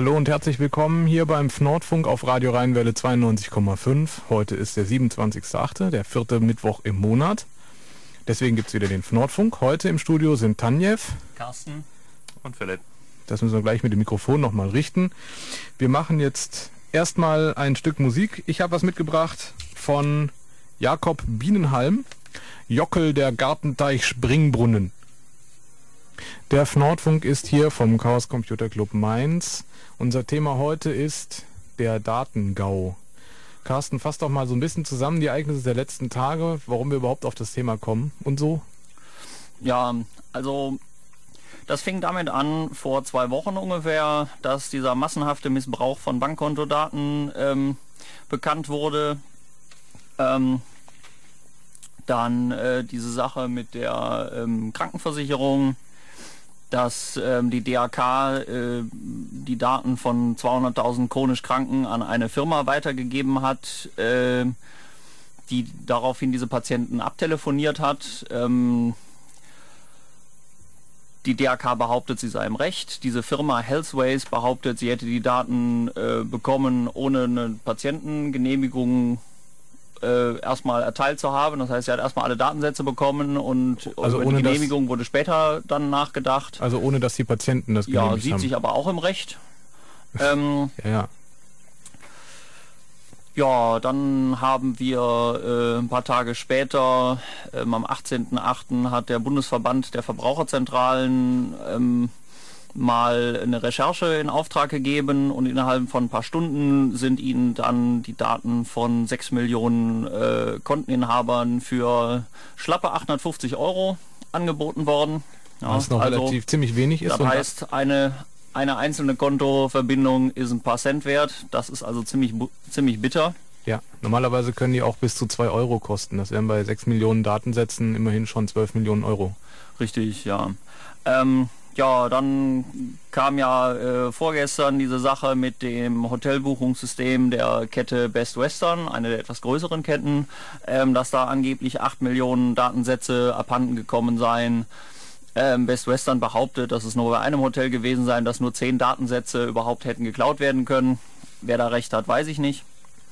Hallo und herzlich willkommen hier beim Nordfunk auf Radio Rheinwelle 92,5. Heute ist der 27.8., der 4. Mittwoch im Monat. Deswegen gibt es wieder den Nordfunk. Heute im Studio sind Tanjev, Carsten und Philipp. Das müssen wir gleich mit dem Mikrofon nochmal richten. Wir machen jetzt erstmal ein Stück Musik. Ich habe was mitgebracht von Jakob Bienenhalm, Jockel der Gartenteich Springbrunnen. Der Nordfunk ist hier vom Chaos Computer Club Mainz. Unser Thema heute ist der Datengau. Carsten, fass doch mal so ein bisschen zusammen die Ereignisse der letzten Tage, warum wir überhaupt auf das Thema kommen und so. Ja, also das fing damit an, vor 2 Wochen ungefähr, dass dieser massenhafte Missbrauch von Bankkontodaten bekannt wurde. Dann diese Sache mit der Krankenversicherung, dass die DAK die Daten von 200.000 chronisch Kranken an eine Firma weitergegeben hat, die daraufhin diese Patienten abtelefoniert hat. Die DAK behauptet, sie sei im Recht. Diese Firma Healthways behauptet, sie hätte die Daten bekommen, ohne eine Patientengenehmigung erstmal erteilt zu haben. Das heißt, sie hat erstmal alle Datensätze bekommen und also über die Genehmigung wurde später dann nachgedacht. Also ohne, dass die Patienten das genehmigt haben. Ja, sieht sich aber auch im Recht. Ja. Ja, dann haben wir ein paar Tage später, am 18.08. hat der Bundesverband der Verbraucherzentralen mal eine Recherche in Auftrag gegeben und innerhalb von ein paar Stunden sind ihnen dann die Daten von 6 Millionen Konteninhabern für schlappe 850 € angeboten worden. Ja, was noch relativ ziemlich wenig ist. Das heißt, eine einzelne Kontoverbindung ist ein paar Cent wert. Das ist also ziemlich bitter. Ja, normalerweise können die auch bis zu 2 € kosten. Das wären bei 6 Millionen Datensätzen immerhin schon 12 Millionen Euro. Richtig, ja. Ja, dann kam ja vorgestern diese Sache mit dem Hotelbuchungssystem der Kette Best Western, eine der etwas größeren Ketten, dass da angeblich 8 Millionen Datensätze abhanden gekommen seien. Best Western behauptet, dass es nur bei einem Hotel gewesen sei, dass nur 10 Datensätze überhaupt hätten geklaut werden können. Wer da recht hat, weiß ich nicht.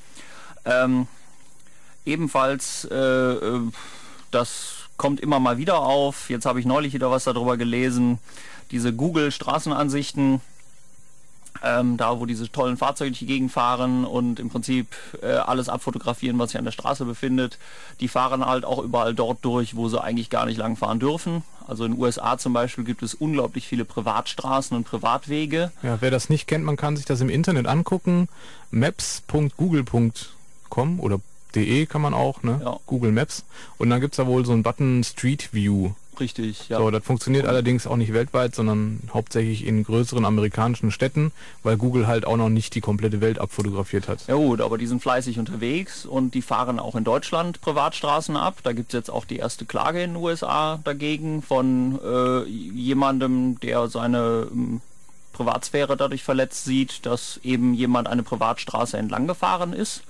Ebenfalls, das kommt immer mal wieder auf. Jetzt habe ich neulich wieder was darüber gelesen. Diese Google-Straßenansichten, da wo diese tollen Fahrzeuge durch die Gegend fahren und im Prinzip alles abfotografieren, was sich an der Straße befindet. Die fahren halt auch überall dort durch, wo sie eigentlich gar nicht lang fahren dürfen. Also in den USA zum Beispiel gibt es unglaublich viele Privatstraßen und Privatwege. Ja, wer das nicht kennt, man kann sich das im Internet angucken. maps.google.com oder .de kann man auch, ne? Ja. Google Maps. Und dann gibt es da wohl so einen Button Street View. Richtig, ja. So, das funktioniert allerdings auch nicht weltweit, sondern hauptsächlich in größeren amerikanischen Städten, weil Google halt auch noch nicht die komplette Welt abfotografiert hat. Ja gut, aber die sind fleißig unterwegs und die fahren auch in Deutschland Privatstraßen ab. Da gibt es jetzt auch die erste Klage in den USA dagegen von jemandem, der seine Privatsphäre dadurch verletzt sieht, dass eben jemand eine Privatstraße entlang gefahren ist.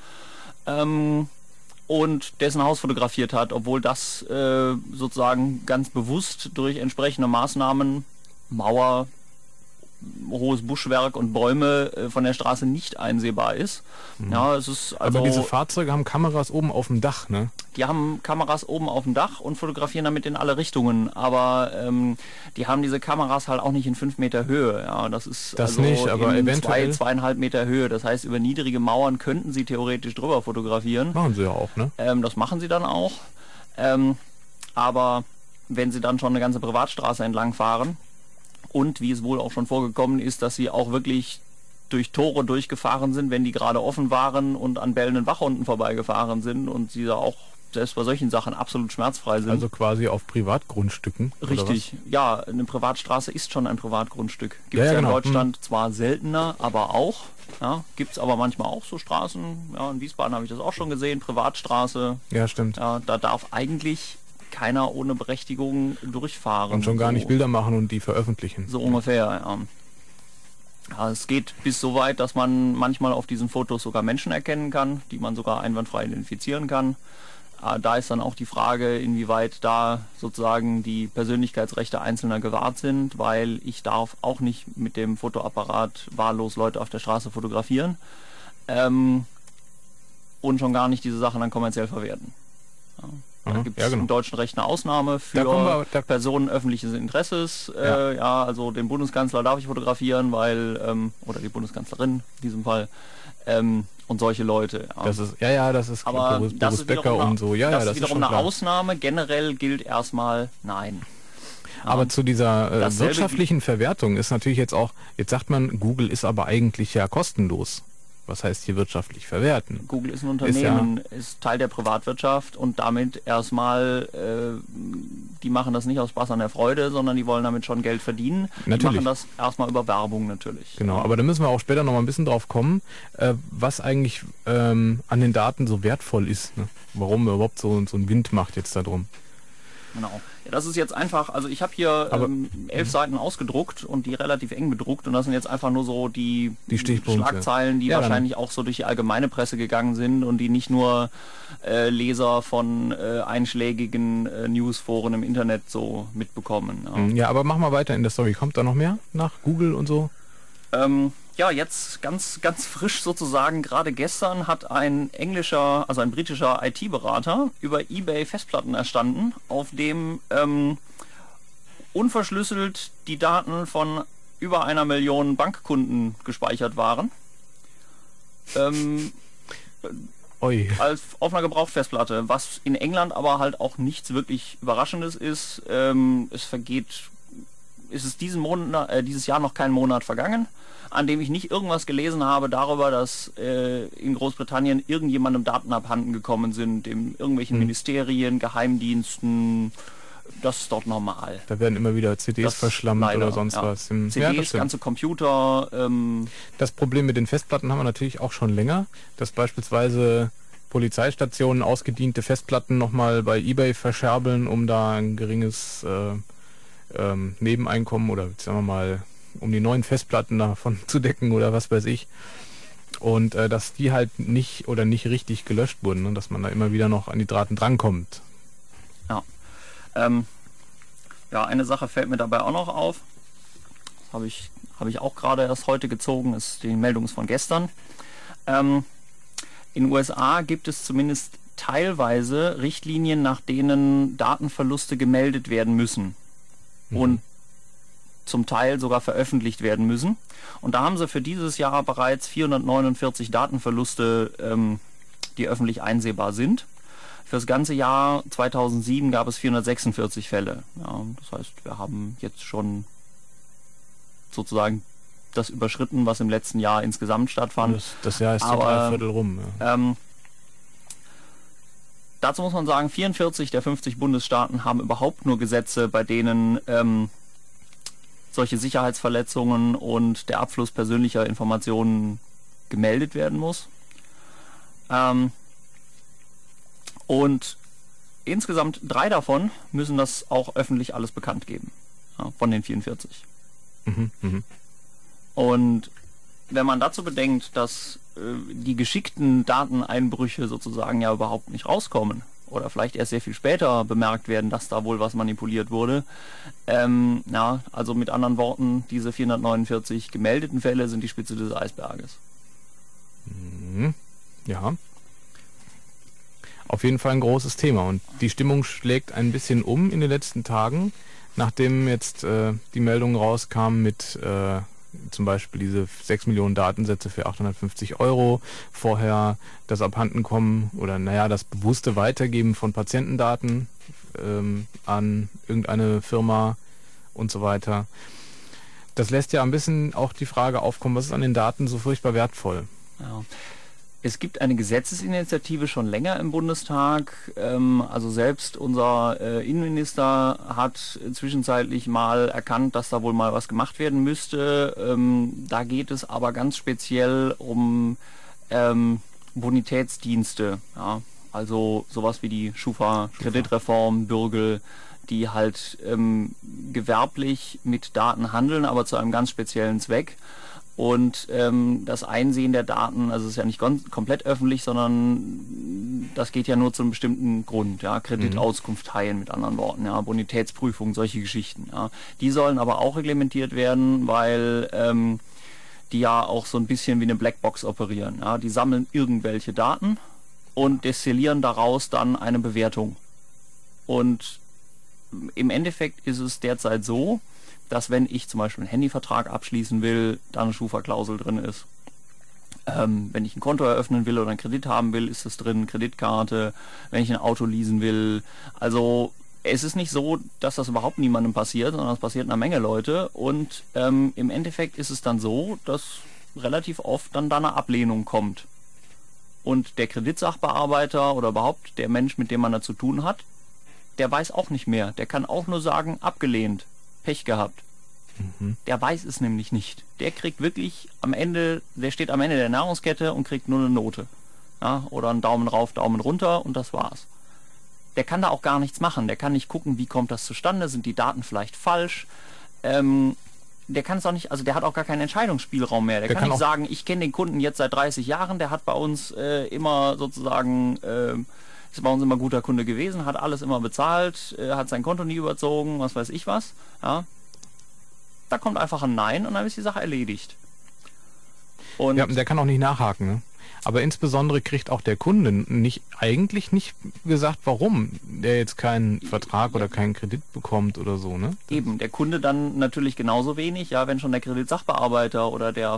Und dessen Haus fotografiert hat, obwohl das sozusagen ganz bewusst durch entsprechende Maßnahmen, Mauer, hohes Buschwerk und Bäume von der Straße nicht einsehbar ist. Mhm. Ja, es ist also, aber diese Fahrzeuge haben Kameras oben auf dem Dach, ne? Die haben Kameras oben auf dem Dach und fotografieren damit in alle Richtungen, aber die haben diese Kameras halt auch nicht in 5 Meter Höhe. Ja, das ist das also nicht, aber in eventuell 2,5 Meter Höhe. Das heißt, über niedrige Mauern könnten sie theoretisch drüber fotografieren. Machen sie ja auch, ne? Das machen sie dann auch. Aber wenn sie dann schon eine ganze Privatstraße entlang fahren, und wie es wohl auch schon vorgekommen ist, dass sie auch wirklich durch Tore durchgefahren sind, wenn die gerade offen waren und an bellenden Wachhunden vorbeigefahren sind und sie da auch selbst bei solchen Sachen absolut schmerzfrei sind. Also quasi auf Privatgrundstücken? Richtig, ja, eine Privatstraße ist schon ein Privatgrundstück. Gibt es genau. in Deutschland zwar seltener, aber auch. Ja, gibt es aber manchmal auch so Straßen. Ja, in Wiesbaden habe ich das auch schon gesehen, Privatstraße. Ja, stimmt. Ja, da darf eigentlich keiner ohne Berechtigung durchfahren. Und schon gar nicht Bilder machen und die veröffentlichen. So ungefähr, ja. Ja, es geht bis so weit, dass man manchmal auf diesen Fotos sogar Menschen erkennen kann, die man sogar einwandfrei identifizieren kann. Da ist dann auch die Frage, inwieweit da sozusagen die Persönlichkeitsrechte Einzelner gewahrt sind, weil ich darf auch nicht mit dem Fotoapparat wahllos Leute auf der Straße fotografieren und schon gar nicht diese Sachen dann kommerziell verwerten. Ja. Da gibt es im deutschen Recht eine Ausnahme für Personen öffentlichen Interesses. Also den Bundeskanzler darf ich fotografieren, weil, oder die Bundeskanzlerin in diesem Fall, und solche Leute. Ja. Das ist aber Boris Becker und so. Das ist wiederum eine Ausnahme. Generell gilt erstmal nein. Ja. Aber zu dieser wirtschaftlichen Verwertung ist natürlich jetzt sagt man, Google ist aber eigentlich ja kostenlos. Was heißt hier wirtschaftlich verwerten? Google ist ein Unternehmen, ist Teil der Privatwirtschaft und damit erstmal, die machen das nicht aus Spaß an der Freude, sondern die wollen damit schon Geld verdienen. Natürlich. Die machen das erstmal über Werbung natürlich. Genau, aber da müssen wir auch später noch mal ein bisschen drauf kommen, was eigentlich an den Daten so wertvoll ist. Ne? Warum überhaupt so ein Wind macht jetzt da drum. Genau. Ja, das ist jetzt einfach, also ich habe hier 11 Seiten ausgedruckt und die relativ eng bedruckt und das sind jetzt einfach nur so die Schlagzeilen, die wahrscheinlich auch so durch die allgemeine Presse gegangen sind und die nicht nur Leser von einschlägigen Newsforen im Internet so mitbekommen. Ja, aber mach mal weiter in der Story. Kommt da noch mehr nach Google und so? Jetzt ganz frisch sozusagen, gerade gestern hat ein britischer IT-Berater über eBay Festplatten erstanden, auf dem unverschlüsselt die Daten von über 1 Million Bankkunden gespeichert waren. Auf einer Gebrauchsfestplatte, was in England aber halt auch nichts wirklich Überraschendes ist. Es ist dieses Jahr noch kein Monat vergangen, an dem ich nicht irgendwas gelesen habe darüber, dass in Großbritannien irgendjemandem Daten abhanden gekommen sind, in irgendwelchen Ministerien, Geheimdiensten. Das ist dort normal. Da werden immer wieder CDs verschlammt leider, oder sonst was. CDs, ganze Computer. Das Problem mit den Festplatten haben wir natürlich auch schon länger, dass beispielsweise Polizeistationen ausgediente Festplatten nochmal bei eBay verscherbeln, um da ein geringes Nebeneinkommen oder sagen wir mal, um die neuen Festplatten davon zu decken oder was weiß ich. Und dass die halt nicht richtig gelöscht wurden und dass man da immer wieder noch an die Daten drankommt. Ja. Eine Sache fällt mir dabei auch noch auf. Habe ich auch gerade erst heute gezogen, ist die Meldung von gestern. In den USA gibt es zumindest teilweise Richtlinien, nach denen Datenverluste gemeldet werden müssen. Und zum Teil sogar veröffentlicht werden müssen. Und da haben sie für dieses Jahr bereits 449 Datenverluste, die öffentlich einsehbar sind. Für das ganze Jahr 2007 gab es 446 Fälle. Ja, das heißt, wir haben jetzt schon sozusagen das überschritten, was im letzten Jahr insgesamt stattfand. Das Jahr ist so 3/4 rum. Ja. Dazu muss man sagen, 44 der 50 Bundesstaaten haben überhaupt nur Gesetze, bei denen solche Sicherheitsverletzungen und der Abfluss persönlicher Informationen gemeldet werden muss. Und insgesamt 3 davon müssen das auch öffentlich alles bekannt geben, von den 44. Und wenn man dazu bedenkt, dass die geschickten Dateneinbrüche sozusagen ja überhaupt nicht rauskommen oder vielleicht erst sehr viel später bemerkt werden, dass da wohl was manipuliert wurde. Also mit anderen Worten, diese 449 gemeldeten Fälle sind die Spitze des Eisberges. Ja. Auf jeden Fall ein großes Thema und die Stimmung schlägt ein bisschen um in den letzten Tagen, nachdem jetzt die Meldung rauskam mit zum Beispiel diese 6 Millionen Datensätze für 850 €, vorher das Abhandenkommen oder das bewusste Weitergeben von Patientendaten an irgendeine Firma und so weiter. Das lässt ja ein bisschen auch die Frage aufkommen, was ist an den Daten so furchtbar wertvoll? Ja. Es gibt eine Gesetzesinitiative schon länger im Bundestag. Also selbst unser Innenminister hat zwischenzeitlich mal erkannt, dass da wohl mal was gemacht werden müsste. Da geht es aber ganz speziell um Bonitätsdienste. Ja? Also sowas wie die Schufa-Kreditreform, Bürgel, die halt gewerblich mit Daten handeln, aber zu einem ganz speziellen Zweck. Und das Einsehen der Daten, also es ist ja nicht komplett öffentlich, sondern das geht ja nur zu einem bestimmten Grund, ja, Kreditauskunft teilen mit anderen Worten, ja, Bonitätsprüfung, solche Geschichten, ja. Die sollen aber auch reglementiert werden, weil die ja auch so ein bisschen wie eine Blackbox operieren, ja. Die sammeln irgendwelche Daten und destillieren daraus dann eine Bewertung. Und im Endeffekt ist es derzeit so, dass wenn ich zum Beispiel einen Handyvertrag abschließen will, da eine Schufa-Klausel drin ist. Wenn ich ein Konto eröffnen will oder einen Kredit haben will, ist das drin, Kreditkarte, wenn ich ein Auto leasen will. Also es ist nicht so, dass das überhaupt niemandem passiert, sondern es passiert einer Menge Leute. Und im Endeffekt ist es dann so, dass relativ oft dann da eine Ablehnung kommt. Und der Kreditsachbearbeiter oder überhaupt der Mensch, mit dem man da zu tun hat, der weiß auch nicht mehr. Der kann auch nur sagen, abgelehnt. Pech gehabt. Der weiß es nämlich nicht. Der kriegt wirklich am Ende, der steht am Ende der Nahrungskette und kriegt nur eine Note. Ja, oder einen Daumen rauf, Daumen runter und das war's. Der kann da auch gar nichts machen. Der kann nicht gucken, wie kommt das zustande, sind die Daten vielleicht falsch. Der kann es auch nicht, also der hat auch gar keinen Entscheidungsspielraum mehr. Der kann nicht sagen, ich kenne den Kunden jetzt seit 30 Jahren, der hat bei uns immer sozusagen ist bei uns immer guter Kunde gewesen, hat alles immer bezahlt, hat sein Konto nie überzogen, was weiß ich was. Ja. Da kommt einfach ein Nein und dann ist die Sache erledigt. Und ja, der kann auch nicht nachhaken. Ne? Aber insbesondere kriegt auch der Kunde eigentlich nicht gesagt, warum der jetzt keinen Vertrag oder keinen Kredit bekommt oder so. Ne? Eben, der Kunde dann natürlich genauso wenig, ja, wenn schon der Kreditsachbearbeiter oder der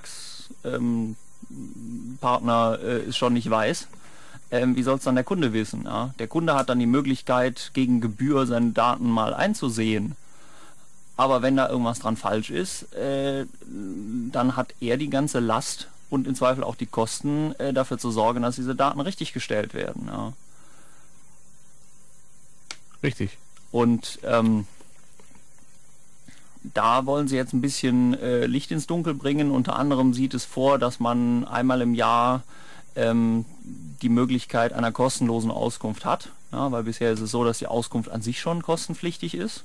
Vertragspartner es schon nicht weiß. Wie soll es dann der Kunde wissen? Ja? Der Kunde hat dann die Möglichkeit, gegen Gebühr seine Daten mal einzusehen. Aber wenn da irgendwas dran falsch ist, dann hat er die ganze Last und im Zweifel auch die Kosten, dafür zu sorgen, dass diese Daten richtig gestellt werden. Ja? Richtig. Und da wollen sie jetzt ein bisschen Licht ins Dunkel bringen. Unter anderem sieht es vor, dass man einmal im Jahr die Möglichkeit einer kostenlosen Auskunft hat, ja, weil bisher ist es so, dass die Auskunft an sich schon kostenpflichtig ist.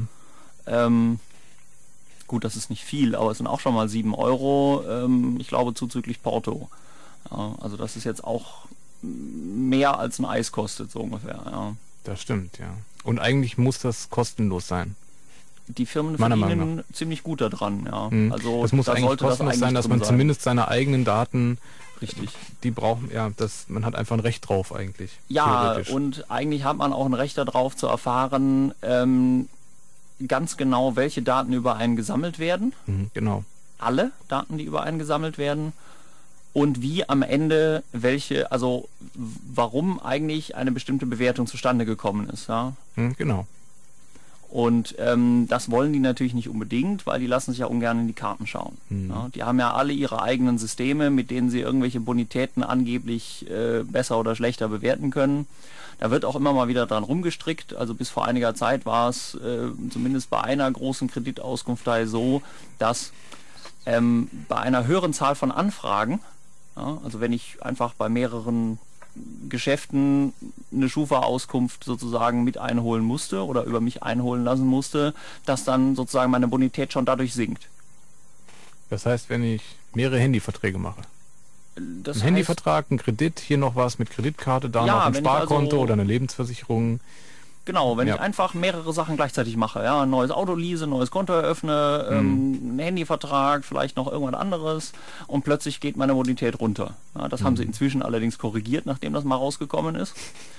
Gut, das ist nicht viel, aber es sind auch schon mal 7 Euro, ich glaube zuzüglich Porto. Ja, also das ist jetzt auch mehr als ein Eis kostet, so ungefähr. Ja. Das stimmt, ja. Und eigentlich muss das kostenlos sein. Die Firmen verdienen ziemlich gut daran, ja. Also das muss eigentlich kostenlos sein, dass man zumindest seine eigenen Daten, richtig, die brauchen, ja, man hat einfach ein Recht drauf eigentlich. Ja, und eigentlich hat man auch ein Recht darauf zu erfahren, ganz genau, welche Daten über einen gesammelt werden. Genau. Alle Daten, die über einen gesammelt werden. Und wie am Ende also warum eigentlich eine bestimmte Bewertung zustande gekommen ist. Ja? Genau. Und das wollen die natürlich nicht unbedingt, weil die lassen sich ja ungern in die Karten schauen. Ja? Die haben ja alle ihre eigenen Systeme, mit denen sie irgendwelche Bonitäten angeblich besser oder schlechter bewerten können. Da wird auch immer mal wieder dran rumgestrickt. Also bis vor einiger Zeit war es zumindest bei einer großen Kreditauskunft so, dass bei einer höheren Zahl von Anfragen, ja, also wenn ich einfach bei mehreren Geschäften eine Schufa-Auskunft sozusagen mit einholen musste oder über mich einholen lassen musste, dass dann sozusagen meine Bonität schon dadurch sinkt. Das heißt, wenn ich mehrere Handyverträge mache? Ein Handyvertrag, ein Kredit, hier noch was mit Kreditkarte, da noch ein Sparkonto oder eine Lebensversicherung. Genau, wenn ich einfach mehrere Sachen gleichzeitig mache, ja, ein neues Auto lease, ein neues Konto eröffne, einen Handyvertrag, vielleicht noch irgendwas anderes und plötzlich geht meine Bonität runter. Ja, das haben sie inzwischen allerdings korrigiert, nachdem das mal rausgekommen ist.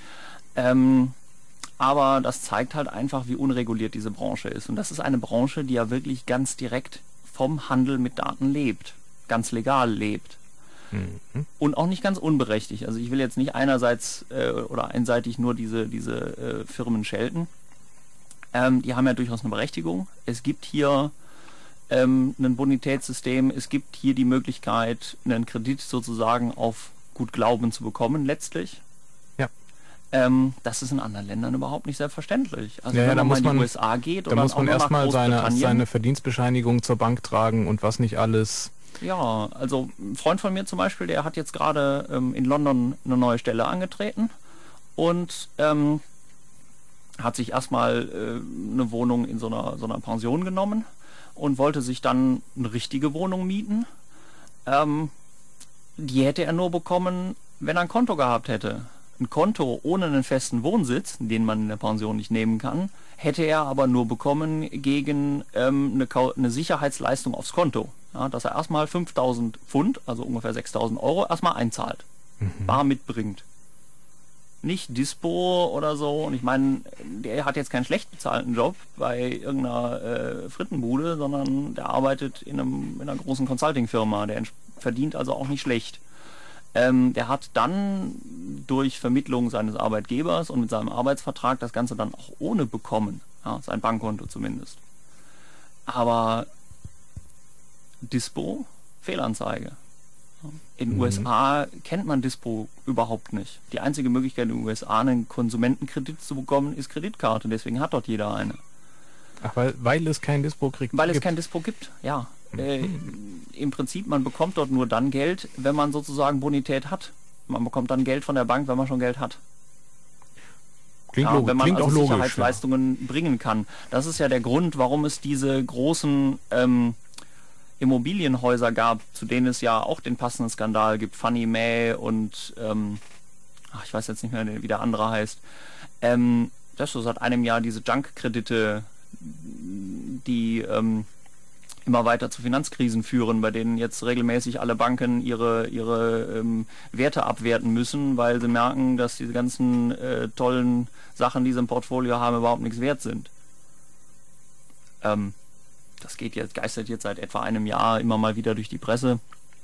Aber das zeigt halt einfach, wie unreguliert diese Branche ist. Und das ist eine Branche, die ja wirklich ganz direkt vom Handel mit Daten lebt, ganz legal lebt. Und auch nicht ganz unberechtigt. Also ich will jetzt nicht einerseits oder einseitig nur diese Firmen schelten. Die haben ja durchaus eine Berechtigung. Es gibt hier ein Bonitätssystem, es gibt hier die Möglichkeit, einen Kredit sozusagen auf gut Glauben zu bekommen, letztlich. Ja. Das ist in anderen Ländern überhaupt nicht selbstverständlich. Also ja, wenn da man muss mal in die USA geht da oder muss man erstmal seine Verdienstbescheinigung zur Bank tragen und was nicht alles. Ja, also ein Freund von mir zum Beispiel, der hat jetzt gerade in London eine neue Stelle angetreten und hat sich erstmal eine Wohnung in so einer Pension genommen und wollte sich dann eine richtige Wohnung mieten. Die hätte er nur bekommen, wenn er ein Konto gehabt hätte. Ein Konto ohne einen festen Wohnsitz, den man in der Pension nicht nehmen kann, hätte er aber nur bekommen gegen eine Sicherheitsleistung aufs Konto. Ja, dass er erstmal 5.000 Pfund, also ungefähr 6.000 Euro, erstmal einzahlt. Bar mitbringt. Nicht Dispo oder so. Und ich meine, der hat jetzt keinen schlecht bezahlten Job bei irgendeiner Frittenbude, sondern der arbeitet in einer großen Consulting-Firma. Der verdient also auch nicht schlecht. Der hat dann durch Vermittlung seines Arbeitgebers und mit seinem Arbeitsvertrag das Ganze dann auch ohne bekommen. Ja, sein Bankkonto zumindest. Aber Dispo, Fehlanzeige. In den USA kennt man Dispo überhaupt nicht. Die einzige Möglichkeit in den USA einen Konsumentenkredit zu bekommen, ist Kreditkarte. Deswegen hat dort jeder eine. Ach, weil es kein Dispo kriegt. Weil es kein Dispo gibt, ja. Im Prinzip, man bekommt dort nur dann Geld, wenn man sozusagen Bonität hat. Man bekommt dann Geld von der Bank, wenn man schon Geld hat. Klingt, ja, wenn man klingt also auch logisch, Sicherheitsleistungen bringen kann. Das ist ja der Grund, warum es diese großen Immobilienhäuser gab, zu denen es ja auch den passenden Skandal gibt. Fannie Mae und ich weiß jetzt nicht mehr, wie der andere heißt. Das ist so seit einem Jahr diese Junk-Kredite, die immer weiter zu Finanzkrisen führen, bei denen jetzt regelmäßig alle Banken ihre Werte abwerten müssen, weil sie merken, dass diese ganzen tollen Sachen, die sie im Portfolio haben, überhaupt nichts wert sind. Das geistert jetzt seit etwa einem Jahr immer mal wieder durch die Presse.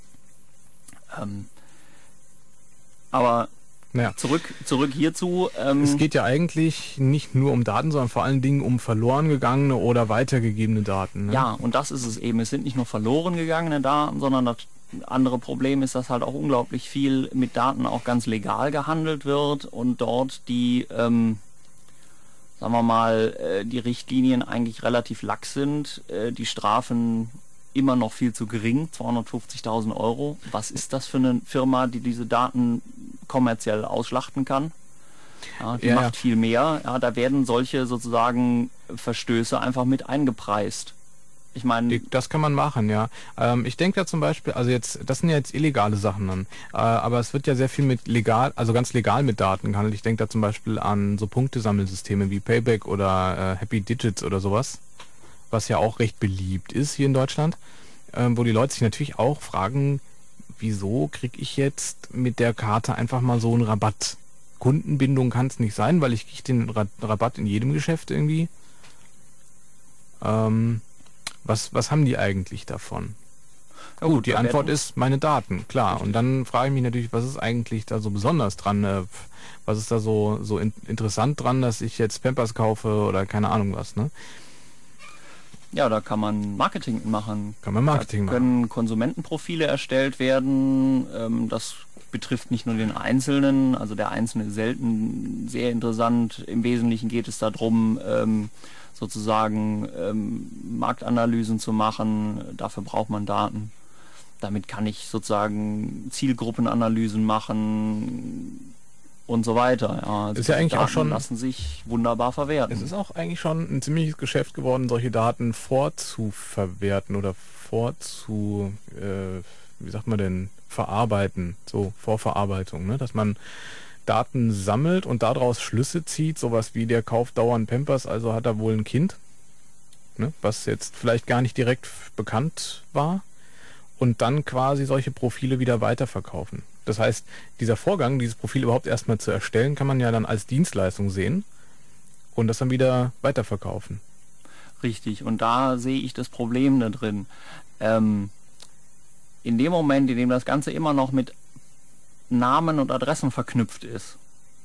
Aber naja. Zurück hierzu. Es geht ja eigentlich nicht nur um Daten, sondern vor allen Dingen um verloren gegangene oder weitergegebene Daten. Ne? Ja, und das ist es eben. Es sind nicht nur verloren gegangene Daten, sondern das andere Problem ist, dass halt auch unglaublich viel mit Daten auch ganz legal gehandelt wird und dort die, sagen wir mal, die Richtlinien eigentlich relativ lax sind. Die Strafen immer noch viel zu gering, 250.000 Euro. Was ist das für eine Firma, die diese Daten kommerziell ausschlachten kann? Ja, die macht viel mehr. Ja, da werden solche sozusagen Verstöße einfach mit eingepreist. Ich meine, das kann man machen, ja. Ich denke da zum Beispiel, also jetzt, das sind ja jetzt illegale Sachen dann, aber es wird ja sehr viel mit legal, also ganz legal mit Daten gehandelt. Ich denke da zum Beispiel an so Punktesammelsysteme wie Payback oder Happy Digits oder sowas, was ja auch recht beliebt ist hier in Deutschland, wo die Leute sich natürlich auch fragen, wieso kriege ich jetzt mit der Karte einfach mal so einen Rabatt? Kundenbindung kann es nicht sein, weil ich kriege den Rabatt in jedem Geschäft irgendwie. Was haben die eigentlich davon? Ja, gut, die Antwort ist meine Daten, klar. Richtig. Und dann frage ich mich natürlich, was ist eigentlich da so besonders dran? Was ist da so interessant dran, dass ich jetzt Pampers kaufe oder keine Ahnung was, ne? Ja, da kann man Marketing machen. Da können Konsumentenprofile erstellt werden. Das betrifft nicht nur den Einzelnen, also der Einzelne ist selten sehr interessant. Im Wesentlichen geht es darum, sozusagen Marktanalysen zu machen. Dafür braucht man Daten. Damit kann ich sozusagen Zielgruppenanalysen machen und so weiter. Ja, also ist ja eigentlich Daten auch schon, lassen sich wunderbar verwerten. Es ist auch eigentlich schon ein ziemliches Geschäft geworden, solche Daten vorzuverwerten oder wie sagt man denn, verarbeiten, so Vorverarbeitung, ne? Dass man Daten sammelt und daraus Schlüsse zieht, sowas wie der kauft dauernd Pampers, also hat er wohl ein Kind, ne? Was jetzt vielleicht gar nicht direkt bekannt war, und dann quasi solche Profile wieder weiterverkaufen. Das heißt, dieser Vorgang, dieses Profil überhaupt erstmal zu erstellen, kann man ja dann als Dienstleistung sehen und das dann wieder weiterverkaufen. Richtig, und da sehe ich das Problem da drin. In dem Moment, in dem das Ganze immer noch mit Namen und Adressen verknüpft ist,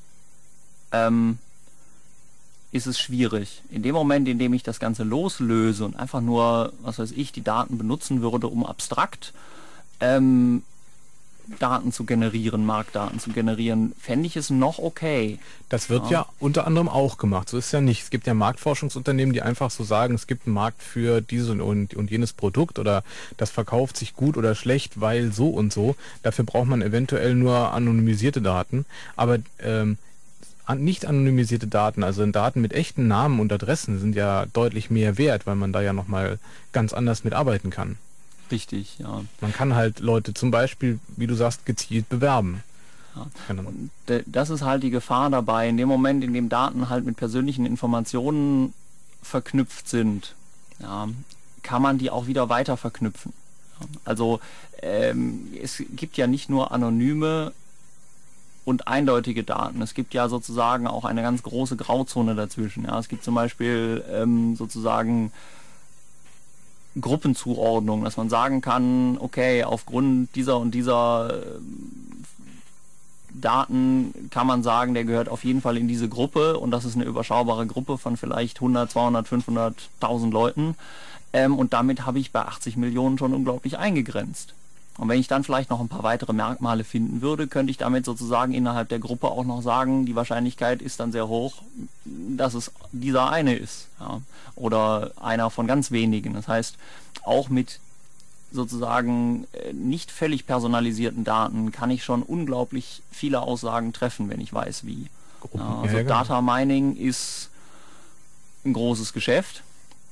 ist es schwierig. In dem Moment, in dem ich das Ganze loslöse und einfach nur, was weiß ich, die Daten benutzen würde, um abstrakt Daten zu generieren, Marktdaten zu generieren, fände ich es noch okay. Das wird ja unter anderem auch gemacht. So ist es ja nicht. Es gibt ja Marktforschungsunternehmen, die einfach so sagen, es gibt einen Markt für dieses und jenes Produkt oder das verkauft sich gut oder schlecht, weil so und so. Dafür braucht man eventuell nur anonymisierte Daten. Aber nicht anonymisierte Daten, also Daten mit echten Namen und Adressen sind ja deutlich mehr wert, weil man da ja nochmal ganz anders mitarbeiten kann. Richtig, ja. Man kann halt Leute zum Beispiel, wie du sagst, gezielt bewerben. Ja. Und das ist halt die Gefahr dabei, in dem Moment, in dem Daten halt mit persönlichen Informationen verknüpft sind, ja, kann man die auch wieder weiter verknüpfen. Ja. Also es gibt ja nicht nur anonyme und eindeutige Daten. Es gibt ja sozusagen auch eine ganz große Grauzone dazwischen. Ja. Es gibt zum Beispiel sozusagen Gruppenzuordnung, dass man sagen kann, okay, aufgrund dieser und dieser Daten kann man sagen, der gehört auf jeden Fall in diese Gruppe und das ist eine überschaubare Gruppe von vielleicht 100, 200, 500.000 Leuten und damit habe ich bei 80 Millionen schon unglaublich eingegrenzt. Und wenn ich dann vielleicht noch ein paar weitere Merkmale finden würde, könnte ich damit sozusagen innerhalb der Gruppe auch noch sagen, die Wahrscheinlichkeit ist dann sehr hoch, dass es dieser eine ist. Ja. Oder einer von ganz wenigen. Das heißt, auch mit sozusagen nicht völlig personalisierten Daten kann ich schon unglaublich viele Aussagen treffen, wenn ich weiß, wie. Ja, also ja, Data Mining ist ein großes Geschäft.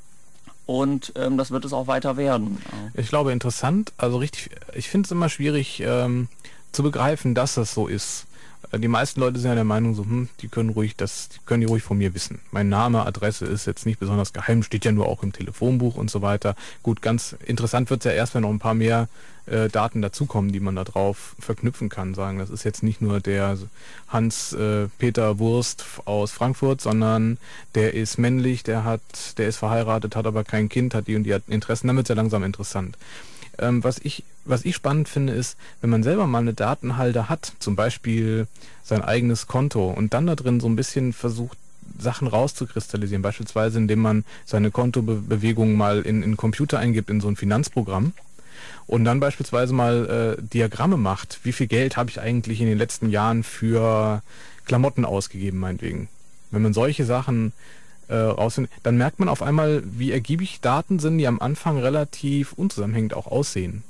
Und das wird es auch weiter werden. Ich glaube, interessant, also richtig, ich finde es immer schwierig zu begreifen, dass das so ist. Die meisten Leute sind ja der Meinung so, die können die ruhig von mir wissen. Mein Name, Adresse ist jetzt nicht besonders geheim, steht ja nur auch im Telefonbuch und so weiter. Gut, ganz interessant wird es ja erst, wenn noch ein paar mehr Daten dazukommen, die man da drauf verknüpfen kann. Sagen, das ist jetzt nicht nur der Hans-Peter Wurst aus Frankfurt, sondern der ist männlich, der ist verheiratet, hat aber kein Kind, hat die und die Interessen. Dann wird es ja langsam interessant. Was ich spannend finde, ist, wenn man selber mal eine Datenhalde hat, zum Beispiel sein eigenes Konto und dann da drin so ein bisschen versucht, Sachen rauszukristallisieren, beispielsweise indem man seine Kontobewegungen mal in den Computer eingibt, in so ein Finanzprogramm und dann beispielsweise mal Diagramme macht, wie viel Geld habe ich eigentlich in den letzten Jahren für Klamotten ausgegeben, meinetwegen. Wenn man solche Sachen rausfindet, dann merkt man auf einmal, wie ergiebig Daten sind, die am Anfang relativ unzusammenhängend auch aussehen.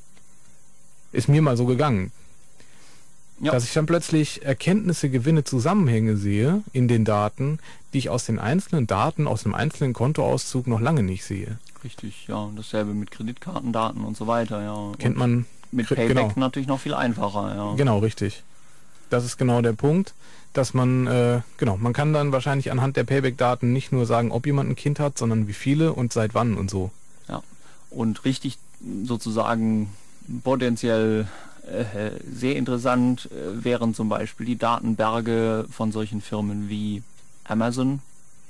Ist mir mal so gegangen. Ja. Dass ich dann plötzlich Erkenntnisse gewinne, Zusammenhänge sehe in den Daten, die ich aus den einzelnen Daten, aus dem einzelnen Kontoauszug noch lange nicht sehe. Richtig, ja. Und dasselbe mit Kreditkartendaten und so weiter, ja. Kennt man. Mit Payback natürlich noch viel einfacher, ja. Genau, richtig. Das ist genau der Punkt, dass man, man kann dann wahrscheinlich anhand der Payback-Daten nicht nur sagen, ob jemand ein Kind hat, sondern wie viele und seit wann und so. Ja, und richtig sozusagen potenziell sehr interessant wären zum Beispiel die Datenberge von solchen Firmen wie Amazon,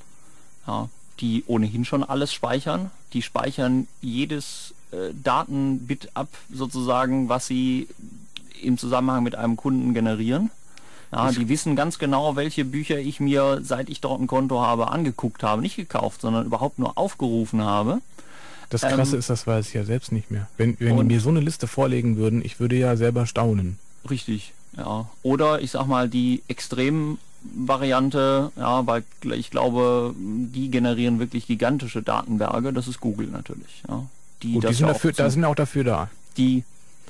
ja, die ohnehin schon alles speichern. Die speichern jedes Datenbit ab, sozusagen, was sie im Zusammenhang mit einem Kunden generieren. Ja, die wissen ganz genau, welche Bücher ich mir, seit ich dort ein Konto habe, angeguckt habe. Nicht gekauft, sondern überhaupt nur aufgerufen habe. Das Krasse ist, das weiß ich ja selbst nicht mehr. Wenn die mir so eine Liste vorlegen würden, ich würde ja selber staunen. Richtig, ja. Oder ich sag mal die Extremvariante, ja, weil ich glaube, die generieren wirklich gigantische Datenberge. Das ist Google natürlich. Ja. Gut, die sind dafür, da sind auch dafür da. Die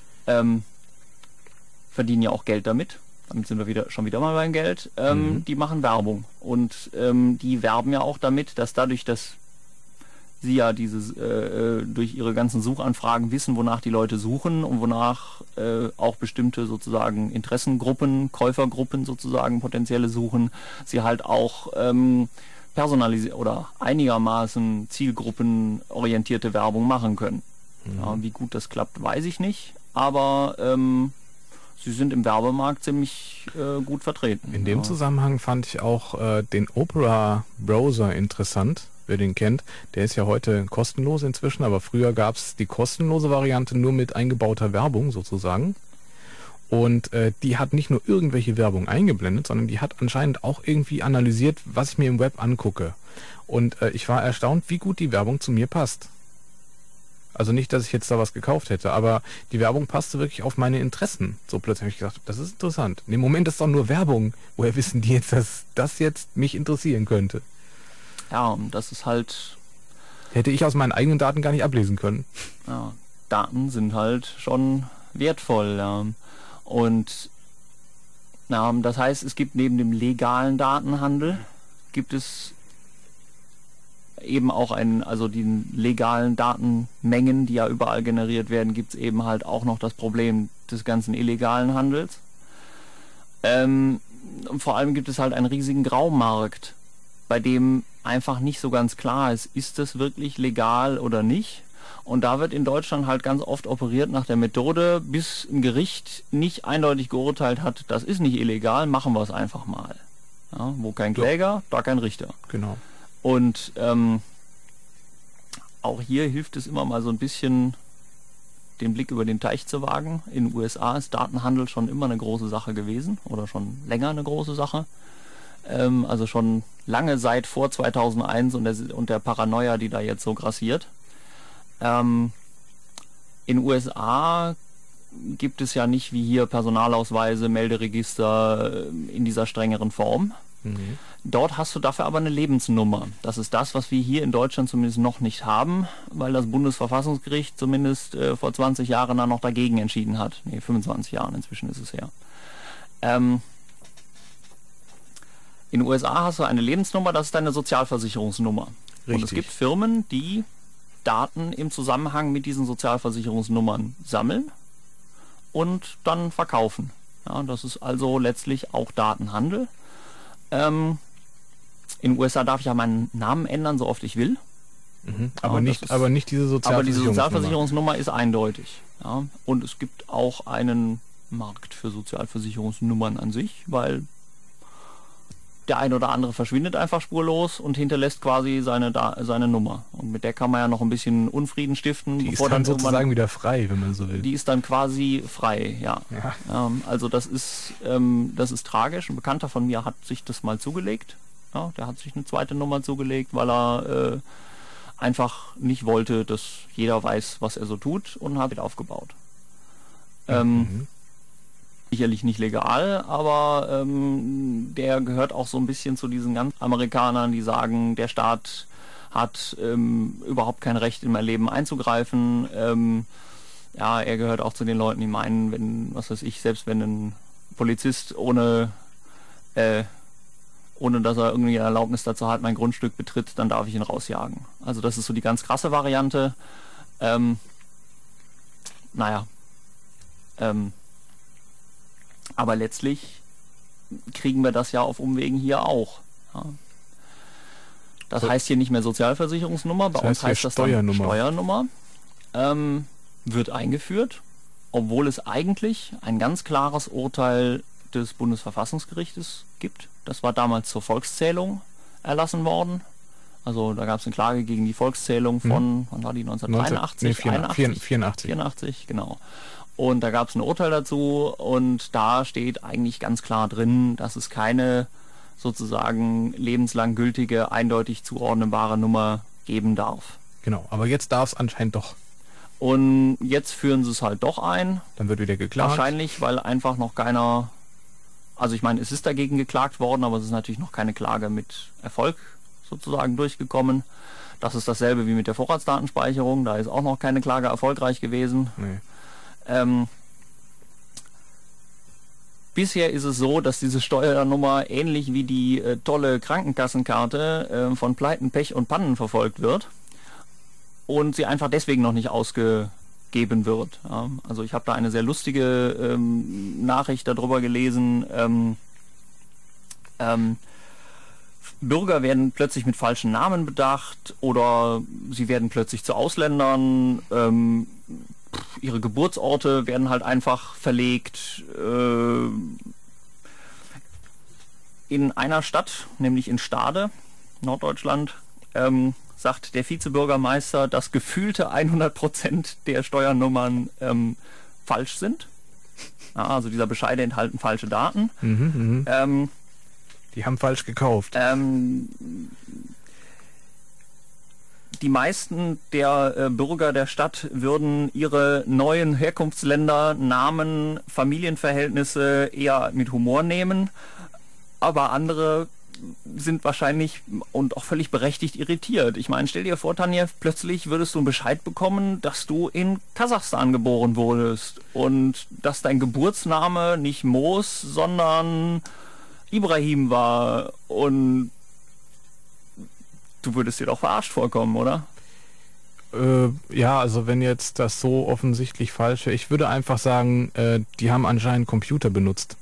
verdienen ja auch Geld damit. Damit sind wir schon wieder mal beim Geld. Die machen Werbung. Und die werben ja auch damit, dass dadurch, dass sie ja durch ihre ganzen Suchanfragen wissen, wonach die Leute suchen und wonach auch bestimmte sozusagen Interessengruppen, Käufergruppen sozusagen potenzielle suchen, sie halt auch personalisiert oder einigermaßen zielgruppenorientierte Werbung machen können. Ja, wie gut das klappt, weiß ich nicht, aber sie sind im Werbemarkt ziemlich gut vertreten. In dem Zusammenhang fand ich auch den Opera Browser interessant. Wer den kennt, der ist ja heute kostenlos inzwischen, aber früher gab es die kostenlose Variante nur mit eingebauter Werbung sozusagen. Und die hat nicht nur irgendwelche Werbung eingeblendet, sondern die hat anscheinend auch irgendwie analysiert, was ich mir im Web angucke. Und ich war erstaunt, wie gut die Werbung zu mir passt. Also nicht, dass ich jetzt da was gekauft hätte, aber die Werbung passte wirklich auf meine Interessen. So plötzlich habe ich gedacht, das ist interessant. In dem Moment ist doch nur Werbung. Woher wissen die jetzt, dass das jetzt mich interessieren könnte? Ja, und das ist halt... Hätte ich aus meinen eigenen Daten gar nicht ablesen können. Ja, Daten sind halt schon wertvoll, ja. Und Das heißt, es gibt neben dem legalen Datenhandel, gibt es eben auch also die legalen Datenmengen, die ja überall generiert werden, gibt es eben halt auch noch das Problem des ganzen illegalen Handels. Und vor allem gibt es halt einen riesigen Graumarkt, bei dem einfach nicht so ganz klar ist das wirklich legal oder nicht? Und da wird in Deutschland halt ganz oft operiert nach der Methode, bis ein Gericht nicht eindeutig geurteilt hat, das ist nicht illegal, machen wir es einfach mal. Ja, wo kein Kläger, da kein Richter. Genau. Und auch hier hilft es immer mal so ein bisschen, den Blick über den Teich zu wagen. In den USA ist Datenhandel schon immer eine große Sache gewesen oder schon länger eine große Sache. Also schon lange seit vor 2001 und der Paranoia, die da jetzt so grassiert. In den USA gibt es ja nicht wie hier Personalausweise, Melderegister in dieser strengeren Form. Mhm. Dort hast du dafür aber eine Lebensnummer. Das ist das, was wir hier in Deutschland zumindest noch nicht haben, weil das Bundesverfassungsgericht zumindest vor 20 Jahren dann noch dagegen entschieden hat. Nee, 25 Jahren inzwischen ist es her. In den USA hast du eine Lebensnummer, das ist deine Sozialversicherungsnummer. Richtig. Und es gibt Firmen, die Daten im Zusammenhang mit diesen Sozialversicherungsnummern sammeln und dann verkaufen. Ja, das ist also letztlich auch Datenhandel. In den USA darf ich ja meinen Namen ändern, so oft ich will. Mhm. Aber nicht diese Aber diese Sozialversicherungsnummer. Sozialversicherungsnummer ist eindeutig. Ja. Und es gibt auch einen Markt für Sozialversicherungsnummern an sich, weil der ein oder andere verschwindet einfach spurlos und hinterlässt quasi seine Nummer. Und mit der kann man ja noch ein bisschen Unfrieden stiften. Die ist dann sozusagen wieder frei, wenn man so will. Die ist dann quasi frei, ja. Also das ist tragisch. Ein Bekannter von mir hat sich das mal zugelegt. Ja, der hat sich eine zweite Nummer zugelegt, weil er einfach nicht wollte, dass jeder weiß, was er so tut, und hat wieder aufgebaut. Sicherlich nicht legal, aber der gehört auch so ein bisschen zu diesen ganz Amerikanern, die sagen, der Staat hat überhaupt kein Recht in mein Leben einzugreifen. Er gehört auch zu den Leuten, die meinen, wenn, was weiß ich, selbst wenn ein Polizist ohne dass er irgendwie eine Erlaubnis dazu hat, mein Grundstück betritt, dann darf ich ihn rausjagen. Also das ist so die ganz krasse Variante. Aber letztlich kriegen wir das ja auf Umwegen hier auch. Ja. Das heißt hier nicht mehr Sozialversicherungsnummer, bei uns heißt das dann Steuernummer. Wird eingeführt, obwohl es eigentlich ein ganz klares Urteil des Bundesverfassungsgerichtes gibt. Das war damals zur Volkszählung erlassen worden. Also da gab es eine Klage gegen die Volkszählung von, wann war die, 1983? 84, genau. Und da gab es ein Urteil dazu und da steht eigentlich ganz klar drin, dass es keine sozusagen lebenslang gültige, eindeutig zuordnbare Nummer geben darf. Genau, aber jetzt darf es anscheinend doch. Und jetzt führen sie es halt doch ein. Dann wird wieder geklagt. Wahrscheinlich, weil einfach noch keiner, also ich meine, es ist dagegen geklagt worden, aber es ist natürlich noch keine Klage mit Erfolg sozusagen durchgekommen. Das ist dasselbe wie mit der Vorratsdatenspeicherung, da ist auch noch keine Klage erfolgreich gewesen. Nee. Bisher ist es so, dass diese Steuernummer ähnlich wie die tolle Krankenkassenkarte von Pleiten, Pech und Pannen verfolgt wird und sie einfach deswegen noch nicht ausgegeben wird. Ja, also ich habe da eine sehr lustige Nachricht darüber gelesen. Bürger werden plötzlich mit falschen Namen bedacht oder sie werden plötzlich zu Ausländern. Ihre Geburtsorte werden halt einfach verlegt. In einer Stadt, nämlich in Stade, Norddeutschland, sagt der Vizebürgermeister, dass gefühlte 100% der Steuernummern falsch sind. Ja, also dieser Bescheide enthalten falsche Daten. Die haben falsch gekauft. Die meisten der Bürger der Stadt würden ihre neuen Herkunftsländer, Namen, Familienverhältnisse eher mit Humor nehmen, aber andere sind wahrscheinlich und auch völlig berechtigt irritiert. Ich meine, stell dir vor, Tanja, plötzlich würdest du einen Bescheid bekommen, dass du in Kasachstan geboren wurdest und dass dein Geburtsname nicht Moos, sondern Ibrahim war, und du würdest dir doch verarscht vorkommen, oder? Ja, also wenn jetzt das so offensichtlich falsch wäre, ich würde einfach sagen, die haben anscheinend Computer benutzt.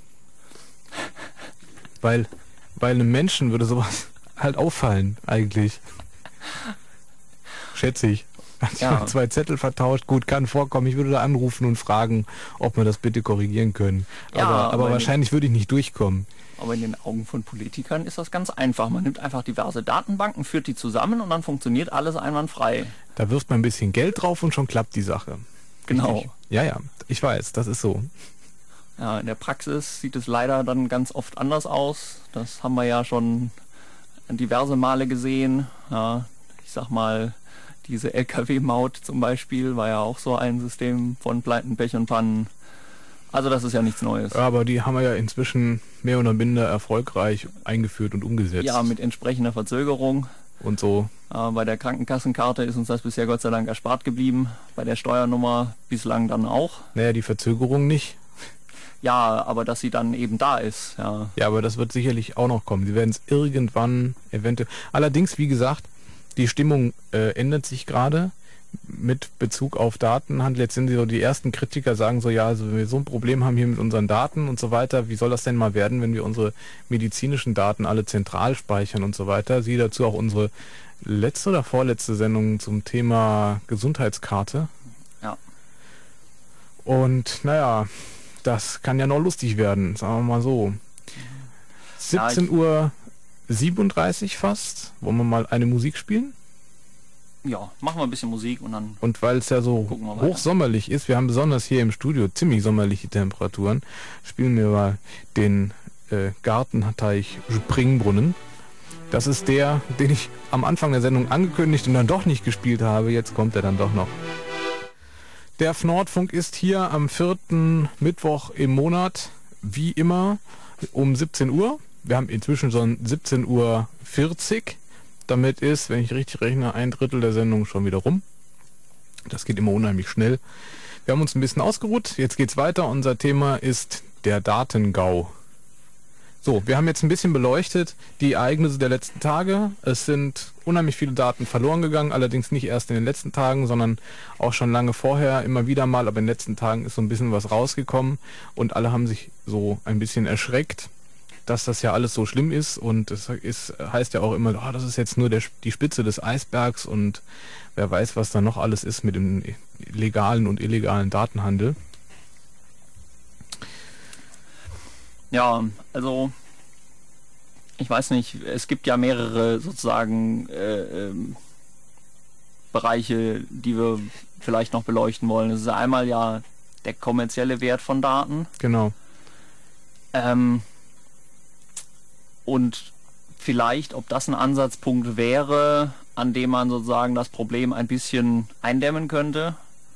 Weil einem Menschen würde sowas halt auffallen, eigentlich. Schätze ich. Ja. 2 Zettel vertauscht, gut, kann vorkommen. Ich würde da anrufen und fragen, ob wir das bitte korrigieren können. Ja, aber wahrscheinlich würde ich nicht durchkommen. Aber in den Augen von Politikern ist das ganz einfach. Man nimmt einfach diverse Datenbanken, führt die zusammen und dann funktioniert alles einwandfrei. Da wirft man ein bisschen Geld drauf und schon klappt die Sache. Genau. Richtig. Ja, ich weiß, das ist so. Ja, in der Praxis sieht es leider dann ganz oft anders aus. Das haben wir ja schon diverse Male gesehen. Ja, ich sag mal, diese LKW-Maut zum Beispiel war ja auch so ein System von Pleiten, Pech und Pannen. Also das ist ja nichts Neues. Aber die haben wir ja inzwischen mehr oder minder erfolgreich eingeführt und umgesetzt. Ja, mit entsprechender Verzögerung. Und so. Bei der Krankenkassenkarte ist uns das bisher Gott sei Dank erspart geblieben. Bei der Steuernummer bislang dann auch. Naja, die Verzögerung nicht. Ja, aber dass sie dann eben da ist. Ja, Ja, aber das wird sicherlich auch noch kommen. Sie werden es irgendwann eventuell... Allerdings, wie gesagt, die Stimmung ändert sich gerade mit Bezug auf Datenhandel. Jetzt sind so die ersten Kritiker, sagen so, ja, also wenn wir so ein Problem haben hier mit unseren Daten und so weiter, wie soll das denn mal werden, wenn wir unsere medizinischen Daten alle zentral speichern und so weiter. Siehe dazu auch unsere letzte oder vorletzte Sendung zum Thema Gesundheitskarte. ja. Und naja, das kann ja noch lustig werden, sagen wir mal so. 17:37 Uhr fast. Wollen wir mal eine Musik spielen? Ja, machen wir ein bisschen Musik und dann... Und weil es ja so Gucken wir weiter. hochsommerlich ist, wir haben besonders hier im Studio ziemlich sommerliche Temperaturen, spielen wir mal den Gartenteich Springbrunnen. Das ist der, den ich am Anfang der Sendung angekündigt und dann doch nicht gespielt habe. Jetzt kommt er dann doch noch. Der Nordfunk ist hier am 4. Mittwoch im Monat, wie immer, um 17 Uhr. Wir haben inzwischen schon 17:40 Uhr. Damit ist, wenn ich richtig rechne, 1/3 der Sendung schon wieder rum. Das geht immer unheimlich schnell. Wir haben uns ein bisschen ausgeruht. Jetzt geht's weiter. Unser Thema ist der Datengau. So, wir haben jetzt ein bisschen beleuchtet die Ereignisse der letzten Tage. Es sind unheimlich viele Daten verloren gegangen, allerdings nicht erst in den letzten Tagen, sondern auch schon lange vorher, immer wieder mal, aber in den letzten Tagen ist so ein bisschen was rausgekommen und alle haben sich so ein bisschen erschreckt, dass das ja alles so schlimm ist, und es heißt ja auch immer, oh, das ist jetzt nur die Spitze des Eisbergs und wer weiß, was da noch alles ist mit dem legalen und illegalen Datenhandel. Ja, also ich weiß nicht, es gibt ja mehrere sozusagen Bereiche, die wir vielleicht noch beleuchten wollen. Es ist einmal ja der kommerzielle Wert von Daten. Genau. Und vielleicht, ob das ein Ansatzpunkt wäre, an dem man sozusagen das Problem ein bisschen eindämmen könnte.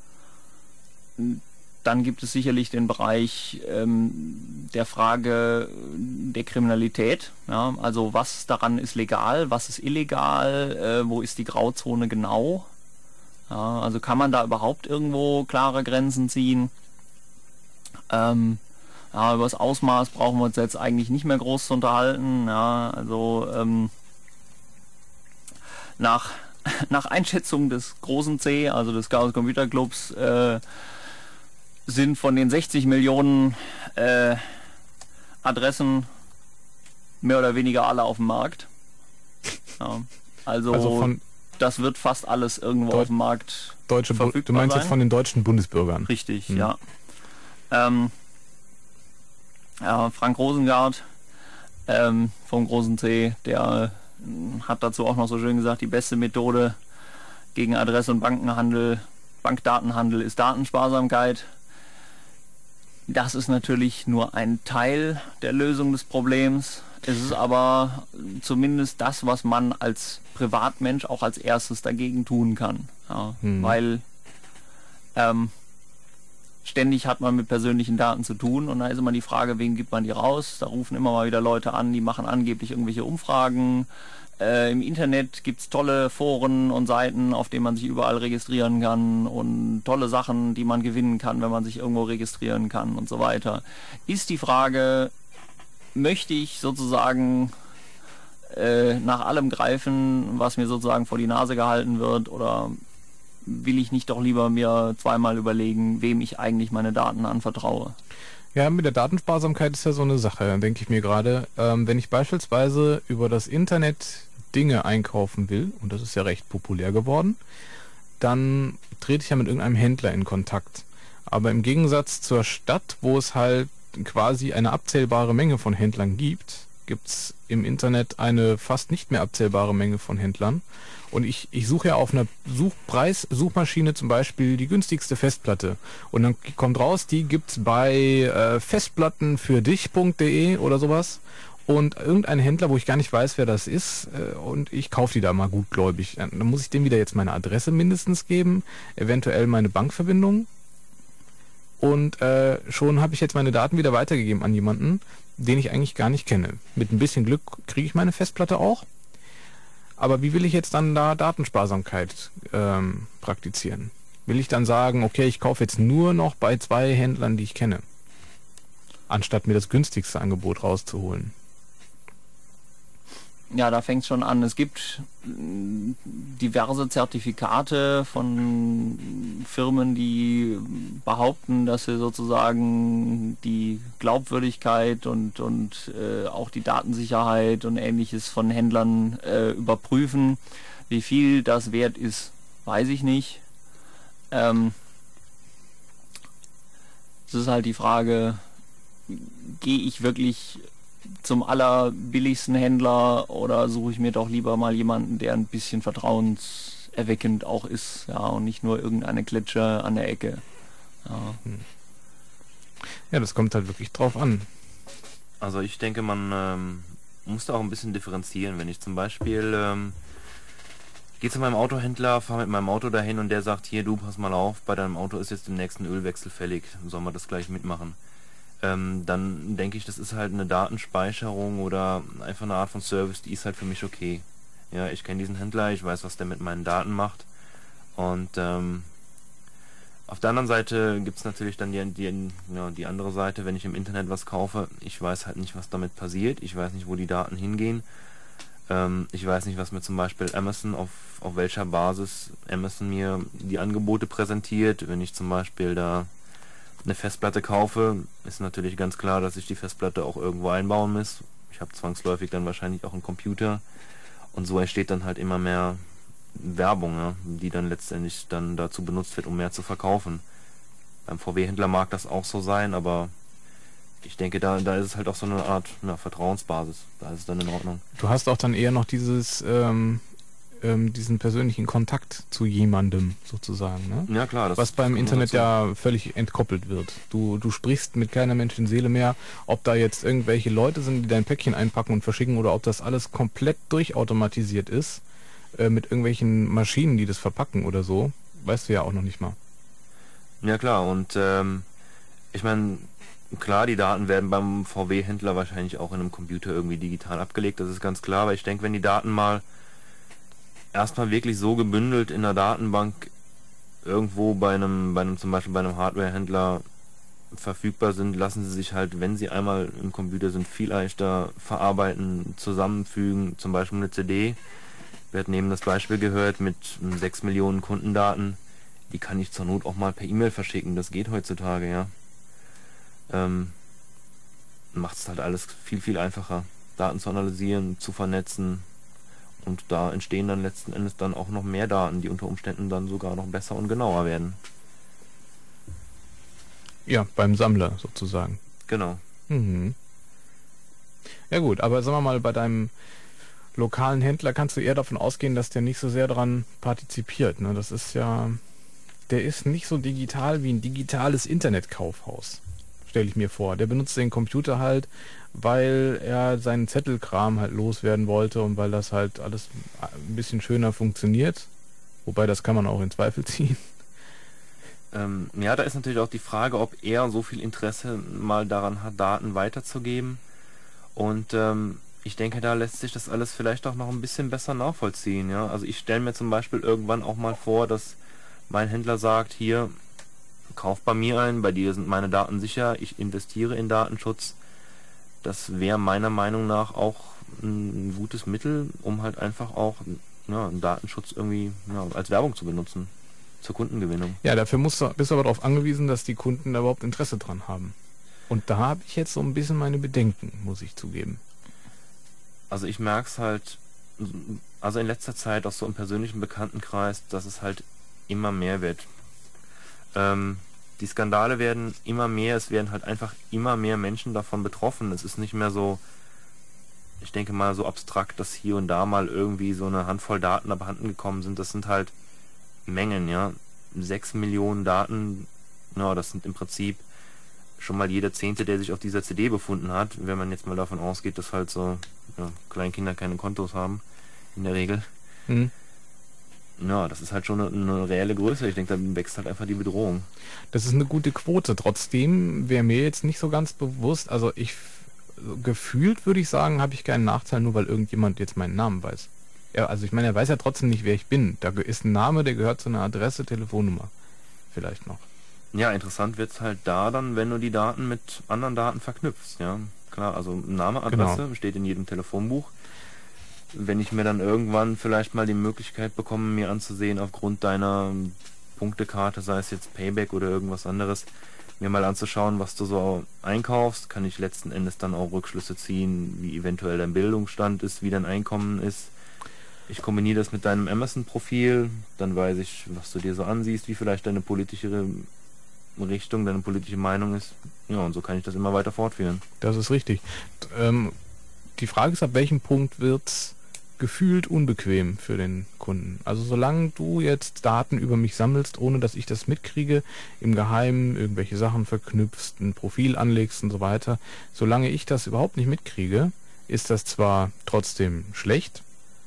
Dann gibt es sicherlich den Bereich der Frage der Kriminalität. Ja? Also was daran ist legal, was ist illegal, wo ist die Grauzone genau? Ja, also kann man da überhaupt irgendwo klare Grenzen ziehen? Ja, über das Ausmaß brauchen wir uns jetzt eigentlich nicht mehr groß zu unterhalten. Ja, also nach Einschätzung des großen C, also des Chaos Computer Clubs, sind von den 60 Millionen Adressen mehr oder weniger alle auf dem Markt. Ja, also von das wird fast alles irgendwo auf dem Markt verfügbar Du meinst sein. jetzt von den deutschen Bundesbürgern? Richtig, ja. Ja, Frank Rosengart vom großen C, der hat dazu auch noch so schön gesagt, die beste Methode gegen Adresse- und Bankdatenhandel ist Datensparsamkeit. Das ist natürlich nur ein Teil der Lösung des Problems. Es ist aber zumindest das, was man als Privatmensch auch als erstes dagegen tun kann. Ja, weil ständig hat man mit persönlichen Daten zu tun und da ist immer die Frage, wem gibt man die raus? Da rufen immer mal wieder Leute an, die machen angeblich irgendwelche Umfragen. Im Internet gibt es tolle Foren und Seiten, auf denen man sich überall registrieren kann und tolle Sachen, die man gewinnen kann, wenn man sich irgendwo registrieren kann und so weiter. Ist die Frage, möchte ich sozusagen nach allem greifen, was mir sozusagen vor die Nase gehalten wird, oder will ich nicht doch lieber mir zweimal überlegen, wem ich eigentlich meine Daten anvertraue? Ja, mit der Datensparsamkeit ist ja so eine Sache, denke ich mir gerade. Wenn ich beispielsweise über das Internet Dinge einkaufen will, und das ist ja recht populär geworden, dann trete ich ja mit irgendeinem Händler in Kontakt. Aber im Gegensatz zur Stadt, wo es halt quasi eine abzählbare Menge von Händlern gibt, gibt es im Internet eine fast nicht mehr abzählbare Menge von Händlern. Und ich suche ja auf einer Suchmaschine zum Beispiel die günstigste Festplatte. Und dann kommt raus, die gibt's bei festplattenfürdich.de oder sowas. Und irgendein Händler, wo ich gar nicht weiß, wer das ist, und ich kaufe die da mal gutgläubig. Dann muss ich dem wieder jetzt meine Adresse mindestens geben, eventuell meine Bankverbindung. Und schon habe ich jetzt meine Daten wieder weitergegeben an jemanden, den ich eigentlich gar nicht kenne. Mit ein bisschen Glück kriege ich meine Festplatte auch. Aber wie will ich jetzt dann da Datensparsamkeit praktizieren? Will ich dann sagen, okay, ich kaufe jetzt nur noch bei 2 Händlern, die ich kenne, anstatt mir das günstigste Angebot rauszuholen? Ja, da fängt es schon an. Es gibt diverse Zertifikate von Firmen, die behaupten, dass sie sozusagen die Glaubwürdigkeit und auch die Datensicherheit und Ähnliches von Händlern überprüfen. Wie viel das wert ist, weiß ich nicht. Es ist halt die Frage, gehe ich wirklich zum allerbilligsten Händler oder suche ich mir doch lieber mal jemanden, der ein bisschen vertrauenserweckend auch ist, ja, und nicht nur irgendeine Klitsche an der Ecke. Ja. Ja, das kommt halt wirklich drauf an. Also ich denke, man muss da auch ein bisschen differenzieren. Wenn ich zum Beispiel gehe zu meinem Autohändler, fahre mit meinem Auto dahin und der sagt, hier, du, pass mal auf, bei deinem Auto ist jetzt demnächst ein Ölwechsel fällig, sollen wir das gleich mitmachen? Dann denke ich, das ist halt eine Datenspeicherung oder einfach eine Art von Service, die ist halt für mich okay. Ja, ich kenne diesen Händler, ich weiß, was der mit meinen Daten macht. Und auf der anderen Seite gibt es natürlich dann die andere Seite, wenn ich im Internet was kaufe, ich weiß halt nicht, was damit passiert, ich weiß nicht, wo die Daten hingehen. Ich weiß nicht, was mir zum Beispiel Amazon, auf welcher Basis Amazon mir die Angebote präsentiert. Wenn ich zum Beispiel da eine Festplatte kaufe, ist natürlich ganz klar, dass ich die Festplatte auch irgendwo einbauen muss. Ich habe zwangsläufig dann wahrscheinlich auch einen Computer und so entsteht dann halt immer mehr Werbung, ja, die dann letztendlich dann dazu benutzt wird, um mehr zu verkaufen. Beim VW-Händler mag das auch so sein, aber ich denke, da ist es halt auch so eine Art Vertrauensbasis. Da ist es dann in Ordnung. Du hast auch dann eher noch diesen persönlichen Kontakt zu jemandem sozusagen, ne? Ja klar. Das was beim Internet ja völlig entkoppelt wird. Du sprichst mit keiner Menschenseele mehr, ob da jetzt irgendwelche Leute sind, die dein Päckchen einpacken und verschicken, oder ob das alles komplett durchautomatisiert ist, mit irgendwelchen Maschinen, die das verpacken oder so, weißt du ja auch noch nicht mal. Ja klar, und ich meine, klar, die Daten werden beim VW-Händler wahrscheinlich auch in einem Computer irgendwie digital abgelegt, das ist ganz klar, aber ich denke, wenn die Daten mal erstmal wirklich so gebündelt in der Datenbank irgendwo bei einem zum Beispiel bei einem Hardware-Händler verfügbar sind, lassen sie sich halt, wenn sie einmal im Computer sind, viel leichter verarbeiten, zusammenfügen, zum Beispiel eine CD. Wir hatten eben das Beispiel gehört mit 6 Millionen Kundendaten, die kann ich zur Not auch mal per E-Mail verschicken, das geht heutzutage, ja. Macht es halt alles viel, viel einfacher, Daten zu analysieren, zu vernetzen. Und da entstehen dann letzten Endes dann auch noch mehr Daten, die unter Umständen dann sogar noch besser und genauer werden. Ja, beim Sammler sozusagen. Genau. Mhm. Ja gut, aber sagen wir mal, bei deinem lokalen Händler kannst du eher davon ausgehen, dass der nicht so sehr daran partizipiert, ne? Das ist ja, der ist nicht so digital wie ein digitales Internetkaufhaus, stelle ich mir vor. Der benutzt den Computer halt, weil er seinen Zettelkram halt loswerden wollte und weil das halt alles ein bisschen schöner funktioniert. Wobei, das kann man auch in Zweifel ziehen. Ja, da ist natürlich auch die Frage, ob er so viel Interesse mal daran hat, Daten weiterzugeben. Und ich denke, da lässt sich das alles vielleicht auch noch ein bisschen besser nachvollziehen. Ja? Also ich stelle mir zum Beispiel irgendwann auch mal vor, dass mein Händler sagt, hier, kauf bei mir ein, bei dir sind meine Daten sicher, ich investiere in Datenschutz. Das wäre meiner Meinung nach auch ein gutes Mittel, um halt einfach auch einen Datenschutz irgendwie als Werbung zu benutzen. Zur Kundengewinnung. Ja, dafür bist du aber darauf angewiesen, dass die Kunden da überhaupt Interesse dran haben. Und da habe ich jetzt so ein bisschen meine Bedenken, muss ich zugeben. Also ich merke es halt, also in letzter Zeit auch so im persönlichen Bekanntenkreis, dass es halt immer mehr wird. Die Skandale werden immer mehr, es werden halt einfach immer mehr Menschen davon betroffen. Es ist nicht mehr so, ich denke mal so abstrakt, dass hier und da mal irgendwie so eine Handvoll Daten abhanden gekommen sind. Das sind halt Mengen, ja. 6 Millionen Daten, das sind im Prinzip schon mal jeder Zehnte, der sich auf dieser CD befunden hat, wenn man jetzt mal davon ausgeht, dass halt so Kleinkinder keine Kontos haben, in der Regel. Mhm. Ja, das ist halt schon eine reelle Größe. Ich denke, da wächst halt einfach die Bedrohung. Das ist eine gute Quote. Trotzdem wäre mir jetzt nicht so ganz bewusst, also gefühlt würde ich sagen, habe ich keinen Nachteil, nur weil irgendjemand jetzt meinen Namen weiß. Ja, also ich meine, er weiß ja trotzdem nicht, wer ich bin. Da ist ein Name, der gehört zu einer Adresse, Telefonnummer. Vielleicht noch. Ja, interessant wird's halt da dann, wenn du die Daten mit anderen Daten verknüpfst, ja. Klar, also Name, Adresse steht in jedem Telefonbuch. Wenn ich mir dann irgendwann vielleicht mal die Möglichkeit bekomme, mir anzusehen, aufgrund deiner Punktekarte, sei es jetzt Payback oder irgendwas anderes, mir mal anzuschauen, was du so einkaufst, kann ich letzten Endes dann auch Rückschlüsse ziehen, wie eventuell dein Bildungsstand ist, wie dein Einkommen ist. Ich kombiniere das mit deinem Amazon-Profil, dann weiß ich, was du dir so ansiehst, wie vielleicht deine politische Richtung, deine politische Meinung ist. Ja, und so kann ich das immer weiter fortführen. Das ist richtig. Die Frage ist, ab welchem Punkt wird's gefühlt unbequem für den Kunden? Also solange du jetzt Daten über mich sammelst, ohne dass ich das mitkriege, im Geheimen irgendwelche Sachen verknüpfst, ein Profil anlegst und so weiter, solange ich das überhaupt nicht mitkriege, ist das zwar trotzdem schlecht,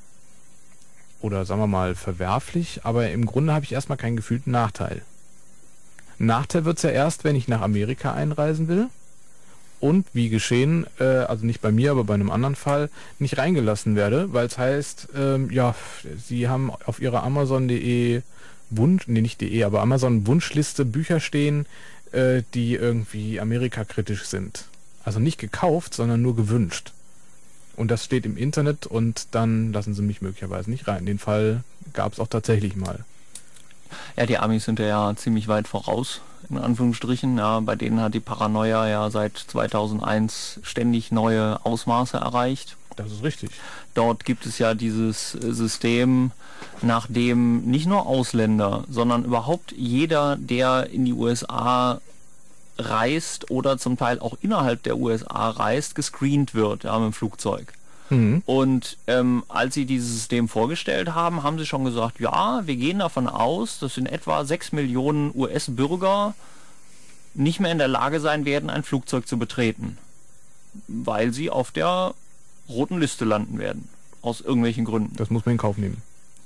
oder sagen wir mal verwerflich, aber im Grunde habe ich erstmal keinen gefühlten Nachteil. Nachteil wird es ja erst, wenn ich nach Amerika einreisen will und wie geschehen, also nicht bei mir, aber bei einem anderen Fall, nicht reingelassen werde, weil es heißt, Sie haben auf Ihrer Amazon.de aber Amazon Wunschliste Bücher stehen, die irgendwie Amerika-kritisch sind. Also nicht gekauft, sondern nur gewünscht. Und das steht im Internet und dann lassen sie mich möglicherweise nicht rein. Den Fall gab es auch tatsächlich mal. Ja, die Amis sind ja ziemlich weit voraus, in Anführungsstrichen. Ja, bei denen hat die Paranoia ja seit 2001 ständig neue Ausmaße erreicht. Das ist richtig. Dort gibt es ja dieses System, nach dem nicht nur Ausländer, sondern überhaupt jeder, der in die USA reist oder zum Teil auch innerhalb der USA reist, gescreent wird, mit dem Flugzeug. Mhm. Und als sie dieses System vorgestellt haben, haben sie schon gesagt, ja, wir gehen davon aus, dass in etwa 6 Millionen US-Bürger nicht mehr in der Lage sein werden, ein Flugzeug zu betreten, weil sie auf der roten Liste landen werden, aus irgendwelchen Gründen. Das muss man in Kauf nehmen.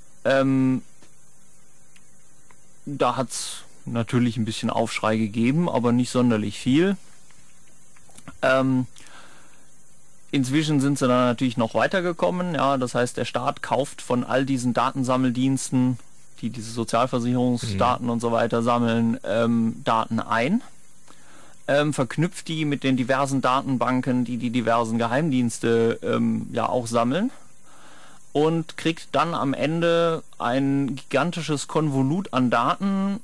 Da hat es natürlich ein bisschen Aufschrei gegeben, aber nicht sonderlich viel. Inzwischen sind sie dann natürlich noch weitergekommen. Ja, das heißt, der Staat kauft von all diesen Datensammeldiensten, die diese Sozialversicherungsdaten und so weiter sammeln, Daten ein, verknüpft die mit den diversen Datenbanken, die die diversen Geheimdienste auch sammeln, und kriegt dann am Ende ein gigantisches Konvolut an Daten,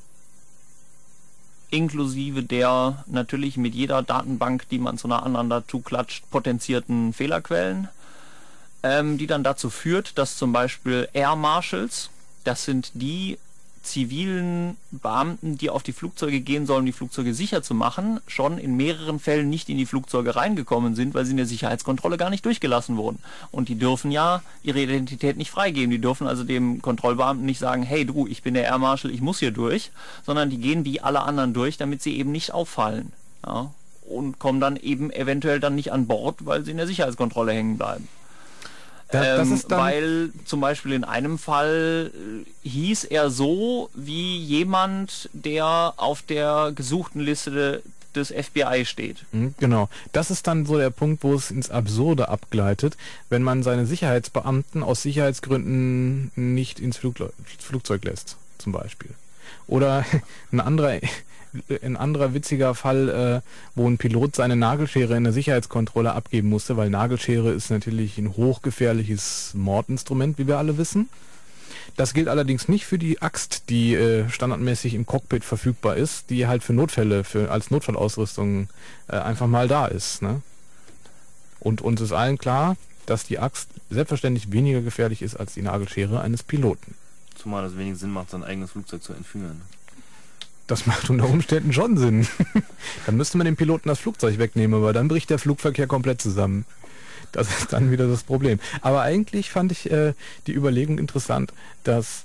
inklusive der natürlich mit jeder Datenbank, die man zu einer anderen dazu klatscht, potenzierten Fehlerquellen, die dann dazu führt, dass zum Beispiel Air Marshals, das sind die zivilen Beamten, die auf die Flugzeuge gehen sollen, die Flugzeuge sicher zu machen, schon in mehreren Fällen nicht in die Flugzeuge reingekommen sind, weil sie in der Sicherheitskontrolle gar nicht durchgelassen wurden. Und die dürfen ja ihre Identität nicht freigeben. Die dürfen also dem Kontrollbeamten nicht sagen, hey du, ich bin der Air Marshal, ich muss hier durch, sondern die gehen wie alle anderen durch, damit sie eben nicht auffallen. Ja? Und kommen dann eben eventuell dann nicht an Bord, weil sie in der Sicherheitskontrolle hängen bleiben. Das ist dann, weil zum Beispiel in einem Fall hieß er so wie jemand, der auf der gesuchten Liste des FBI steht. genau. Das ist dann so der Punkt, wo es ins Absurde abgleitet, wenn man seine Sicherheitsbeamten aus Sicherheitsgründen nicht ins Flugzeug lässt, zum Beispiel. Oder ein anderer witziger Fall, wo ein Pilot seine Nagelschere in der Sicherheitskontrolle abgeben musste, weil Nagelschere ist natürlich ein hochgefährliches Mordinstrument, wie wir alle wissen. Das gilt allerdings nicht für die Axt, die standardmäßig im Cockpit verfügbar ist, die halt für Notfälle, als Notfallausrüstung einfach mal da ist. Ne? Und uns ist allen klar, dass die Axt selbstverständlich weniger gefährlich ist als die Nagelschere eines Piloten. Zumal es wenig Sinn macht, sein eigenes Flugzeug zu entführen. Das macht unter Umständen schon Sinn. Dann müsste man dem Piloten das Flugzeug wegnehmen, aber dann bricht der Flugverkehr komplett zusammen. Das ist dann wieder das Problem. Aber eigentlich fand ich die Überlegung interessant, dass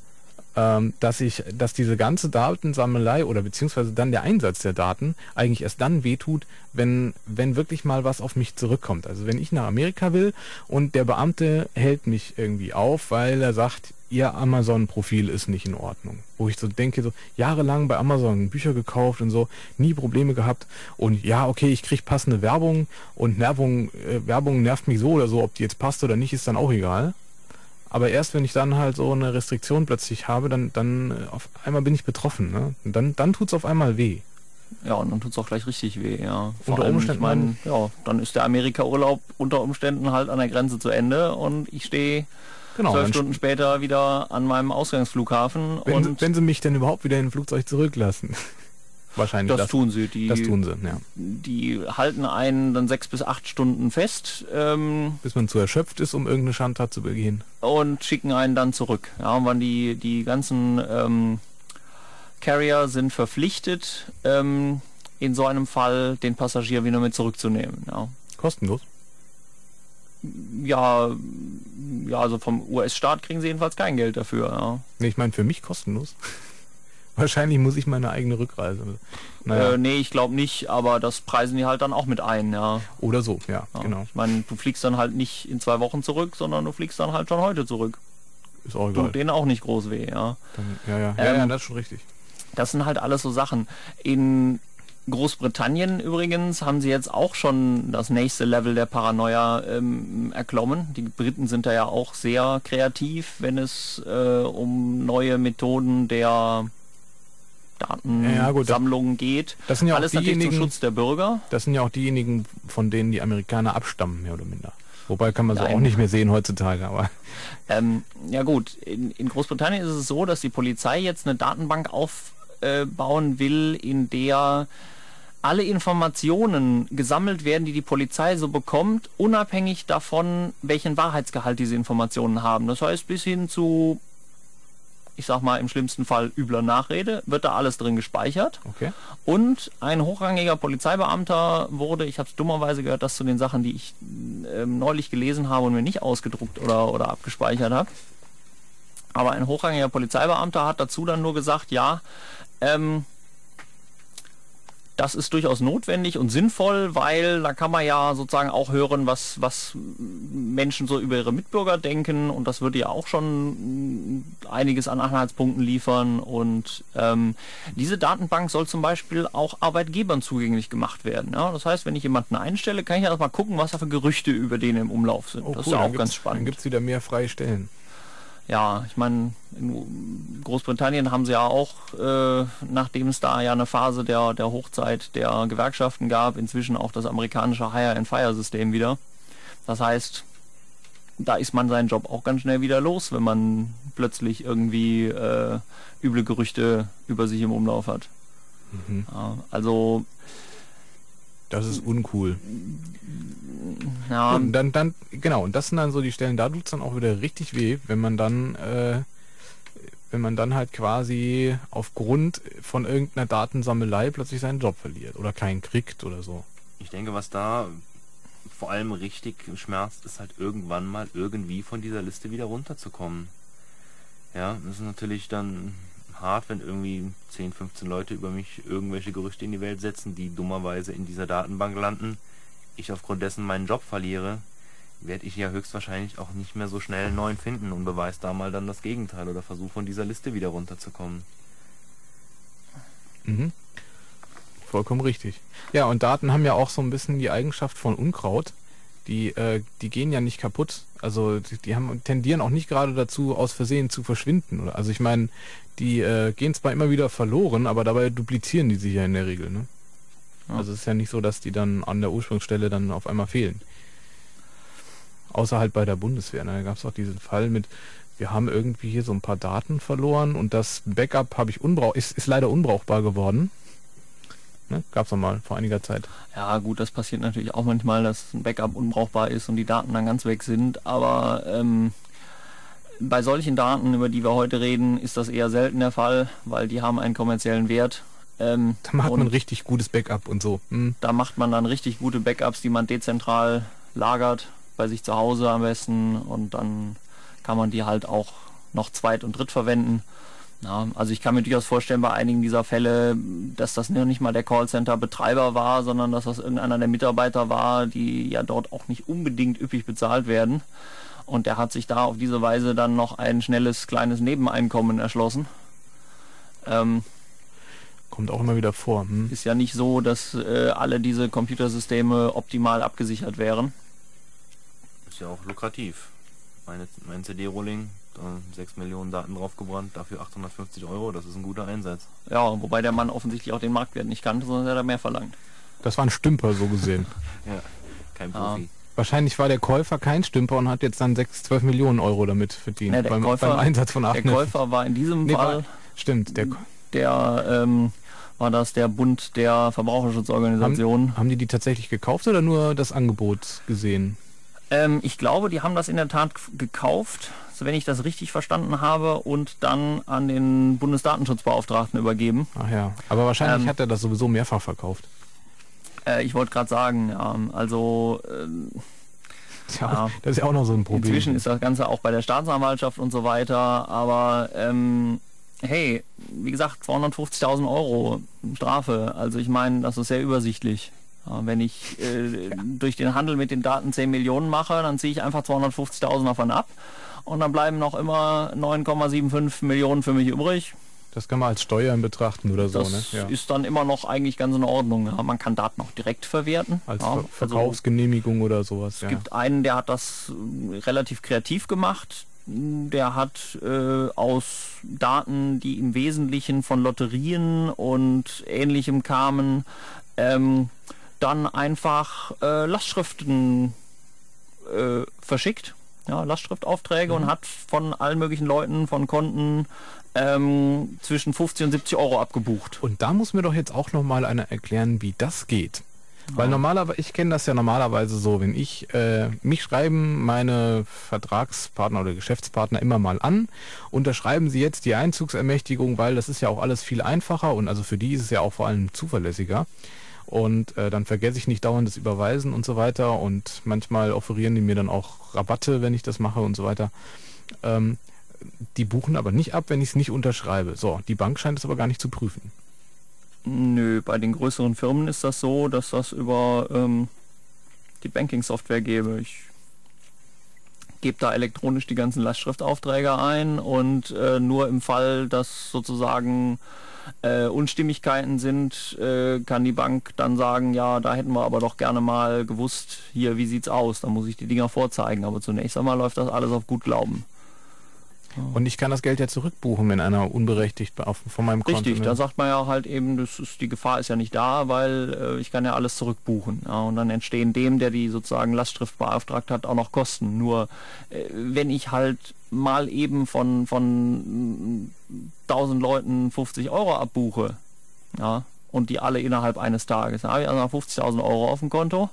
diese ganze Datensammelei oder beziehungsweise dann der Einsatz der Daten eigentlich erst dann wehtut, wenn wirklich mal was auf mich zurückkommt. Also wenn ich nach Amerika will und der Beamte hält mich irgendwie auf, weil er sagt, Ihr Amazon-Profil ist nicht in Ordnung. Wo ich so denke, so jahrelang bei Amazon Bücher gekauft und so, nie Probleme gehabt. Und ja, okay, ich kriege passende Werbung und Werbung nervt mich so oder so, ob die jetzt passt oder nicht, ist dann auch egal. Aber erst wenn ich dann halt so eine Restriktion plötzlich habe, dann auf einmal bin ich betroffen. Ne? Und dann tut's auf einmal weh. Ja, und dann tut's auch gleich richtig weh, ja. Unter Umständen. Dann ist der Amerika-Urlaub unter Umständen halt an der Grenze zu Ende und ich stehe 12 Stunden später wieder an meinem Ausgangsflughafen. Wenn sie mich denn überhaupt wieder in ein Flugzeug zurücklassen. Wahrscheinlich. Das tun sie. Das tun sie, ja. Die halten einen dann 6 bis 8 Stunden fest. Bis man zu erschöpft ist, um irgendeine Schandtat zu begehen. Und schicken einen dann zurück. Ja, und die ganzen Carrier sind verpflichtet, in so einem Fall den Passagier wieder mit zurückzunehmen. Ja. Kostenlos? Ja, also vom US-Staat kriegen sie jedenfalls kein Geld dafür. Ja. Nee, ich meine für mich kostenlos. Wahrscheinlich muss ich meine eigene Rückreise. Naja. Nee, ich glaube nicht, aber das preisen die halt dann auch mit ein, ja. Oder so, ja, genau. Ich meine, du fliegst dann halt nicht in 2 Wochen zurück, sondern du fliegst dann halt schon heute zurück. Ist auch egal. Tut denen auch nicht groß weh, ja. Ja, das ist schon richtig. Das sind halt alles so Sachen. In Großbritannien übrigens haben sie jetzt auch schon das nächste Level der Paranoia erklommen. Die Briten sind da ja auch sehr kreativ, wenn es um neue Methoden der Datensammlungen geht. Das sind ja alles auch natürlich zum Schutz der Bürger. Das sind ja auch diejenigen, von denen die Amerikaner abstammen, mehr oder minder. Wobei kann man so auch nicht mehr sehen heutzutage. Aber ja gut, in Großbritannien ist es so, dass die Polizei jetzt eine Datenbank aufbauen will, in der alle Informationen gesammelt werden, die die Polizei so bekommt, unabhängig davon, welchen Wahrheitsgehalt diese Informationen haben. Das heißt, bis hin zu, ich sag mal, im schlimmsten Fall übler Nachrede, wird da alles drin gespeichert. Okay. Und ein hochrangiger Polizeibeamter wurde, ich habe es dummerweise gehört, das zu den Sachen, die ich neulich gelesen habe und mir nicht ausgedruckt oder abgespeichert habe. Aber ein hochrangiger Polizeibeamter hat dazu dann nur gesagt, ja, das ist durchaus notwendig und sinnvoll, weil da kann man ja sozusagen auch hören, was Menschen so über ihre Mitbürger denken, und das würde ja auch schon einiges an Anhaltspunkten liefern. Und diese Datenbank soll zum Beispiel auch Arbeitgebern zugänglich gemacht werden. Ja? Das heißt, wenn ich jemanden einstelle, kann ich ja erstmal gucken, was da für Gerüchte über den im Umlauf sind. Das ist ja auch ganz spannend. Dann gibt es wieder mehr freie Stellen. Ja, ich meine, in Großbritannien haben sie ja auch, nachdem es da ja eine Phase der Hochzeit der Gewerkschaften gab, inzwischen auch das amerikanische Hire-and-Fire-System wieder. Das heißt, da ist man seinen Job auch ganz schnell wieder los, wenn man plötzlich irgendwie üble Gerüchte über sich im Umlauf hat. Mhm. Ja, also... Das ist uncool. Ja. Und dann, genau, und das sind dann so die Stellen, da tut es dann auch wieder richtig weh, wenn man dann halt quasi aufgrund von irgendeiner Datensammelei plötzlich seinen Job verliert oder keinen kriegt oder so. Ich denke, was da vor allem richtig schmerzt, ist halt irgendwann mal irgendwie von dieser Liste wieder runterzukommen. Ja, das ist natürlich dann hart, wenn irgendwie 10, 15 Leute über mich irgendwelche Gerüchte in die Welt setzen, die dummerweise in dieser Datenbank landen, ich aufgrund dessen meinen Job verliere. werde ich ja höchstwahrscheinlich auch nicht mehr so schnell einen neuen finden und beweise da mal dann das Gegenteil oder versuche von dieser Liste wieder runterzukommen. Mhm. Vollkommen richtig. Ja, und Daten haben ja auch so ein bisschen die Eigenschaft von Unkraut. Die gehen ja nicht kaputt. Also die tendieren auch nicht gerade dazu, aus Versehen zu verschwinden. Oder? Also ich meine, die gehen zwar immer wieder verloren, aber dabei duplizieren die sich ja in der Regel. Ne? Ja. Also es ist ja nicht so, dass die dann an der Ursprungsstelle dann auf einmal fehlen. Außer halt bei der Bundeswehr. Ne? Da gab es auch diesen Fall mit, wir haben irgendwie hier so ein paar Daten verloren und das Backup ist leider unbrauchbar geworden. Ne? Gab es mal vor einiger Zeit. Ja gut, das passiert natürlich auch manchmal, dass ein Backup unbrauchbar ist und die Daten dann ganz weg sind, aber bei solchen Daten, über die wir heute reden, ist das eher selten der Fall, weil die haben einen kommerziellen Wert. Da macht man richtig gutes Backup und so. Da macht man dann richtig gute Backups, die man dezentral lagert, bei sich zu Hause am besten, und dann kann man die halt auch noch zweit- und dritt verwenden. Ja, also ich kann mir durchaus vorstellen, bei einigen dieser Fälle, dass das nicht mal der Callcenter-Betreiber war, sondern dass das irgendeiner der Mitarbeiter war, die ja dort auch nicht unbedingt üppig bezahlt werden. Und der hat sich da auf diese Weise dann noch ein schnelles, kleines Nebeneinkommen erschlossen. Kommt auch immer wieder vor. Ist ja nicht so, dass alle diese Computersysteme optimal abgesichert wären. Ist ja auch lukrativ. Mein CD-Rolling, 6 Millionen Daten draufgebrannt, dafür 850 Euro, das ist ein guter Einsatz. Ja, wobei der Mann offensichtlich auch den Marktwert nicht kannte, sondern er hat mehr verlangt. Das war ein Stümper, so gesehen. Ja, kein Profi. Wahrscheinlich war der Käufer kein Stümper und hat jetzt dann 12 Millionen Euro damit verdient. Ja, beim Einsatz von 8. Der Käufer war in diesem Fall... Stimmt. War das der Bund der Verbraucherschutzorganisationen. Haben die tatsächlich gekauft oder nur das Angebot gesehen? Ich glaube, die haben das in der Tat gekauft, so wenn ich das richtig verstanden habe, und dann an den Bundesdatenschutzbeauftragten übergeben. Ach ja, aber wahrscheinlich hat er das sowieso mehrfach verkauft. Ich wollte gerade sagen, das ist ja auch noch so ein Problem. Inzwischen ist das Ganze auch bei der Staatsanwaltschaft und so weiter, aber hey, wie gesagt, 250.000 Euro Strafe, also ich meine, das ist sehr übersichtlich. Ja, wenn ich durch den Handel mit den Daten 10 Millionen mache, dann ziehe ich einfach 250.000 davon ab und dann bleiben noch immer 9,75 Millionen für mich übrig. Das kann man als Steuern betrachten oder so, ne? Das ist dann immer noch eigentlich ganz in Ordnung. Ja, man kann Daten auch direkt verwerten. Als Verkaufsgenehmigung oder sowas, Es gibt einen, der hat das relativ kreativ gemacht. Der hat aus Daten, die im Wesentlichen von Lotterien und Ähnlichem kamen, dann einfach Lastschriften verschickt, ja, Lastschriftaufträge, und hat von allen möglichen Leuten von Konten zwischen 50 und 70 Euro abgebucht. Und da muss mir doch jetzt auch noch mal einer erklären, wie das geht. Weil normalerweise, ich kenne das ja normalerweise so, wenn mich schreiben meine Vertragspartner oder Geschäftspartner immer mal an, unterschreiben sie jetzt die Einzugsermächtigung, weil das ist ja auch alles viel einfacher und also für die ist es ja auch vor allem zuverlässiger. Und dann vergesse ich nicht dauernd das Überweisen und so weiter, und manchmal offerieren die mir dann auch Rabatte, wenn ich das mache und so weiter. Die buchen aber nicht ab, wenn ich es nicht unterschreibe. So, die Bank scheint es aber gar nicht zu prüfen. Nö, bei den größeren Firmen ist das so, dass das über die Banking-Software gebe. Ich gebe da elektronisch die ganzen Lastschriftaufträge ein und nur im Fall, dass sozusagen Unstimmigkeiten sind, kann die Bank dann sagen, ja, da hätten wir aber doch gerne mal gewusst, hier, wie sieht's aus? Da muss ich die Dinger vorzeigen. Aber zunächst einmal läuft das alles auf gut Glauben. Und ich kann das Geld ja zurückbuchen, wenn einer unberechtigt von meinem Konto... Richtig, da sagt man ja halt eben, die Gefahr ist ja nicht da, weil ich kann ja alles zurückbuchen. Ja, und dann entstehen dem, der die sozusagen Lastschrift beauftragt hat, auch noch Kosten. Nur wenn ich halt mal eben von 1000 Leuten 50 Euro abbuche, ja, und die alle innerhalb eines Tages, dann habe ich also noch 50.000 Euro auf dem Konto,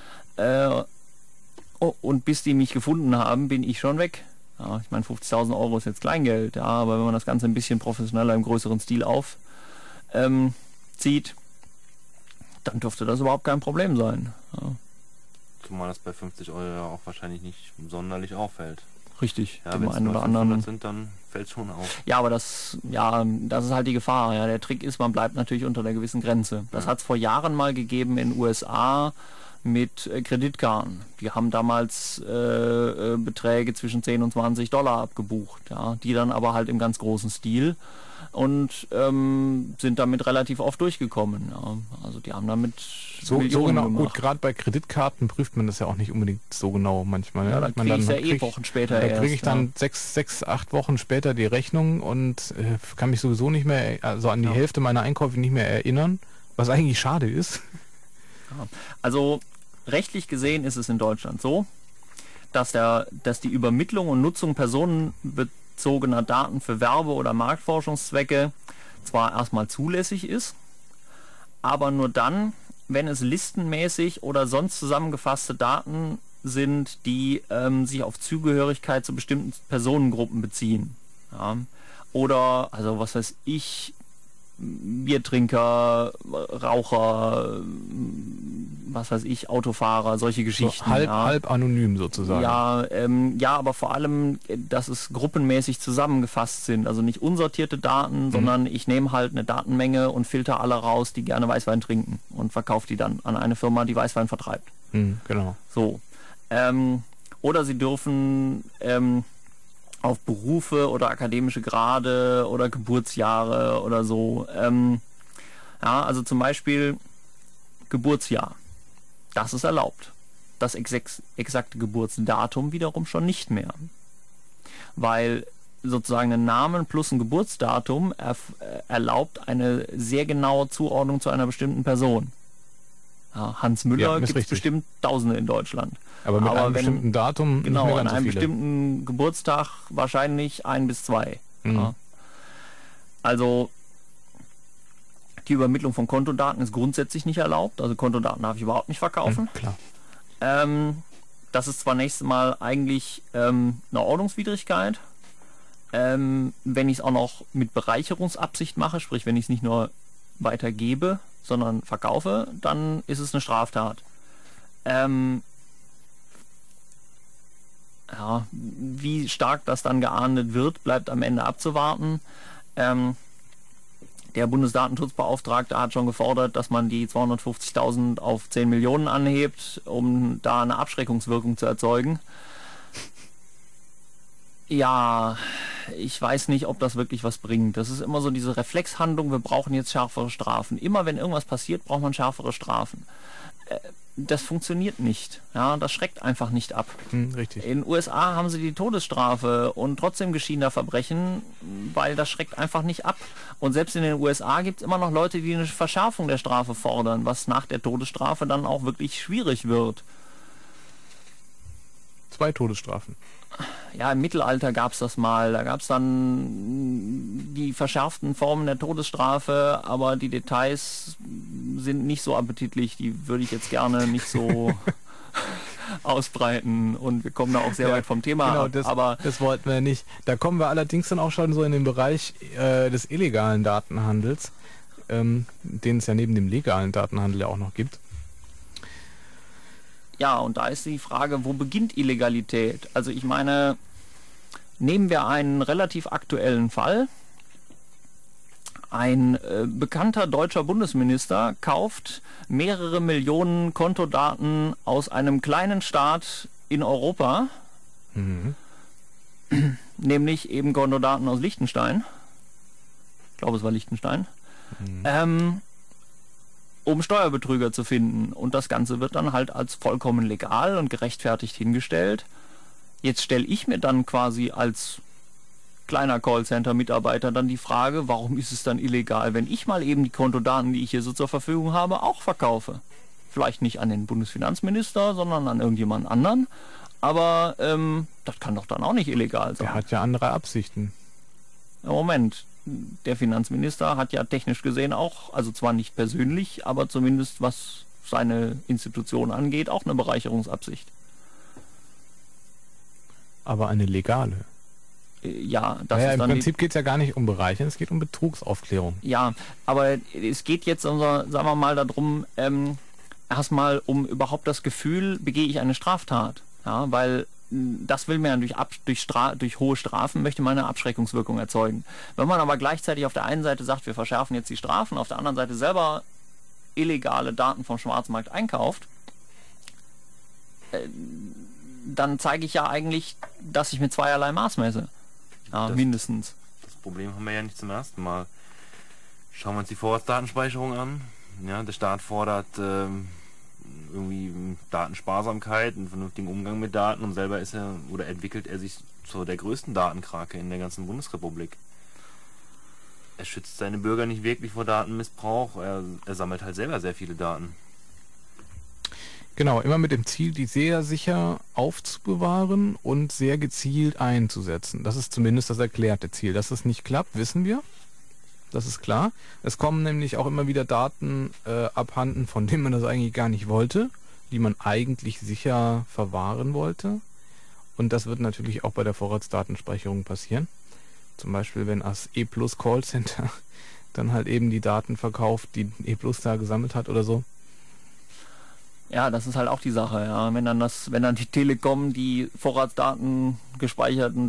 und bis die mich gefunden haben, bin ich schon weg. Ja, ich meine, 50.000 Euro ist jetzt Kleingeld, ja, aber wenn man das Ganze ein bisschen professioneller im größeren Stil aufzieht, dann dürfte das überhaupt kein Problem sein. Ja. Zumal das bei 50 Euro ja auch wahrscheinlich nicht sonderlich auffällt. Richtig, ja, wenn es nur 500 sind, dann fällt es schon auf. Ja, aber das ist halt die Gefahr. Ja. Der Trick ist, man bleibt natürlich unter einer gewissen Grenze. Das hat es vor Jahren mal gegeben in den USA. mit Kreditkarten. Die haben damals Beträge zwischen 10 und $20 abgebucht, ja, die dann aber halt im ganz großen Stil und sind damit relativ oft durchgekommen. Ja. Also die haben damit So Millionen genau, gemacht. gut, gerade bei Kreditkarten prüft man das ja auch nicht unbedingt so genau manchmal. Ja, da Ich meine, kriege ich ja krieg- Wochen später Da erst. kriege ich dann 8 Wochen später die Rechnung und kann mich sowieso nicht mehr, also an die Hälfte meiner Einkäufe nicht mehr erinnern, was eigentlich schade ist. Ja. Also rechtlich gesehen ist es in Deutschland so, dass die Übermittlung und Nutzung personenbezogener Daten für Werbe- oder Marktforschungszwecke zwar erstmal zulässig ist, aber nur dann, wenn es listenmäßig oder sonst zusammengefasste Daten sind, die sich auf Zugehörigkeit zu bestimmten Personengruppen beziehen. Ja. Oder, also was weiß ich, Biertrinker, Raucher, was weiß ich, Autofahrer, solche Geschichten. So halb, ja. halb anonym sozusagen. Ja, aber vor allem, dass es gruppenmäßig zusammengefasst sind. Also nicht unsortierte Daten, sondern ich nehme halt eine Datenmenge und filter alle raus, die gerne Weißwein trinken und verkaufe die dann an eine Firma, die Weißwein vertreibt. Genau. So. Oder sie dürfen auf Berufe oder akademische Grade oder Geburtsjahre oder so. Ja, also zum Beispiel Geburtsjahr. Das ist erlaubt. Das exakte Geburtsdatum wiederum schon nicht mehr. Weil sozusagen ein Namen plus ein Geburtsdatum erlaubt eine sehr genaue Zuordnung zu einer bestimmten Person. Ja, Hans Ja, Müller ist gibt es richtig. bestimmt Tausende in Deutschland. Aber mit einem wenn- bestimmten Datum Genau, nicht mehr an ganz so einem viele. bestimmten Geburtstag wahrscheinlich 1 bis 2. Ja. Also die Übermittlung von Kontodaten ist grundsätzlich nicht erlaubt. Also Kontodaten darf ich überhaupt nicht verkaufen. Klar. Das ist zwar nächstes Mal eigentlich eine Ordnungswidrigkeit. Wenn ich es auch noch mit Bereicherungsabsicht mache, sprich wenn ich es nicht nur weitergebe, sondern verkaufe, dann ist es eine Straftat. Ja, wie stark das dann geahndet wird, bleibt am Ende abzuwarten. Der Bundesdatenschutzbeauftragte hat schon gefordert, dass man die 250.000 auf 10 Millionen anhebt, um da eine Abschreckungswirkung zu erzeugen. Ja, ich weiß nicht, ob das wirklich was bringt. Das ist immer so diese Reflexhandlung, wir brauchen jetzt schärfere Strafen. Immer wenn irgendwas passiert, braucht man schärfere Strafen. Das funktioniert nicht. Ja, das schreckt einfach nicht ab. Richtig. In den USA haben sie die Todesstrafe und trotzdem geschehen da Verbrechen, weil das schreckt einfach nicht ab. Und selbst in den USA gibt es immer noch Leute, die eine Verschärfung der Strafe fordern, was nach der Todesstrafe dann auch wirklich schwierig wird. 2 Todesstrafen. Ja, im Mittelalter gab es das mal. Da gab es dann die verschärften Formen der Todesstrafe, aber die Details sind nicht so appetitlich. Die würde ich jetzt gerne nicht so ausbreiten. Und wir kommen da auch sehr weit vom Thema Genau, ab. Aber das wollten wir nicht. Da kommen wir allerdings dann auch schon so in den Bereich des illegalen Datenhandels, den es ja neben dem legalen Datenhandel ja auch noch gibt. ja, und da ist die Frage, wo beginnt Illegalität? Also ich meine, nehmen wir einen relativ aktuellen Fall. Ein bekannter deutscher Bundesminister kauft mehrere Millionen Kontodaten aus einem kleinen Staat in Europa, nämlich eben Kontodaten aus Liechtenstein. Ich glaube, es war Liechtenstein. Um Steuerbetrüger zu finden. Und das Ganze wird dann halt als vollkommen legal und gerechtfertigt hingestellt. Jetzt stelle ich mir dann quasi als kleiner Callcenter-Mitarbeiter dann die Frage, warum ist es dann illegal, wenn ich mal eben die Kontodaten, die ich hier so zur Verfügung habe, auch verkaufe? Vielleicht nicht an den Bundesfinanzminister, sondern an irgendjemand anderen. Aber das kann doch dann auch nicht illegal sein. Der hat ja andere Absichten. Moment, der Finanzminister hat ja technisch gesehen auch, also zwar nicht persönlich, aber zumindest was seine Institution angeht, auch eine Bereicherungsabsicht. Aber eine legale. Ja, das Naja, ist im dann Prinzip geht es ja gar nicht um Bereichern, es geht um Betrugsaufklärung. ja, aber es geht jetzt, sagen wir mal, darum, erstmal um überhaupt das Gefühl, begehe ich eine Straftat. Ja, weil das will man ja durch hohe Strafen, möchte man eine Abschreckungswirkung erzeugen. Wenn man aber gleichzeitig auf der einen Seite sagt, wir verschärfen jetzt die Strafen, auf der anderen Seite selber illegale Daten vom Schwarzmarkt einkauft, dann zeige ich ja eigentlich, dass ich mit zweierlei Maß messe. Ja, mindestens. Das Problem haben wir ja nicht zum ersten Mal. Schauen wir uns die Vorratsdatenspeicherung an. Ja, der Staat fordert irgendwie Datensparsamkeit, einen vernünftigen Umgang mit Daten und selber ist er oder entwickelt er sich zu der größten Datenkrake in der ganzen Bundesrepublik. Er schützt seine Bürger nicht wirklich vor Datenmissbrauch, er sammelt halt selber sehr viele Daten. Genau, immer mit dem Ziel, die sehr sicher aufzubewahren und sehr gezielt einzusetzen. Das ist zumindest das erklärte Ziel. Dass es nicht klappt, wissen wir. Das ist klar. Es kommen nämlich auch immer wieder Daten abhanden, von denen man das eigentlich gar nicht wollte, die man eigentlich sicher verwahren wollte. Und das wird natürlich auch bei der Vorratsdatenspeicherung passieren. Zum Beispiel, wenn das E+ Callcenter dann halt eben die Daten verkauft, die E+ da gesammelt hat oder so. Ja, das ist halt auch die Sache, ja. Wenn dann die Telekom die Vorratsdaten gespeicherten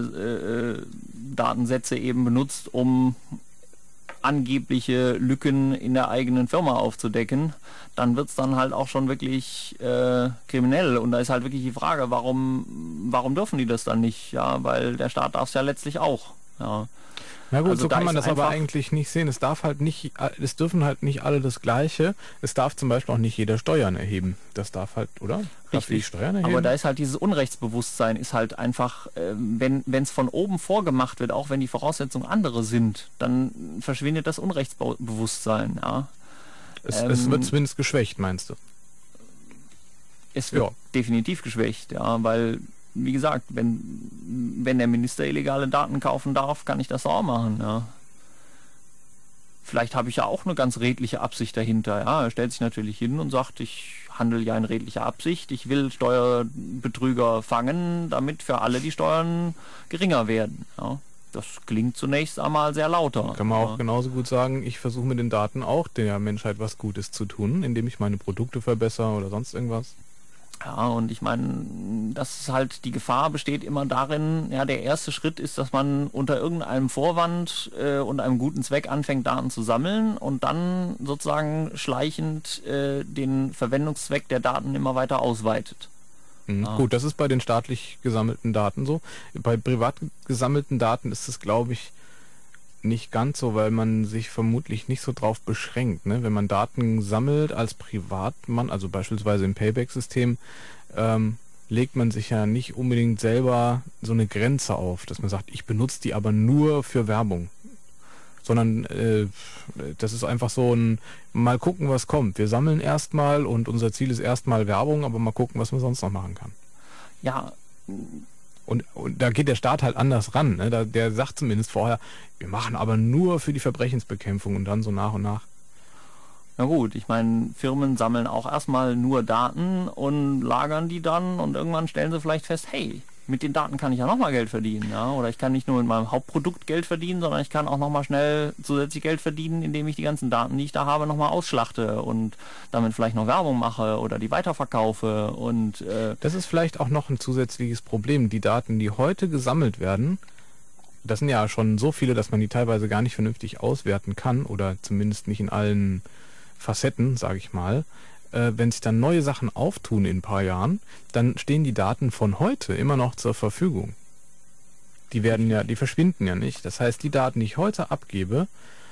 Datensätze eben benutzt, um angebliche Lücken in der eigenen Firma aufzudecken, dann wird es dann halt auch schon wirklich kriminell. Und da ist halt wirklich die Frage, warum dürfen die das dann nicht? Ja, weil der Staat darf es ja letztlich auch. Ja. Na gut, Also so da kann man ist das aber einfach- eigentlich nicht sehen. Es dürfen halt nicht alle das Gleiche. Es darf zum Beispiel auch nicht jeder Steuern erheben. Das darf halt, oder? Darf die Steuern erheben? Aber da ist halt dieses Unrechtsbewusstsein, ist halt einfach, wenn es von oben vorgemacht wird, auch wenn die Voraussetzungen andere sind, dann verschwindet das Unrechtsbewusstsein. Ja. Es wird zumindest geschwächt, meinst du? Es wird Ja. definitiv geschwächt, ja, weil, wie gesagt, wenn der Minister illegale Daten kaufen darf, kann ich das auch machen, ja. Vielleicht habe ich ja auch eine ganz redliche Absicht dahinter, ja. Er stellt sich natürlich hin und sagt, ich handle ja in redlicher Absicht, ich will Steuerbetrüger fangen, damit für alle die Steuern geringer werden, ja. Das klingt zunächst einmal sehr lauter. Kann man auch ja. genauso gut sagen, ich versuche mit den Daten auch der Menschheit was Gutes zu tun, indem ich meine Produkte verbessere oder sonst irgendwas. Ja, und ich meine, das ist halt, die Gefahr besteht immer darin, ja, der erste Schritt ist, dass man unter irgendeinem Vorwand und einem guten Zweck anfängt, Daten zu sammeln und dann sozusagen schleichend den Verwendungszweck der Daten immer weiter ausweitet. Gut, das ist bei den staatlich gesammelten Daten so. Bei privat gesammelten Daten ist es, glaube ich, nicht ganz so, weil man sich vermutlich nicht so drauf beschränkt. Ne? Wenn man Daten sammelt als Privatmann, also beispielsweise im Payback-System, legt man sich ja nicht unbedingt selber so eine Grenze auf, dass man sagt, ich benutze die aber nur für Werbung. Sondern das ist einfach so ein, mal gucken, was kommt. Wir sammeln erstmal und unser Ziel ist erstmal Werbung, aber mal gucken, was man sonst noch machen kann. Ja, Und da geht der Staat halt anders ran. Ne? Der sagt zumindest vorher, wir machen aber nur für die Verbrechensbekämpfung und dann so nach und nach. na gut, ich meine, Firmen sammeln auch erstmal nur Daten und lagern die dann und irgendwann stellen sie vielleicht fest, hey, mit den Daten kann ich ja nochmal Geld verdienen, ja, oder ich kann nicht nur mit meinem Hauptprodukt Geld verdienen, sondern ich kann auch nochmal schnell zusätzlich Geld verdienen, indem ich die ganzen Daten, die ich da habe, nochmal ausschlachte und damit vielleicht noch Werbung mache oder die weiterverkaufe und Das ist vielleicht auch noch ein zusätzliches Problem. Die Daten, die heute gesammelt werden, das sind ja schon so viele, dass man die teilweise gar nicht vernünftig auswerten kann oder zumindest nicht in allen Facetten, sage ich mal. Wenn sich dann neue Sachen auftun in ein paar Jahren, dann stehen die Daten von heute immer noch zur Verfügung. Die verschwinden ja nicht. Das heißt, die Daten, die ich heute abgebe,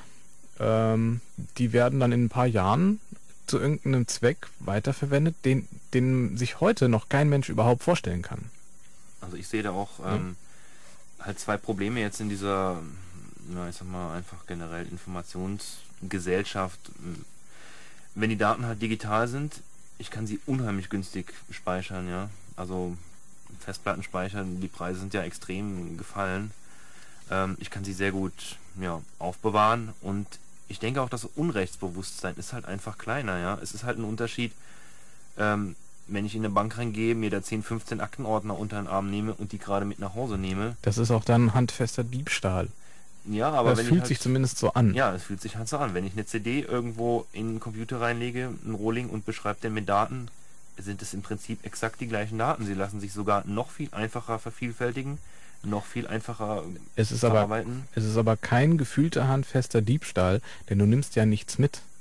die werden dann in ein paar Jahren zu irgendeinem Zweck weiterverwendet, den sich heute noch kein Mensch überhaupt vorstellen kann. Also ich sehe da auch halt zwei Probleme jetzt in dieser, ich sag mal, einfach generell Informationsgesellschaft. Wenn die Daten halt digital sind, ich kann sie unheimlich günstig speichern, ja. Also Festplatten speichern, die Preise sind ja extrem gefallen. Ich kann sie sehr gut aufbewahren und ich denke auch, das Unrechtsbewusstsein ist halt einfach kleiner, ja. Es ist halt ein Unterschied, wenn ich in eine Bank reingehe, mir da 10, 15 Aktenordner unter den Arm nehme und die gerade mit nach Hause nehme. Das ist auch dann handfester Diebstahl. Ja, aber Das wenn fühlt ich sich halt, zumindest so an. ja, es fühlt sich halt so an. Wenn ich eine CD irgendwo in den Computer reinlege, einen Rohling und beschreibe den mit Daten, sind es im Prinzip exakt die gleichen Daten. Sie lassen sich sogar noch viel einfacher vervielfältigen, noch viel einfacher Es ist verarbeiten. aber kein gefühlter handfester Diebstahl, denn du nimmst ja nichts mit.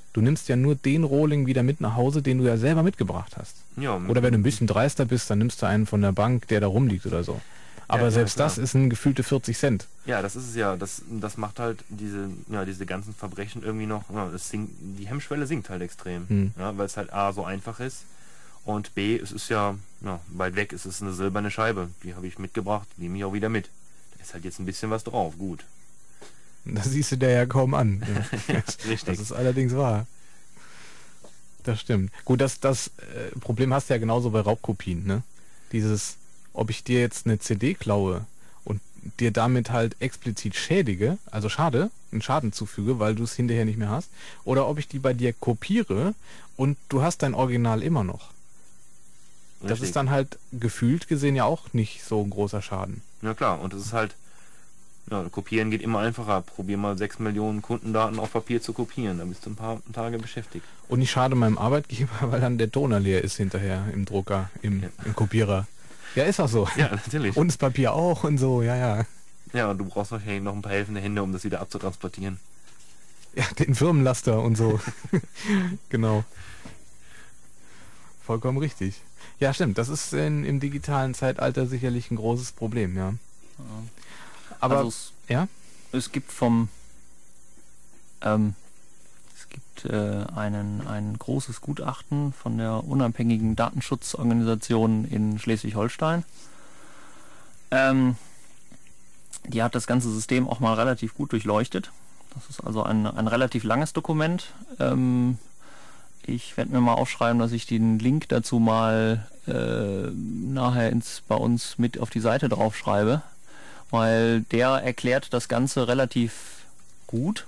Du nimmst ja nur den Rohling wieder mit nach Hause, den du ja selber mitgebracht hast. Ja, Oder wenn du ein bisschen dreister bist, dann nimmst du einen von der Bank, der da rumliegt oder so. Aber ja, selbst klar. das ist ein gefühlte 40 Cent. Ja, das ist es ja. Das macht halt diese ganzen Verbrechen irgendwie noch, die Hemmschwelle sinkt halt extrem. Ja, weil es halt A, so einfach ist und B, es ist ja, weit weg, es ist eine silberne Scheibe. Die habe ich mitgebracht, nehme ich auch wieder mit. Da ist halt jetzt ein bisschen was drauf, gut. Das siehst du dir ja kaum an. Richtig. Das ist allerdings wahr. Das stimmt. Gut, das Problem hast du ja genauso bei Raubkopien, ne? Dieses, ob ich dir jetzt eine CD klaue und dir damit halt explizit schädige, also einen Schaden zufüge, weil du es hinterher nicht mehr hast, oder ob ich die bei dir kopiere und du hast dein Original immer noch. Das Richtig. ist dann halt gefühlt gesehen ja auch nicht so ein großer Schaden. Ja klar, und es ist halt, kopieren geht immer einfacher. Probier mal 6 Millionen Kundendaten auf Papier zu kopieren, da bist du ein paar Tage beschäftigt. Und ich schade meinem Arbeitgeber, weil dann der Toner leer ist hinterher im Drucker, im Kopierer. Ja, ist auch so. Ja, natürlich. Und das Papier auch und so, ja. Ja, und du brauchst wahrscheinlich noch ein paar helfende Hände, um das wieder abzutransportieren. Ja, den Firmenlaster und so. Genau. Vollkommen richtig. Ja, stimmt. Das ist im digitalen Zeitalter sicherlich ein großes Problem, ja. Aber, Also es gibt ein großes Gutachten von der unabhängigen Datenschutzorganisation in Schleswig-Holstein. Die hat das ganze System auch mal relativ gut durchleuchtet. Das ist also ein relativ langes Dokument. Ich werde mir mal aufschreiben, dass ich den Link dazu mal nachher bei uns mit auf die Seite draufschreibe, weil der erklärt das Ganze relativ gut.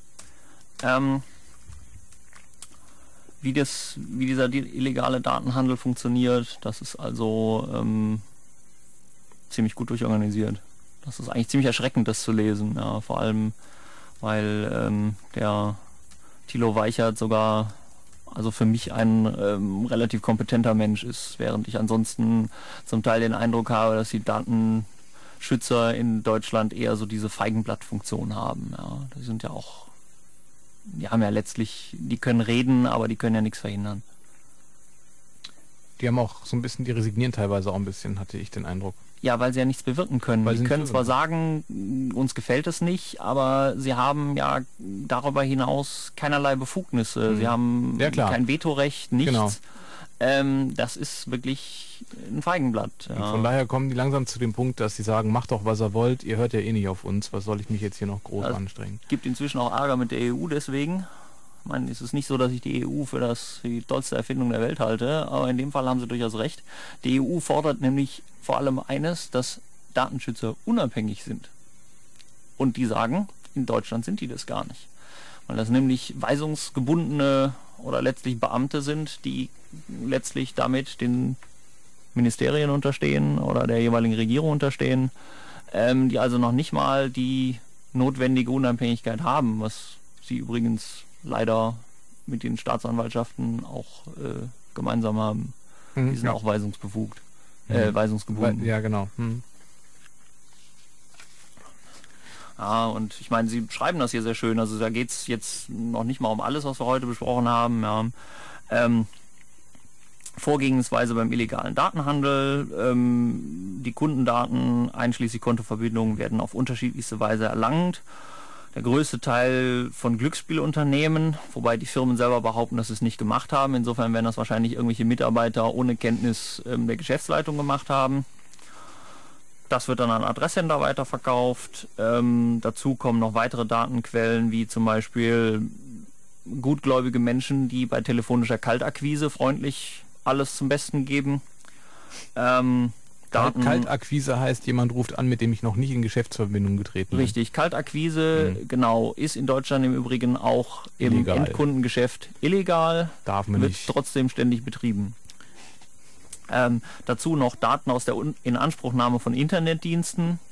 Wie dieser illegale Datenhandel funktioniert, das ist also ziemlich gut durchorganisiert. Das ist eigentlich ziemlich erschreckend, das zu lesen, ja, vor allem, weil der Thilo Weichert sogar, also für mich ein relativ kompetenter Mensch ist, während ich ansonsten zum Teil den Eindruck habe, dass die Datenschützer in Deutschland eher so diese Feigenblattfunktion haben. Ja. Die sind ja auch, die haben ja letztlich, die können reden, aber die können ja nichts verhindern. die haben auch so ein bisschen, die resignieren teilweise auch ein bisschen, hatte ich den Eindruck. Ja, weil sie ja nichts bewirken können. Weil Sie sie können nichts zwar sagen, uns gefällt es nicht, aber sie haben ja darüber hinaus keinerlei Befugnisse. Sie haben Ja, klar. kein Vetorecht, nichts. Genau. Das ist wirklich ein Feigenblatt. Und Ja. von daher kommen die langsam zu dem Punkt, dass sie sagen, macht doch, was ihr wollt, ihr hört ja eh nicht auf uns, was soll ich mich jetzt hier noch groß Also, anstrengen? Gibt inzwischen auch Ärger mit der EU deswegen. Ich meine, es ist nicht so, dass ich die EU für die tollste Erfindung der Welt halte, aber in dem Fall haben sie durchaus recht. Die EU fordert nämlich vor allem eines, dass Datenschützer unabhängig sind. Und die sagen, in Deutschland sind die das gar nicht. Weil das nämlich weisungsgebundene oder letztlich Beamte sind, die letztlich damit den Ministerien unterstehen oder der jeweiligen Regierung unterstehen, die also noch nicht mal die notwendige Unabhängigkeit haben, was sie übrigens leider mit den Staatsanwaltschaften auch gemeinsam haben. Die sind ja. auch weisungsbefugt. Mhm. Weisungsgebunden. Ja, genau. Ja, und ich meine, Sie schreiben das hier sehr schön. Also da geht es jetzt noch nicht mal um alles, was wir heute besprochen haben. Ja. Vorgehensweise beim illegalen Datenhandel. Die Kundendaten einschließlich Kontoverbindungen werden auf unterschiedlichste Weise erlangt. Der größte Teil von Glücksspielunternehmen, wobei die Firmen selber behaupten, dass sie es nicht gemacht haben. Insofern werden das wahrscheinlich irgendwelche Mitarbeiter ohne Kenntnis der Geschäftsleitung gemacht haben. Das wird dann an Adresssender weiterverkauft. Dazu kommen noch weitere Datenquellen, wie zum Beispiel gutgläubige Menschen, die bei telefonischer Kaltakquise freundlich alles zum Besten geben. Kaltakquise heißt, jemand ruft an, mit dem ich noch nicht in Geschäftsverbindung getreten bin. Richtig, Kaltakquise, genau, ist in Deutschland im Übrigen auch im Illegal. Endkundengeschäft illegal, Darf man wird nicht. trotzdem ständig betrieben. Dazu noch Daten aus der Inanspruchnahme von Internetdiensten,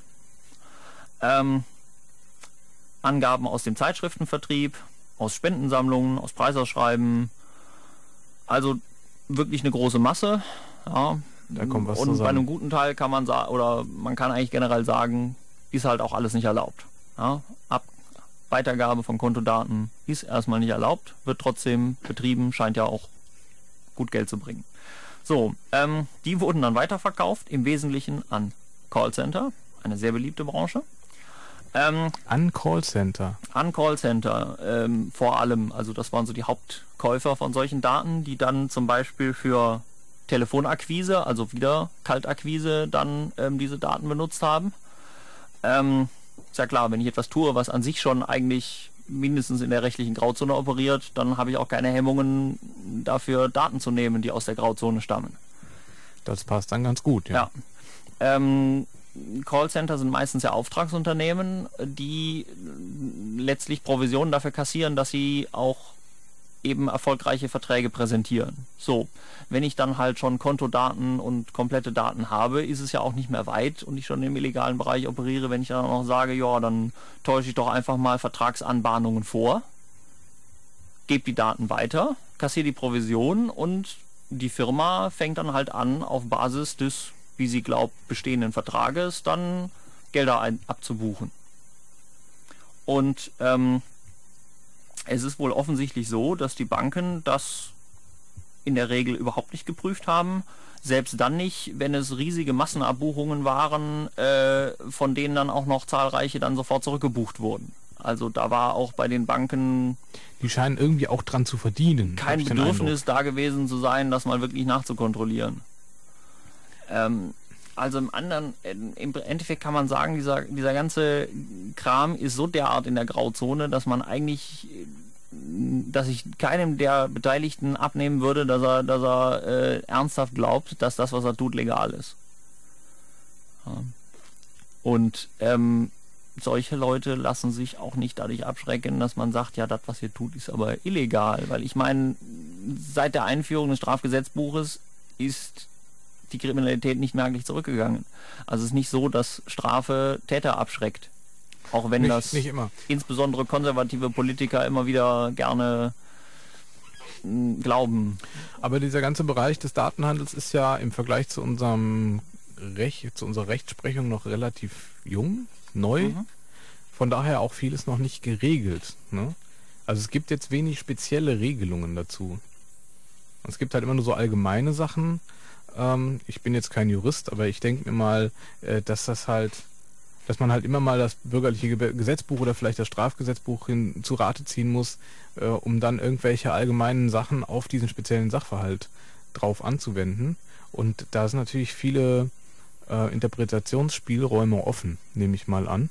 Angaben aus dem Zeitschriftenvertrieb, aus Spendensammlungen, aus Preisausschreiben, also wirklich eine große Masse. Ja. Da kommt was Und bei zusammen. einem guten Teil kann man sagen, oder man kann eigentlich generell sagen, ist halt auch alles nicht erlaubt. Ja, Weitergabe von Kontodaten ist erstmal nicht erlaubt, wird trotzdem betrieben, scheint ja auch gut Geld zu bringen. So, die wurden dann weiterverkauft, im Wesentlichen an Callcenter, eine sehr beliebte Branche. An Callcenter. An Callcenter vor allem, also das waren so die Hauptkäufer von solchen Daten, die dann zum Beispiel für Telefonakquise, also wieder Kaltakquise, dann diese Daten benutzt haben. Ist ja klar, wenn ich etwas tue, was an sich schon eigentlich mindestens in der rechtlichen Grauzone operiert, dann habe ich auch keine Hemmungen dafür, Daten zu nehmen, die aus der Grauzone stammen. Das passt dann ganz gut, ja. Callcenter sind meistens ja Auftragsunternehmen, die letztlich Provisionen dafür kassieren, dass sie auch eben erfolgreiche Verträge präsentieren. So, wenn ich dann halt schon Kontodaten und komplette Daten habe, ist es ja auch nicht mehr weit und ich schon im illegalen Bereich operiere, wenn ich dann auch sage, ja, dann täusche ich doch einfach mal Vertragsanbahnungen vor, gebe die Daten weiter, kassiere die Provision und die Firma fängt dann halt an, auf Basis des, wie sie glaubt, bestehenden Vertrages dann Gelder abzubuchen. Und es ist wohl offensichtlich so, dass die Banken das in der Regel überhaupt nicht geprüft haben. Selbst dann nicht, wenn es riesige Massenabbuchungen waren, von denen dann auch noch zahlreiche dann sofort zurückgebucht wurden. Also da war auch bei den Banken... Die scheinen irgendwie auch dran zu verdienen. Kein Bedürfnis da gewesen zu sein, das mal wirklich nachzukontrollieren. Also im Endeffekt kann man sagen, dieser ganze Kram ist so derart in der Grauzone, dass man eigentlich, dass ich keinem der Beteiligten abnehmen würde, dass er ernsthaft glaubt, dass das, was er tut, legal ist. Und solche Leute lassen sich auch nicht dadurch abschrecken, dass man sagt, ja, das, was ihr tut, ist aber illegal. Weil ich meine, seit der Einführung des Strafgesetzbuches ist die Kriminalität nicht merklich zurückgegangen. Also es ist nicht so, dass Strafe Täter abschreckt. Auch wenn das nicht immer. Insbesondere konservative Politiker immer wieder gerne glauben. Aber dieser ganze Bereich des Datenhandels ist ja im Vergleich zu unserem zu unserer Rechtsprechung noch relativ jung, neu. Von daher auch vieles noch nicht geregelt. Ne? Also es gibt jetzt wenig spezielle Regelungen dazu. Es gibt halt immer nur so allgemeine Sachen. Ich bin jetzt kein Jurist, aber ich denke mir mal, dass man halt immer mal das bürgerliche Gesetzbuch oder vielleicht das Strafgesetzbuch zu Rate ziehen muss, um dann irgendwelche allgemeinen Sachen auf diesen speziellen Sachverhalt drauf anzuwenden. Und da sind natürlich viele Interpretationsspielräume offen, nehme ich mal an.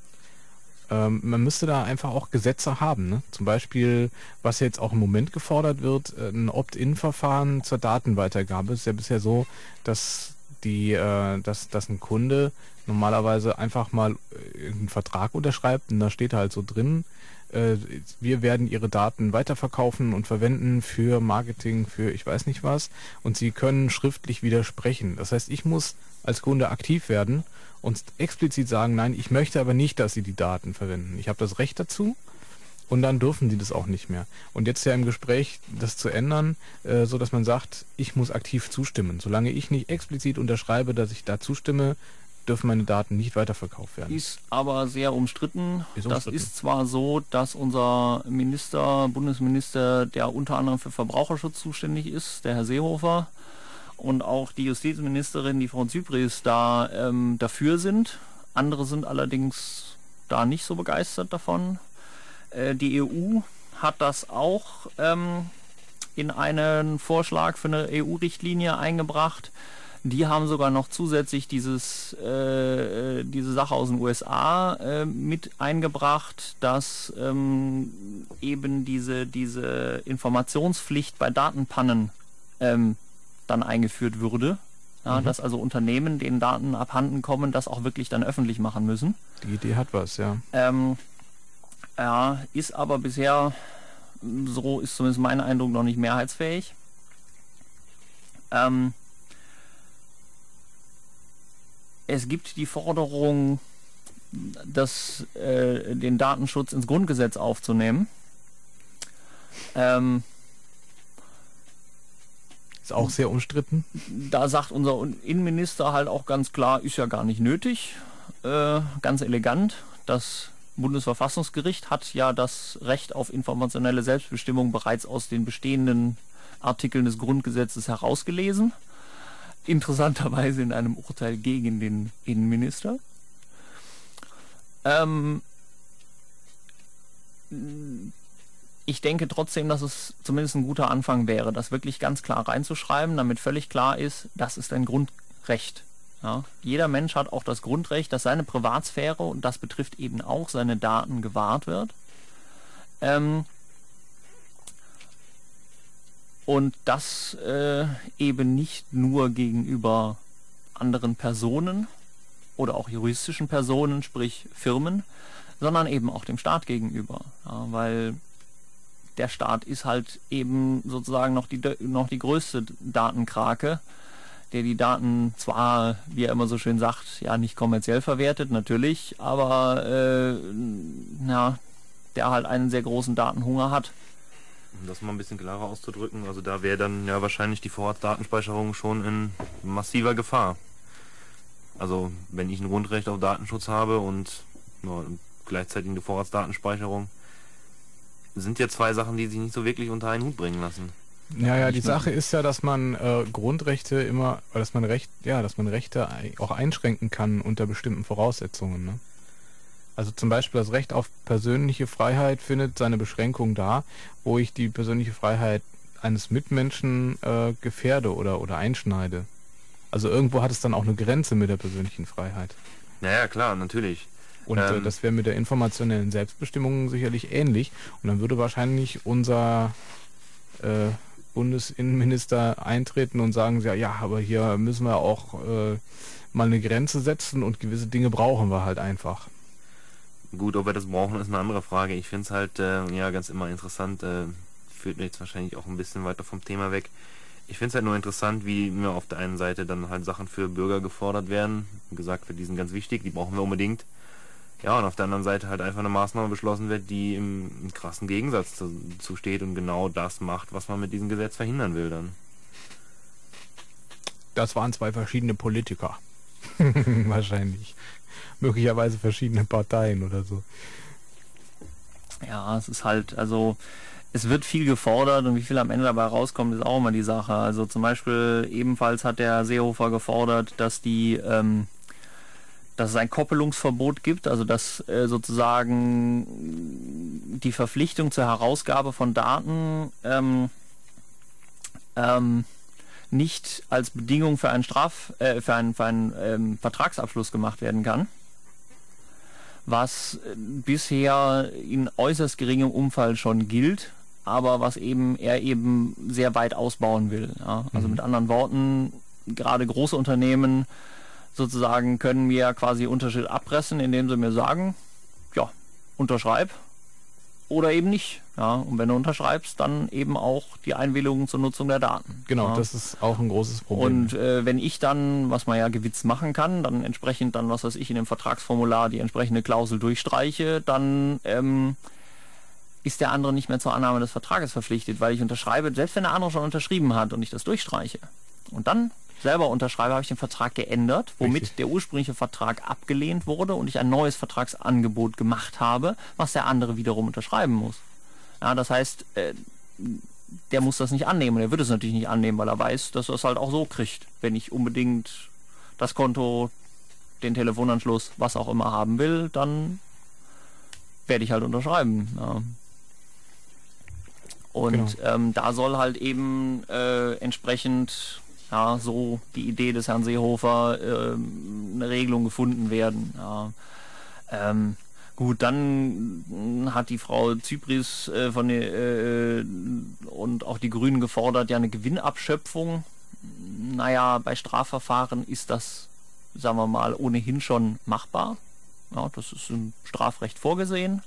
Man müsste da einfach auch Gesetze haben. Ne? Zum Beispiel, was jetzt auch im Moment gefordert wird, ein Opt-in-Verfahren zur Datenweitergabe. Es ist ja bisher so, dass dass ein Kunde normalerweise einfach mal einen Vertrag unterschreibt und da steht halt so drin, wir werden Ihre Daten weiterverkaufen und verwenden für Marketing, für ich weiß nicht was, und Sie können schriftlich widersprechen. Das heißt, ich muss als Kunde aktiv werden und explizit sagen, nein, ich möchte aber nicht, dass Sie die Daten verwenden. Ich habe das Recht dazu und dann dürfen Sie das auch nicht mehr. Und jetzt ja im Gespräch, das zu ändern, so dass man sagt, ich muss aktiv zustimmen. Solange ich nicht explizit unterschreibe, dass ich da zustimme, dürfen meine Daten nicht weiterverkauft werden. Ist aber sehr umstritten. Das ist zwar so, dass unser Bundesminister, der unter anderem für Verbraucherschutz zuständig ist, der Herr Seehofer, und auch die Justizministerin, die Frau Zypries, da dafür sind. Andere sind allerdings da nicht so begeistert davon. Die EU hat das auch in einen Vorschlag für eine EU-Richtlinie eingebracht. Die haben sogar noch zusätzlich diese Sache aus den USA mit eingebracht, dass eben diese Informationspflicht bei Datenpannen dann eingeführt würde. Ja, dass also Unternehmen, denen Daten abhanden kommen, das auch wirklich dann öffentlich machen müssen. Die Idee hat was, ja. Ja, ist aber bisher, so ist zumindest mein Eindruck, noch nicht mehrheitsfähig. Es gibt die Forderung, den Datenschutz ins Grundgesetz aufzunehmen. Ist auch sehr umstritten. Da sagt unser Innenminister halt auch ganz klar, ist ja gar nicht nötig. Ganz elegant. Das Bundesverfassungsgericht hat ja das Recht auf informationelle Selbstbestimmung bereits aus den bestehenden Artikeln des Grundgesetzes herausgelesen. Interessanterweise in einem Urteil gegen den Innenminister. Ich denke trotzdem, dass es zumindest ein guter Anfang wäre, das wirklich ganz klar reinzuschreiben, damit völlig klar ist, das ist ein Grundrecht. Ja? Jeder Mensch hat auch das Grundrecht, dass seine Privatsphäre, und das betrifft eben auch seine Daten, gewahrt wird. Und das eben nicht nur gegenüber anderen Personen oder auch juristischen Personen, sprich Firmen, sondern eben auch dem Staat gegenüber. Ja, weil der Staat ist halt eben sozusagen noch die größte Datenkrake, der die Daten zwar, wie er immer so schön sagt, ja nicht kommerziell verwertet, natürlich, aber der halt einen sehr großen Datenhunger hat. Um das mal ein bisschen klarer auszudrücken, also da wäre dann ja wahrscheinlich die Vorratsdatenspeicherung schon in massiver Gefahr. Also wenn ich ein Grundrecht auf Datenschutz habe und gleichzeitig eine Vorratsdatenspeicherung, sind ja zwei Sachen, die sich nicht so wirklich unter einen Hut bringen lassen. Ja, die Sache ist ja, dass man Grundrechte immer, dass man Rechte auch einschränken kann unter bestimmten Voraussetzungen. Ne? Also zum Beispiel das Recht auf persönliche Freiheit findet seine Beschränkung da, wo ich die persönliche Freiheit eines Mitmenschen gefährde oder einschneide. Also irgendwo hat es dann auch eine Grenze mit der persönlichen Freiheit. Ja, klar, natürlich. Und das wäre mit der informationellen Selbstbestimmung sicherlich ähnlich. Und dann würde wahrscheinlich unser Bundesinnenminister eintreten und sagen, ja, aber hier müssen wir auch mal eine Grenze setzen und gewisse Dinge brauchen wir halt einfach. Gut, ob wir das brauchen, ist eine andere Frage. Ich finde es halt ganz immer interessant, führt mir jetzt wahrscheinlich auch ein bisschen weiter vom Thema weg. Ich finde es halt nur interessant, wie mir auf der einen Seite dann halt Sachen für Bürger gefordert werden. Wie gesagt, die sind ganz wichtig, die brauchen wir unbedingt. Ja, und auf der anderen Seite halt einfach eine Maßnahme beschlossen wird, die im krassen Gegensatz dazu steht und genau das macht, was man mit diesem Gesetz verhindern will dann. Das waren zwei verschiedene Politiker. Wahrscheinlich. Möglicherweise verschiedene Parteien oder so. Ja, es ist halt, also es wird viel gefordert und wie viel am Ende dabei rauskommt, ist auch immer die Sache. Also zum Beispiel ebenfalls hat der Seehofer gefordert, dass dass es ein Koppelungsverbot gibt, also dass sozusagen die Verpflichtung zur Herausgabe von Daten nicht als Bedingung für einen Vertragsabschluss gemacht werden kann, was bisher in äußerst geringem Umfang schon gilt, aber was er eben sehr weit ausbauen will. Ja? Also mit anderen Worten, gerade große Unternehmen sozusagen können mir quasi Unterschied abpressen, indem sie mir sagen, ja, unterschreib oder eben nicht. Ja, und wenn du unterschreibst, dann eben auch die Einwilligung zur Nutzung der Daten. Genau, ja. Das ist auch ein großes Problem. Und wenn ich dann, was man ja gewitzt machen kann, dann entsprechend dann, was weiß ich, in dem Vertragsformular die entsprechende Klausel durchstreiche, dann ist der andere nicht mehr zur Annahme des Vertrages verpflichtet, weil ich unterschreibe, selbst wenn der andere schon unterschrieben hat und ich das durchstreiche und dann selber unterschreibe, habe ich den Vertrag geändert, womit Richtig. der ursprüngliche Vertrag abgelehnt wurde und ich ein neues Vertragsangebot gemacht habe, was der andere wiederum unterschreiben muss. Ja, das heißt, der muss das nicht annehmen und er wird es natürlich nicht annehmen, weil er weiß, dass er es halt auch so kriegt, wenn ich unbedingt das Konto, den Telefonanschluss, was auch immer haben will, dann werde ich halt unterschreiben. Ja. Und da soll halt eben entsprechend so die Idee des Herrn Seehofer eine Regelung gefunden werden. Ja. Gut, dann hat die Frau Zypries und auch die Grünen gefordert, ja eine Gewinnabschöpfung. Naja, bei Strafverfahren ist das, sagen wir mal, ohnehin schon machbar. Ja, das ist im Strafrecht vorgesehen,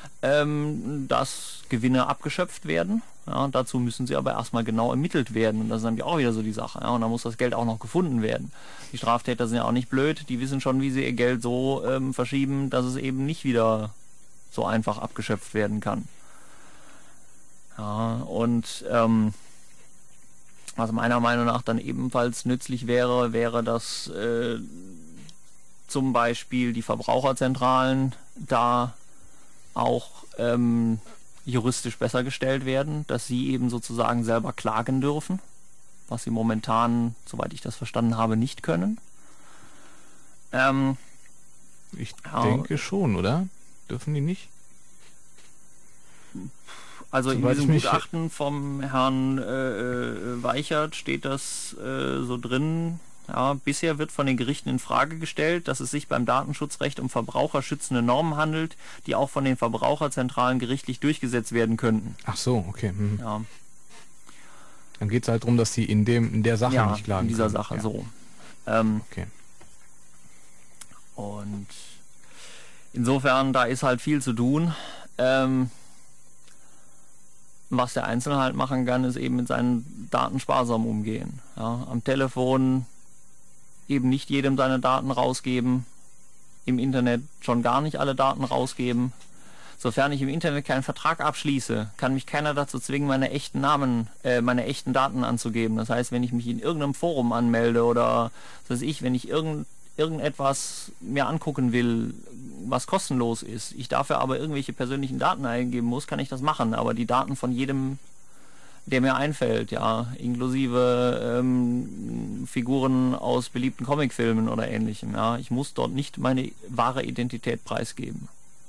dass Gewinne abgeschöpft werden. Ja, dazu müssen sie aber erstmal genau ermittelt werden. Und das ist nämlich auch wieder so die Sache. Ja, und dann muss das Geld auch noch gefunden werden. Die Straftäter sind ja auch nicht blöd. Die wissen schon, wie sie ihr Geld so verschieben, dass es eben nicht wieder so einfach abgeschöpft werden kann. Ja, und was meiner Meinung nach dann ebenfalls nützlich wäre, dass zum Beispiel die Verbraucherzentralen da auch juristisch besser gestellt werden, dass sie eben sozusagen selber klagen dürfen, was sie momentan, soweit ich das verstanden habe, nicht können. Ich denke schon, oder? Dürfen die nicht? Also Soweit in diesem ich mich- Gutachten vom Herrn Weichert steht das so drin. Ja, bisher wird von den Gerichten in Frage gestellt, dass es sich beim Datenschutzrecht um verbraucherschützende Normen handelt, die auch von den Verbraucherzentralen gerichtlich durchgesetzt werden könnten. Ach so, okay. Mhm. Ja, Dann geht es halt darum, dass sie in der Sache ja, nicht klagen in dieser können. Sache Ja. so. Okay. Und insofern, da ist halt viel zu tun. Was der Einzelne halt machen kann, ist eben mit seinen Daten sparsam umgehen. Ja, am Telefon eben nicht jedem seine Daten rausgeben, im Internet schon gar nicht alle Daten rausgeben. Sofern ich im Internet keinen Vertrag abschließe, kann mich keiner dazu zwingen, meine echten echten Daten anzugeben. Das heißt, wenn ich mich in irgendeinem Forum anmelde oder was weiß ich, wenn ich irgendetwas mir angucken will, was kostenlos ist, ich dafür aber irgendwelche persönlichen Daten eingeben muss, kann ich das machen. Aber die Daten von jedem, der mir einfällt, ja, inklusive Figuren aus beliebten Comicfilmen oder ähnlichem, ja, ich muss dort nicht meine wahre Identität preisgeben.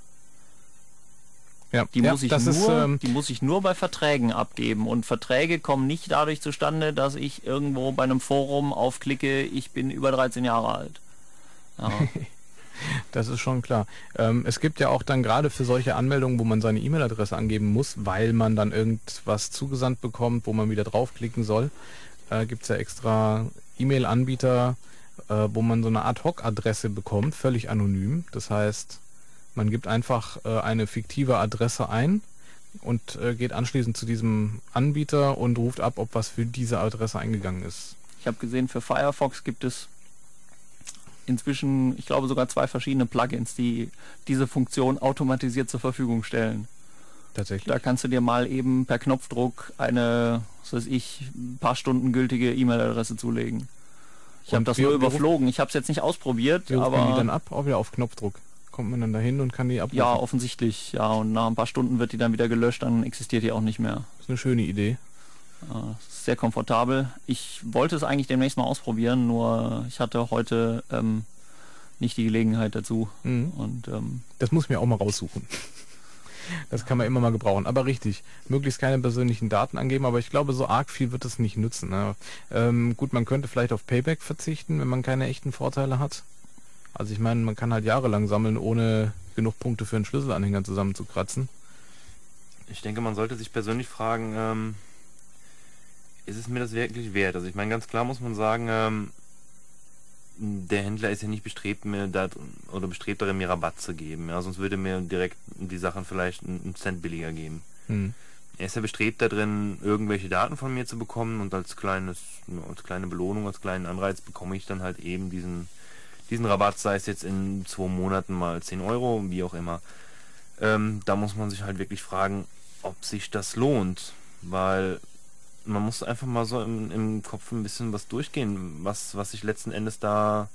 Ja, Die, ja, muss ich das nur, ist, die muss ich nur bei Verträgen abgeben. Und Verträge kommen nicht dadurch zustande, dass ich irgendwo bei einem Forum aufklicke, ich bin über 13 Jahre alt. Ja. das ist schon klar. Es gibt ja auch dann gerade für solche Anmeldungen, wo man seine E-Mail-Adresse angeben muss, weil man dann irgendwas zugesandt bekommt, wo man wieder draufklicken soll, gibt es ja extra E-Mail-Anbieter, wo man so eine Ad-Hoc-Adresse bekommt, völlig anonym. Das heißt, man gibt einfach eine fiktive Adresse ein und geht anschließend zu diesem Anbieter und ruft ab, ob was für diese Adresse eingegangen ist. Ich habe gesehen, für Firefox gibt es inzwischen, ich glaube, sogar 2 verschiedene Plugins, die diese Funktion automatisiert zur Verfügung stellen. Tatsächlich. Da kannst du dir mal eben per Knopfdruck eine, was weiß ich, ein paar Stunden gültige E-Mail-Adresse zulegen. Ich habe Und das wie- nur wie überflogen. Ich habe es jetzt nicht ausprobiert, Wie ruft man die aber dann ab? Auch wieder auf Knopfdruck. Kommt man dann dahin und kann die abrufen? ja, offensichtlich. Ja, und nach ein paar Stunden wird die dann wieder gelöscht, dann existiert die auch nicht mehr. Das ist eine schöne Idee. Ist sehr komfortabel. Ich wollte es eigentlich demnächst mal ausprobieren, nur ich hatte heute nicht die Gelegenheit dazu. Mhm. Und Das muss ich mir auch mal raussuchen. Das kann man immer mal gebrauchen. Aber richtig, möglichst keine persönlichen Daten angeben, aber ich glaube, so arg viel wird es nicht nützen. Ne? Gut, man könnte vielleicht auf Payback verzichten, wenn man keine echten Vorteile hat. Also ich meine, man kann halt jahrelang sammeln, ohne genug Punkte für einen Schlüsselanhänger zusammenzukratzen. Ich denke, man sollte sich persönlich fragen, ist es mir das wirklich wert? Also ich meine, ganz klar muss man sagen, der Händler ist ja nicht bestrebt, bestrebt darin, mir Rabatt zu geben. Ja? Sonst würde mir direkt die Sachen vielleicht einen Cent billiger geben. Hm. Er ist ja bestrebt darin, irgendwelche Daten von mir zu bekommen und als kleine Belohnung, als kleinen Anreiz bekomme ich dann halt eben diesen Rabatt, sei es jetzt in 2 Monaten mal 10 Euro, wie auch immer. Da muss man sich halt wirklich fragen, ob sich das lohnt, weil man muss einfach mal so im Kopf ein bisschen was durchgehen, was ich letzten Endes da,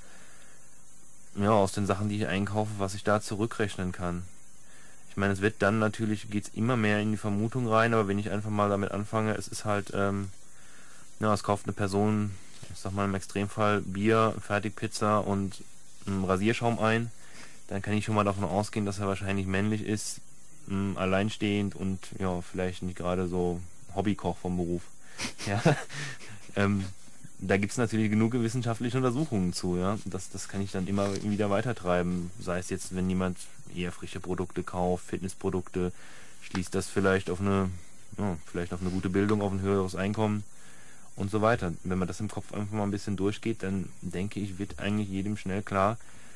ja, aus den Sachen, die ich einkaufe, was ich da zurückrechnen kann. Ich meine, es wird dann natürlich, geht's immer mehr in die Vermutung rein, aber wenn ich einfach mal damit anfange, es ist halt, ja, es kauft eine Person, ich sag mal im Extremfall, Bier, Fertigpizza und Rasierschaum ein, dann kann ich schon mal davon ausgehen, dass er wahrscheinlich männlich ist, alleinstehend und ja, vielleicht nicht gerade so Hobbykoch vom Beruf. Ja, da gibt es natürlich genug wissenschaftliche Untersuchungen zu, ja. Das kann ich dann immer wieder weitertreiben. Sei es jetzt, wenn jemand eher frische Produkte kauft, Fitnessprodukte, schließt das vielleicht auf eine gute Bildung, auf ein höheres Einkommen und so weiter. Wenn man das im Kopf einfach mal ein bisschen durchgeht, dann denke ich, wird eigentlich jedem schnell klar,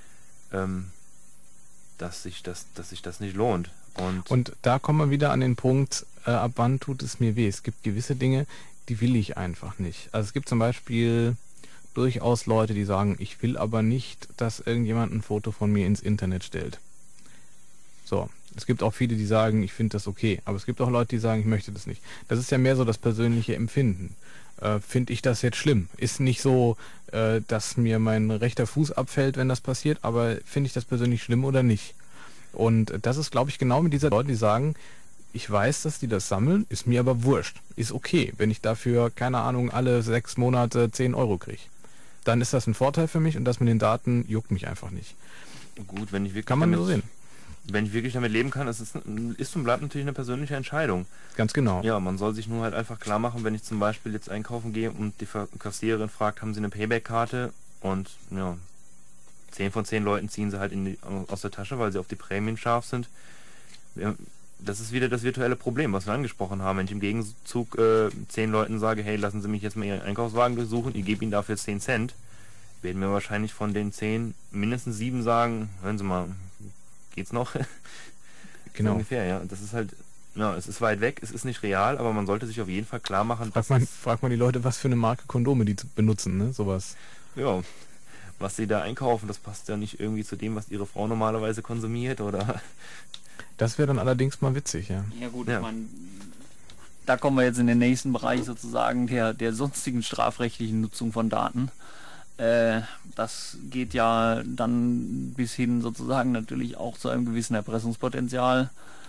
dass sich das nicht lohnt. Und da kommen wir wieder an den Punkt, ab wann tut es mir weh. Es gibt gewisse Dinge, die will ich einfach nicht. Also es gibt zum Beispiel durchaus Leute, die sagen, ich will aber nicht, dass irgendjemand ein Foto von mir ins Internet stellt. So, es gibt auch viele, die sagen, ich finde das okay. Aber es gibt auch Leute, die sagen, ich möchte das nicht. Das ist ja mehr so das persönliche Empfinden. Finde ich das jetzt schlimm? Ist nicht so, dass mir mein rechter Fuß abfällt, wenn das passiert, aber finde ich das persönlich schlimm oder nicht? Und das ist, glaube ich, genau mit dieser Leute, die sagen, ich weiß, dass die das sammeln, ist mir aber wurscht. Ist okay, wenn ich dafür, keine Ahnung, alle 6 Monate 10 Euro kriege. Dann ist das ein Vorteil für mich und das mit den Daten juckt mich einfach nicht. Gut, wenn ich wirklich Kann man so sehen. Wenn ich wirklich damit leben kann, ist und bleibt natürlich eine persönliche Entscheidung. Ganz genau. Ja, man soll sich nur halt einfach klar machen, wenn ich zum Beispiel jetzt einkaufen gehe und die Kassiererin fragt, haben Sie eine Payback-Karte? Und ja, 10 von 10 Leuten ziehen sie halt aus der Tasche, weil sie auf die Prämien scharf sind. Ja, das ist wieder das virtuelle Problem, was wir angesprochen haben. Wenn ich im Gegenzug 10 Leuten sage, hey, lassen Sie mich jetzt mal Ihren Einkaufswagen durchsuchen, ich gebe Ihnen dafür 10 Cent, werden mir wahrscheinlich von den 10 mindestens 7 sagen, hören Sie mal, geht's noch? Genau. So ungefähr, ja. Das ist halt, ja, es ist weit weg, es ist nicht real, aber man sollte sich auf jeden Fall klar machen, Fragt man die Leute, was für eine Marke Kondome die benutzen, ne? Sowas. ja, was sie da einkaufen, das passt ja nicht irgendwie zu dem, was ihre Frau normalerweise konsumiert, oder? Das wäre dann allerdings mal witzig, ja. Ja gut, Ja. ich meine, da kommen wir jetzt in den nächsten Bereich sozusagen der sonstigen strafrechtlichen Nutzung von Daten. Das geht ja dann bis hin sozusagen natürlich auch zu einem gewissen Erpressungspotenzial.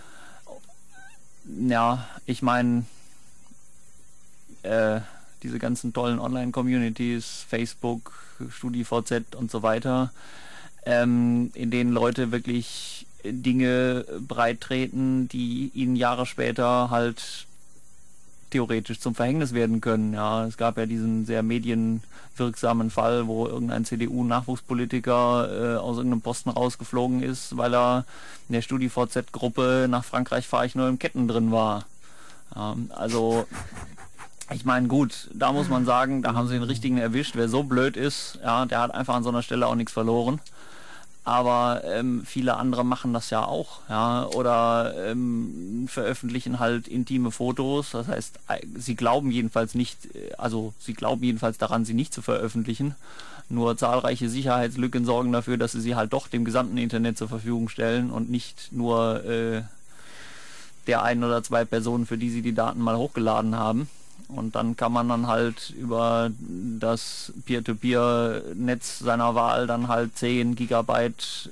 Ja, ich meine, diese ganzen tollen Online-Communities, Facebook, StudiVZ und so weiter, in denen Leute wirklich Dinge breittreten, die ihnen Jahre später halt theoretisch zum Verhängnis werden können. Ja, es gab ja diesen sehr medienwirksamen Fall, wo irgendein CDU-Nachwuchspolitiker aus irgendeinem Posten rausgeflogen ist, weil er in der StudiVZ-Gruppe nach Frankreich fahre ich nur im Ketten drin war. Also ich meine, gut, da muss man sagen, da haben sie den richtigen erwischt. Wer so blöd ist, ja, der hat einfach an so einer Stelle auch nichts verloren. Aber viele andere machen das ja auch, ja, oder veröffentlichen halt intime Fotos. Das heißt, sie glauben jedenfalls nicht, also sie glauben jedenfalls daran, sie nicht zu veröffentlichen. Nur zahlreiche Sicherheitslücken sorgen dafür, dass sie sie halt doch dem gesamten Internet zur Verfügung stellen und nicht nur der ein oder zwei Personen, für die sie die Daten mal hochgeladen haben. Und dann kann man dann halt über das Peer-to-Peer-Netz seiner Wahl dann halt 10 Gigabyte,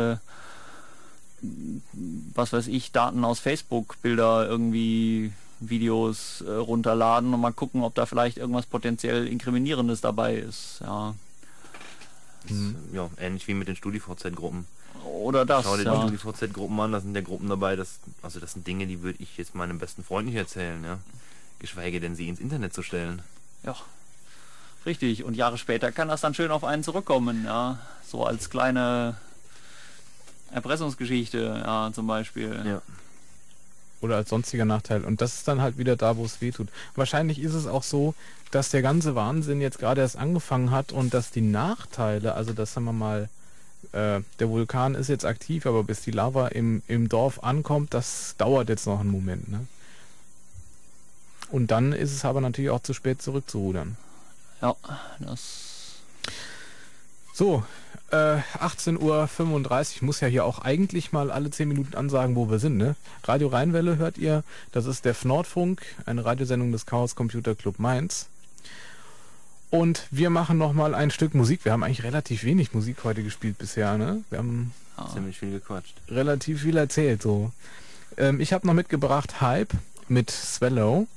was weiß ich, Daten aus Facebook, Bilder, irgendwie Videos runterladen und mal gucken, ob da vielleicht irgendwas potenziell Inkriminierendes dabei ist. Ja, Ja, ähnlich wie mit den StudiVZ-Gruppen. oder das, Schau dir die ja. StudiVZ-Gruppen an, da sind ja Gruppen dabei, das sind Dinge, die würde ich jetzt meinem besten Freund nicht erzählen, ja. Geschweige denn, sie ins Internet zu stellen. Ja, richtig. Und Jahre später kann das dann schön auf einen zurückkommen, ja. So als kleine Erpressungsgeschichte, ja, zum Beispiel. Ja. Oder als sonstiger Nachteil. Und das ist dann halt wieder da, wo es weh tut. Wahrscheinlich ist es auch so, dass der ganze Wahnsinn jetzt gerade erst angefangen hat und dass die Nachteile, also das sagen wir mal, der Vulkan ist jetzt aktiv, aber bis die Lava im Dorf ankommt, das dauert jetzt noch einen Moment, ne? Und dann ist es aber natürlich auch zu spät zurückzurudern. Ja, das... So, 18:35 Uhr. Ich muss ja hier auch eigentlich mal alle 10 Minuten ansagen, wo wir sind, ne? Radio Rheinwelle hört ihr. Das ist der Nordfunk, eine Radiosendung des Chaos Computer Club Mainz. Und wir machen nochmal ein Stück Musik. Wir haben eigentlich relativ wenig Musik heute gespielt bisher, ne? Wir haben Ziemlich viel gequatscht. relativ viel erzählt, so. Ich habe noch mitgebracht Hype mit Swallow.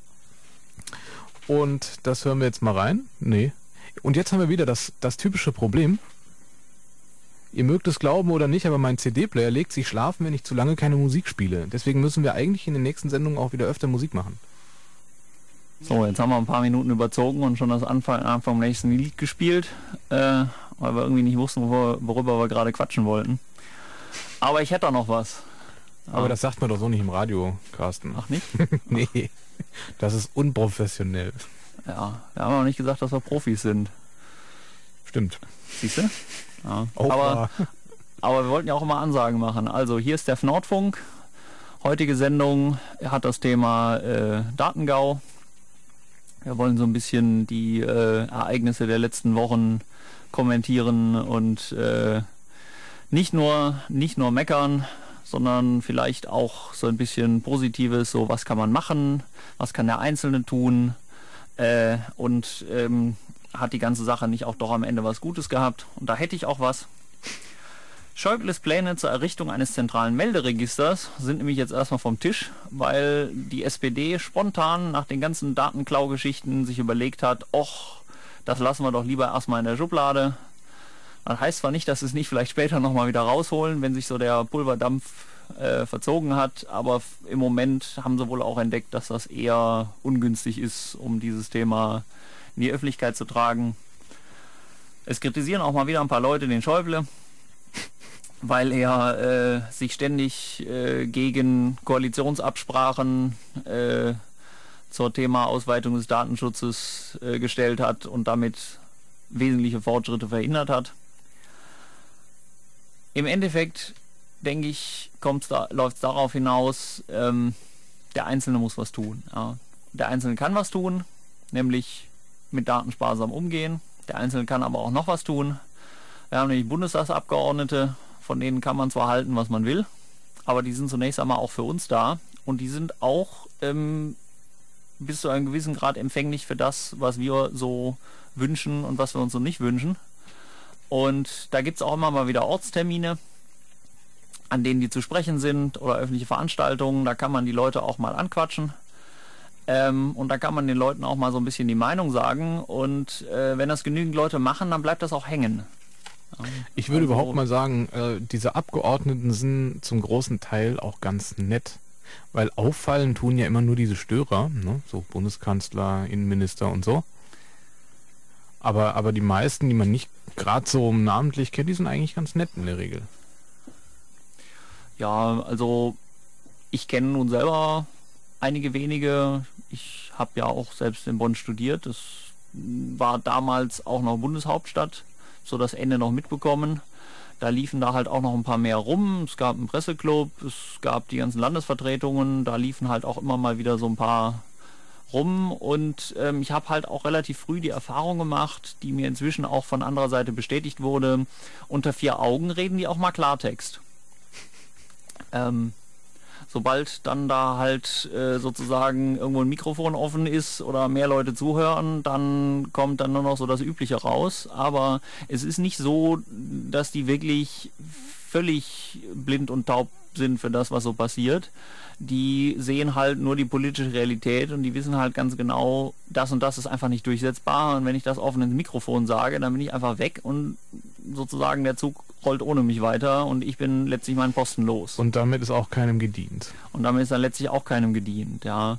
Und das hören wir jetzt mal rein. Nee. Und jetzt haben wir wieder das typische Problem. Ihr mögt es glauben oder nicht, aber mein CD-Player legt sich schlafen, wenn ich zu lange keine Musik spiele. Deswegen müssen wir eigentlich in den nächsten Sendungen auch wieder öfter Musik machen. So, jetzt haben wir ein paar Minuten überzogen und schon das Anfang vom nächsten Lied gespielt, weil wir irgendwie nicht wussten, worüber wir gerade quatschen wollten. Aber ich hätte da noch was. Aber das sagt man doch so nicht im Radio, Carsten. Ach nicht? Nee, das ist unprofessionell. Ja, wir haben noch nicht gesagt, dass wir Profis sind. Stimmt. Siehst du? Ja. Opa. Aber wir wollten ja auch immer Ansagen machen. Also hier ist der Nordfunk. Heutige Sendung hat das Thema Datengau. Wir wollen so ein bisschen die Ereignisse der letzten Wochen kommentieren und nicht nur meckern, sondern vielleicht auch so ein bisschen Positives, so was kann man machen, was kann der Einzelne tun und hat die ganze Sache nicht auch doch am Ende was Gutes gehabt. Und da hätte ich auch was. Schäubles Pläne zur Errichtung eines zentralen Melderegisters sind nämlich jetzt erstmal vom Tisch, weil die SPD spontan nach den ganzen Datenklau-Geschichten sich überlegt hat, och, das lassen wir doch lieber erstmal in der Schublade. Das heißt zwar nicht, dass sie es nicht vielleicht später nochmal wieder rausholen, wenn sich so der Pulverdampf verzogen hat, aber im Moment haben sie wohl auch entdeckt, dass das eher ungünstig ist, um dieses Thema in die Öffentlichkeit zu tragen. Es kritisieren auch mal wieder ein paar Leute den Schäuble, weil er sich ständig gegen Koalitionsabsprachen zur Thema Ausweitung des Datenschutzes gestellt hat und damit wesentliche Fortschritte verhindert hat. Im Endeffekt, denke ich, läuft es darauf hinaus, der Einzelne muss was tun. Ja. Der Einzelne kann was tun, nämlich mit Daten sparsam umgehen. Der Einzelne kann aber auch noch was tun. Wir haben nämlich Bundestagsabgeordnete, von denen kann man zwar halten, was man will, aber die sind zunächst einmal auch für uns da und die sind auch bis zu einem gewissen Grad empfänglich für das, was wir so wünschen und was wir uns so nicht wünschen. Und da gibt es auch immer mal wieder Ortstermine, an denen die zu sprechen sind oder öffentliche Veranstaltungen, da kann man die Leute auch mal anquatschen. Und da kann man den Leuten auch mal so ein bisschen die Meinung sagen und wenn das genügend Leute machen, dann bleibt das auch hängen. Ich würde überhaupt mal sagen, diese Abgeordneten sind zum großen Teil auch ganz nett, weil auffallen tun ja immer nur diese Störer, ne? So Bundeskanzler, Innenminister und so. Aber die meisten, die man nicht gerade so namentlich kennt, die sind eigentlich ganz nett in der Regel. Ja, also ich kenne nun selber einige wenige. Ich habe ja auch selbst in Bonn studiert. Das war damals auch noch Bundeshauptstadt, so das Ende noch mitbekommen. Da liefen da halt auch noch ein paar mehr rum. Es gab einen Presseclub, es gab die ganzen Landesvertretungen. Da liefen halt auch immer mal wieder so ein paar rum. Und ich habe halt auch relativ früh die Erfahrung gemacht, die mir inzwischen auch von anderer Seite bestätigt wurde. Unter 4 Augen reden die auch mal Klartext. Sobald dann da halt sozusagen irgendwo ein Mikrofon offen ist oder mehr Leute zuhören, dann kommt dann nur noch so das Übliche raus. Aber es ist nicht so, dass die wirklich völlig blind und taub sind für das, was so passiert. Die sehen halt nur die politische Realität und die wissen halt ganz genau, das und das ist einfach nicht durchsetzbar. Und wenn ich das offen ins Mikrofon sage, dann bin ich einfach weg und sozusagen der Zug rollt ohne mich weiter und ich bin letztlich meinen Posten los. Und damit ist auch keinem gedient. Und damit ist dann letztlich auch keinem gedient, ja.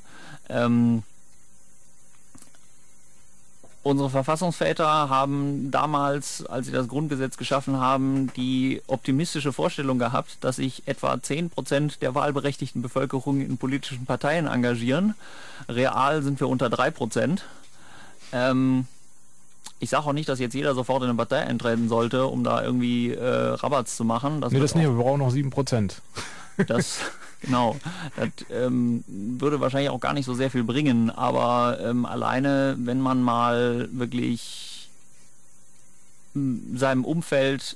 Unsere Verfassungsväter haben damals, als sie das Grundgesetz geschaffen haben, die optimistische Vorstellung gehabt, dass sich etwa 10% der wahlberechtigten Bevölkerung in politischen Parteien engagieren. Real sind wir unter 3%. Ich sage auch nicht, dass jetzt jeder sofort in eine Partei eintreten sollte, um da irgendwie Rabatz zu machen. Das nicht, wir brauchen noch 7%. Das, genau, das würde wahrscheinlich auch gar nicht so sehr viel bringen, aber alleine, wenn man mal wirklich mit seinem Umfeld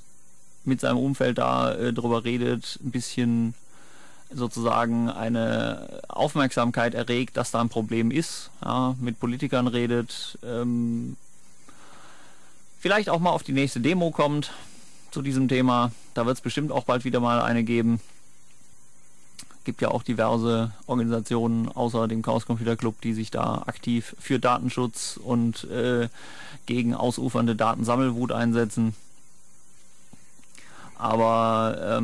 da drüber redet, ein bisschen sozusagen eine Aufmerksamkeit erregt, dass da ein Problem ist, ja, mit Politikern redet, vielleicht auch mal auf die nächste Demo kommt zu diesem Thema, da wird es bestimmt auch bald wieder mal eine geben. Gibt ja auch diverse Organisationen außer dem Chaos Computer Club, die sich da aktiv für Datenschutz und gegen ausufernde Datensammelwut einsetzen. Aber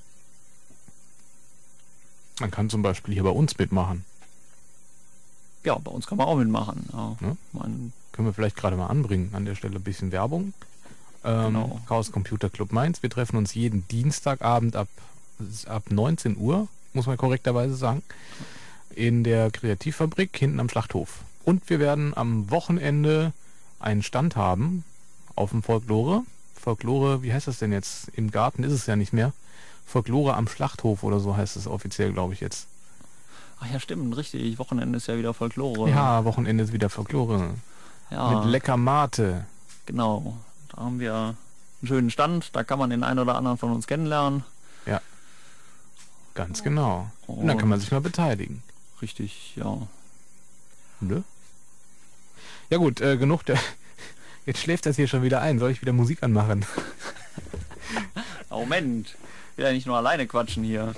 man kann zum Beispiel hier bei uns mitmachen. Ja, bei uns kann man auch mitmachen. Ja. Ne? Können wir vielleicht gerade mal anbringen, an der Stelle ein bisschen Werbung. Genau. Chaos Computer Club Mainz. Wir treffen uns jeden Dienstagabend ab 19 Uhr, muss man korrekterweise sagen, in der Kreativfabrik hinten am Schlachthof. Und wir werden am Wochenende einen Stand haben auf dem Folklore. Folklore, wie heißt das denn jetzt? Im Garten ist es ja nicht mehr. Folklore am Schlachthof oder so heißt es offiziell, glaube ich jetzt. Ach ja, stimmt, richtig. Wochenende ist ja wieder Folklore. Ja, Wochenende ist wieder Folklore. Ja. Mit lecker Mate. Genau. Da haben wir einen schönen Stand. Da kann man den einen oder anderen von uns kennenlernen. Ja. Ganz genau. Und dann kann man sich mal beteiligen. Richtig, ja. Ne? Ja gut, genug der... Jetzt schläft das hier schon wieder ein. Soll ich wieder Musik anmachen? Moment. Ich will ja nicht nur alleine quatschen hier.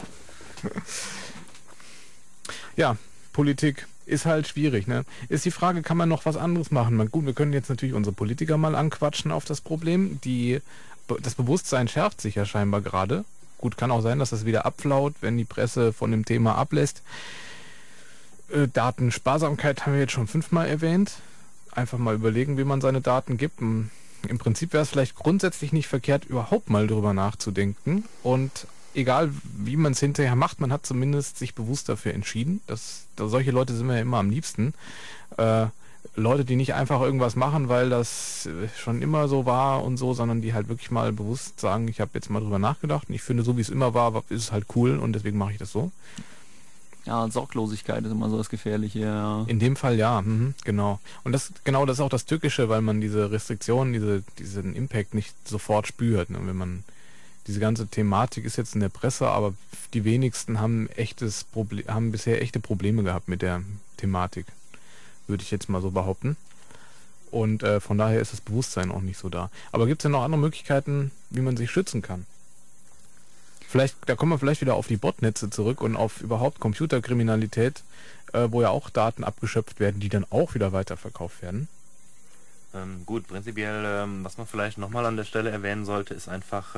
Ja, Politik ist halt schwierig, ne? Ist die Frage, kann man noch was anderes machen? Gut, wir können jetzt natürlich unsere Politiker mal anquatschen auf das Problem. Das Bewusstsein schärft sich ja scheinbar gerade. Gut, kann auch sein, dass das wieder abflaut, wenn die Presse von dem Thema ablässt. Datensparsamkeit haben wir jetzt schon 5-mal erwähnt. Einfach mal überlegen, wie man seine Daten gibt. Im Prinzip wäre es vielleicht grundsätzlich nicht verkehrt, überhaupt mal drüber nachzudenken. Und egal, wie man es hinterher macht, man hat zumindest sich bewusst dafür entschieden. Solche Leute sind mir ja immer am liebsten. Leute, die nicht einfach irgendwas machen, weil das schon immer so war und so, sondern die halt wirklich mal bewusst sagen, ich habe jetzt mal drüber nachgedacht und ich finde, so wie es immer war, ist es halt cool und deswegen mache ich das so. Ja, und Sorglosigkeit ist immer so das Gefährliche. Ja. In dem Fall ja, genau. Und das ist auch das Tückische, weil man diese Restriktionen, diesen Impact nicht sofort spürt. Ne? Wenn man diese ganze Thematik ist jetzt in der Presse, aber die wenigsten haben bisher echte Probleme gehabt mit der Thematik, würde ich jetzt mal so behaupten. Und von daher ist das Bewusstsein auch nicht so da. Aber gibt es denn noch andere Möglichkeiten, wie man sich schützen kann? Da kommen wir vielleicht wieder auf die Botnetze zurück und auf überhaupt Computerkriminalität, wo ja auch Daten abgeschöpft werden, die dann auch wieder weiterverkauft werden. Gut, prinzipiell, was man vielleicht nochmal an der Stelle erwähnen sollte, ist einfach,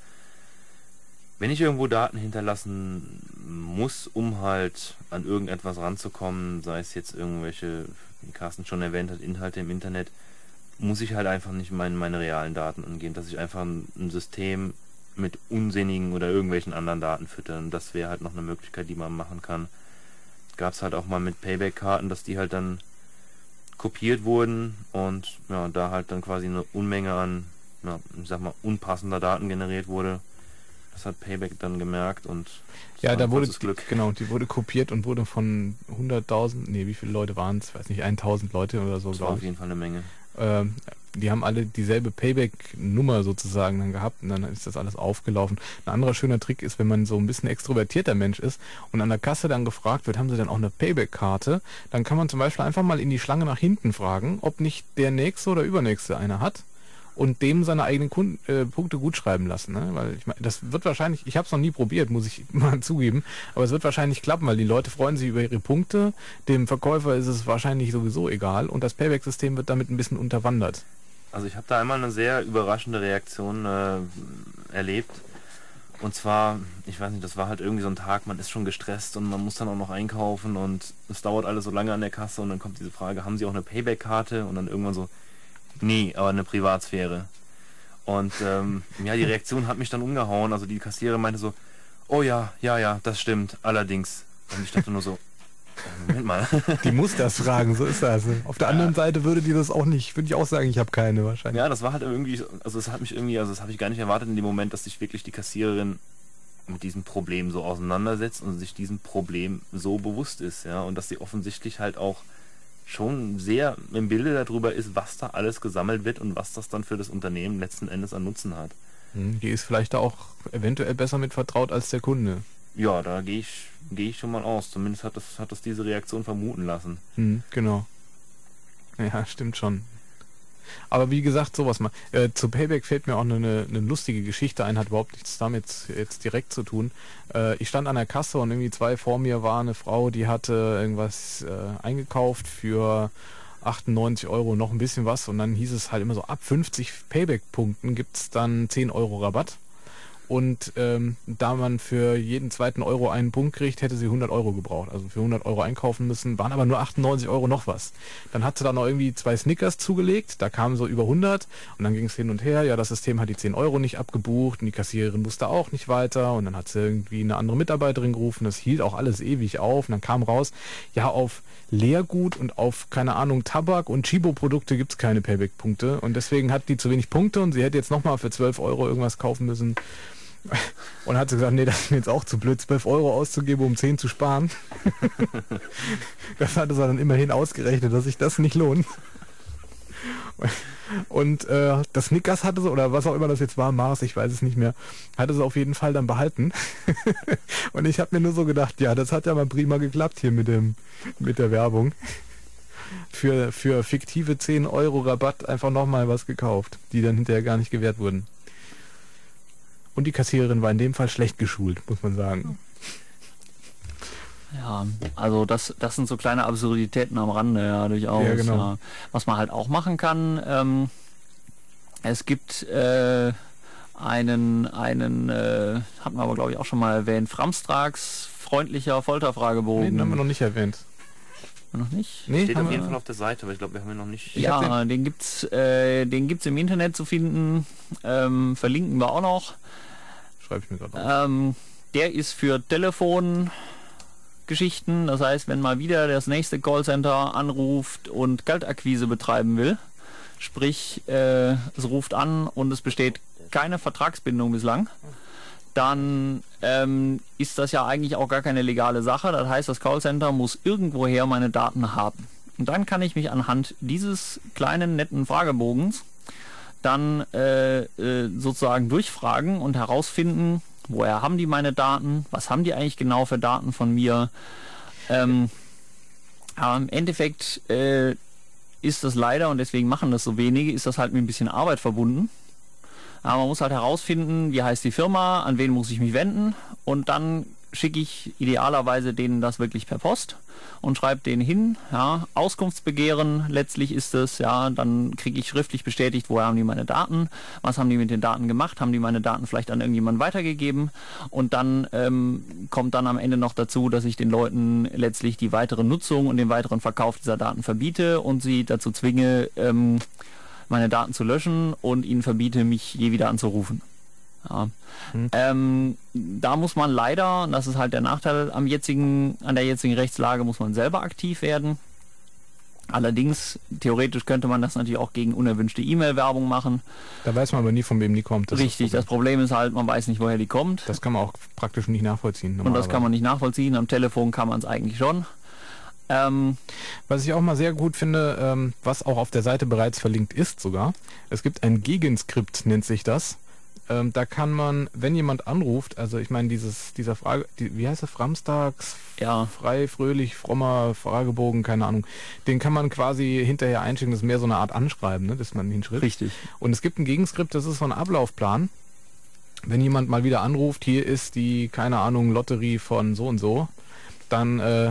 wenn ich irgendwo Daten hinterlassen muss, um halt an irgendetwas ranzukommen, sei es jetzt irgendwelche, wie Carsten schon erwähnt hat, Inhalte im Internet, muss ich halt einfach nicht meine realen Daten angeben, dass ich einfach ein System mit unsinnigen oder irgendwelchen anderen Daten füttern. Das wäre halt noch eine Möglichkeit, die man machen kann. Gab es halt auch mal mit Payback-Karten, dass die halt dann kopiert wurden und ja, da halt dann quasi eine Unmenge an, ich sag mal, unpassender Daten generiert wurde. Das hat Payback dann gemerkt und ja, da wurde die wurde kopiert und wurde von 100.000, wie viele Leute waren es? Ich weiß nicht, 1.000 Leute oder so. Das war auf jeden Fall eine Menge. Die haben alle dieselbe Payback-Nummer sozusagen dann gehabt und dann ist das alles aufgelaufen. Ein anderer schöner Trick ist, wenn man so ein bisschen extrovertierter Mensch ist und an der Kasse dann gefragt wird, haben sie dann auch eine Payback-Karte, dann kann man zum Beispiel einfach mal in die Schlange nach hinten fragen, ob nicht der Nächste oder Übernächste eine hat und dem seine eigenen Punkte gut schreiben lassen. Ne? Weil ich meine, das wird wahrscheinlich, ich habe es noch nie probiert, muss ich mal zugeben, aber es wird wahrscheinlich klappen, weil die Leute freuen sich über ihre Punkte, dem Verkäufer ist es wahrscheinlich sowieso egal und das Payback-System wird damit ein bisschen unterwandert. Also ich habe da einmal eine sehr überraschende Reaktion erlebt. Und zwar, ich weiß nicht, das war halt irgendwie so ein Tag, man ist schon gestresst und man muss dann auch noch einkaufen und es dauert alles so lange an der Kasse und dann kommt diese Frage, haben Sie auch eine Payback-Karte? Und dann irgendwann so, nee, aber eine Privatsphäre. Und die Reaktion hat mich dann umgehauen. Also die Kassiererin meinte so, oh ja, das stimmt, allerdings. Und ich dachte nur so, Moment mal. Die muss das fragen, so ist das. Auf der anderen Seite würde ich auch sagen, ich habe keine wahrscheinlich. Ja, das war halt irgendwie, das habe ich gar nicht erwartet in dem Moment, dass sich wirklich die Kassiererin mit diesem Problem so auseinandersetzt und sich diesem Problem so bewusst ist, ja, und dass sie offensichtlich halt auch schon sehr im Bilde darüber ist, was da alles gesammelt wird und was das dann für das Unternehmen letzten Endes an Nutzen hat. Die ist vielleicht auch eventuell besser mit vertraut als der Kunde. Ja, da gehe ich schon mal aus. Zumindest hat das diese Reaktion vermuten lassen. Genau. Ja, stimmt schon. Aber wie gesagt, sowas mal. Zu Payback fällt mir auch eine lustige Geschichte ein, hat überhaupt nichts damit jetzt direkt zu tun. Ich stand an der Kasse und irgendwie zwei vor mir war eine Frau, die hatte irgendwas eingekauft für 98 Euro, noch ein bisschen was. Und dann hieß es halt immer so, ab 50 Payback-Punkten gibt es dann 10 Euro Rabatt. Und da man für jeden zweiten Euro einen Punkt kriegt, hätte sie 100 Euro gebraucht. Also für 100 Euro einkaufen müssen, waren aber nur 98 Euro noch was. Dann hat sie da noch irgendwie 2 Snickers zugelegt, da kamen so über 100 und dann ging es hin und her. Ja, das System hat die 10 Euro nicht abgebucht und die Kassiererin wusste auch nicht weiter. Und dann hat sie irgendwie eine andere Mitarbeiterin gerufen, das hielt auch alles ewig auf. Und dann kam raus, ja, auf Leergut und auf, keine Ahnung, Tabak und Chibo-Produkte gibt es keine Payback-Punkte. Und deswegen hat die zu wenig Punkte und sie hätte jetzt nochmal für 12 Euro irgendwas kaufen müssen. Und hat sie gesagt, nee, das ist mir jetzt auch zu blöd, 12 Euro auszugeben, um 10 zu sparen. Das hatte sie dann immerhin ausgerechnet, dass sich das nicht lohnt. Und das Snickers hatte sie, oder was auch immer das jetzt war, Mars, ich weiß es nicht mehr, hatte sie auf jeden Fall dann behalten. Und ich habe mir nur so gedacht, ja, das hat ja mal prima geklappt hier mit der Werbung. Für fiktive 10 Euro Rabatt einfach nochmal was gekauft, die dann hinterher gar nicht gewährt wurden. Und die Kassiererin war in dem Fall schlecht geschult, muss man sagen. Ja, also das sind so kleine Absurditäten am Rande, ja, durchaus. Ja, genau. Ja. Was man halt auch machen kann, es gibt einen hatten wir aber glaube ich auch schon mal erwähnt, Framstrags freundlicher Folterfragebogen. Den haben wir noch nicht erwähnt. Noch nicht? Nee, Steht haben auf jeden wir- Fall auf der Seite, aber ich glaube, wir haben ihn noch nicht. Ja, den gibt's im Internet zu finden. Verlinken wir auch noch. Schreibe ich mir gerade auf. Der ist für Telefongeschichten. Das heißt, wenn mal wieder das nächste Callcenter anruft und Kaltakquise betreiben will, sprich, es ruft an und es besteht keine Vertragsbindung bislang, dann ist das ja eigentlich auch gar keine legale Sache. Das heißt, das Callcenter muss irgendwoher meine Daten haben. Und dann kann ich mich anhand dieses kleinen, netten Fragebogens dann sozusagen durchfragen und herausfinden, woher haben die meine Daten, was haben die eigentlich genau für Daten von mir. Aber im Endeffekt ist das leider, und deswegen machen das so wenige, ist das halt mit ein bisschen Arbeit verbunden. Aber man muss halt herausfinden, wie heißt die Firma, an wen muss ich mich wenden, und dann schicke ich idealerweise denen das wirklich per Post und schreibe denen hin, ja, Auskunftsbegehren letztlich ist es, ja, dann kriege ich schriftlich bestätigt, woher haben die meine Daten, was haben die mit den Daten gemacht, haben die meine Daten vielleicht an irgendjemanden weitergegeben, und dann kommt dann am Ende noch dazu, dass ich den Leuten letztlich die weitere Nutzung und den weiteren Verkauf dieser Daten verbiete und sie dazu zwinge, meine Daten zu löschen und ihnen verbiete, mich je wieder anzurufen. Ja. Da muss man leider, und das ist halt der Nachteil an der jetzigen Rechtslage, muss man selber aktiv werden. Allerdings, theoretisch könnte man das natürlich auch gegen unerwünschte E-Mail-Werbung machen. Da weiß man aber nie, von wem die kommt. Das ist Richtig, das Problem ist halt, man weiß nicht, woher die kommt. Das kann man auch praktisch nicht nachvollziehen. Und das kann man nicht nachvollziehen. Am Telefon kann man es eigentlich schon. Was ich auch mal sehr gut finde, was auch auf der Seite bereits verlinkt ist sogar, es gibt ein Gegenskript, nennt sich das. Da kann man, wenn jemand anruft, also ich meine dieser Frage, wie heißt das, Framstags, Ja. frei, fröhlich, frommer Fragebogen, keine Ahnung, den kann man quasi hinterher einschicken, das ist mehr so eine Art Anschreiben, ne, dass man hinschreibt. Richtig. Und es gibt ein Gegenskript, das ist so ein Ablaufplan. Wenn jemand mal wieder anruft, hier ist die, keine Ahnung, Lotterie von so und so, dann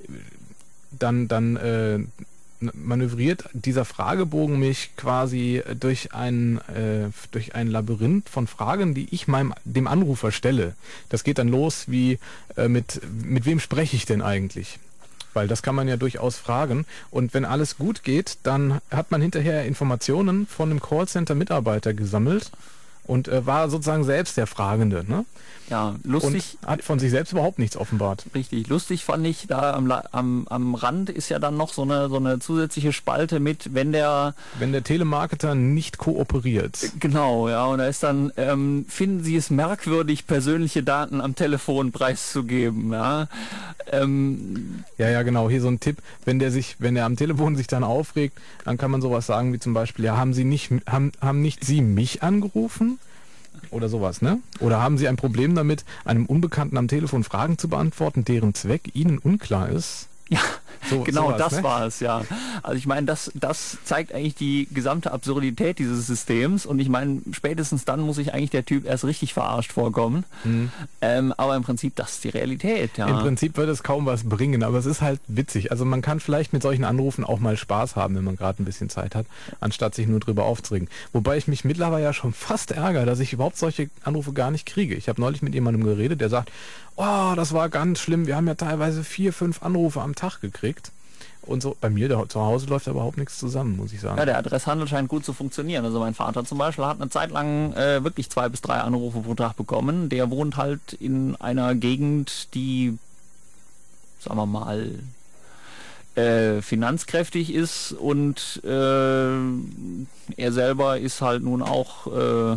manövriert dieser Fragebogen mich quasi durch ein Labyrinth von Fragen, die ich dem Anrufer stelle. Das geht dann los wie mit wem spreche ich denn eigentlich? Weil das kann man ja durchaus fragen. Und wenn alles gut geht, dann hat man hinterher Informationen von einem Callcenter-Mitarbeiter gesammelt und war sozusagen selbst der Fragende, ne? Ja, lustig. Und hat von sich selbst überhaupt nichts offenbart. Richtig, lustig fand ich, da am Rand ist ja dann noch so eine zusätzliche Spalte mit, wenn der Telemarketer nicht kooperiert. Genau, ja, und da ist dann, finden Sie es merkwürdig, persönliche Daten am Telefon preiszugeben, ja. Ja, genau, hier so ein Tipp, wenn der am Telefon sich dann aufregt, dann kann man sowas sagen wie zum Beispiel, ja, haben nicht Sie mich angerufen? Oder sowas, ne? Oder haben Sie ein Problem damit, einem Unbekannten am Telefon Fragen zu beantworten, deren Zweck Ihnen unklar ist? Ja, genau, sowas, das ne? war es, ja. Also ich meine, das zeigt eigentlich die gesamte Absurdität dieses Systems, und ich meine, spätestens dann muss sich eigentlich der Typ erst richtig verarscht vorkommen. Aber im Prinzip, das ist die Realität, ja. Im Prinzip wird es kaum was bringen, aber es ist halt witzig. Also man kann vielleicht mit solchen Anrufen auch mal Spaß haben, wenn man gerade ein bisschen Zeit hat, anstatt sich nur drüber aufzuregen. Wobei ich mich mittlerweile ja schon fast ärgere, dass ich überhaupt solche Anrufe gar nicht kriege. Ich habe neulich mit jemandem geredet, der sagt, oh, das war ganz schlimm, wir haben ja teilweise 4, 5 Anrufe am Tag gekriegt. Und so, bei mir zu Hause läuft überhaupt nichts zusammen, muss ich sagen. Ja, der Adresshandel scheint gut zu funktionieren. Also mein Vater zum Beispiel hat eine Zeit lang wirklich 2 bis 3 Anrufe pro Tag bekommen. Der wohnt halt in einer Gegend, die, sagen wir mal, finanzkräftig ist, und er selber ist halt nun auch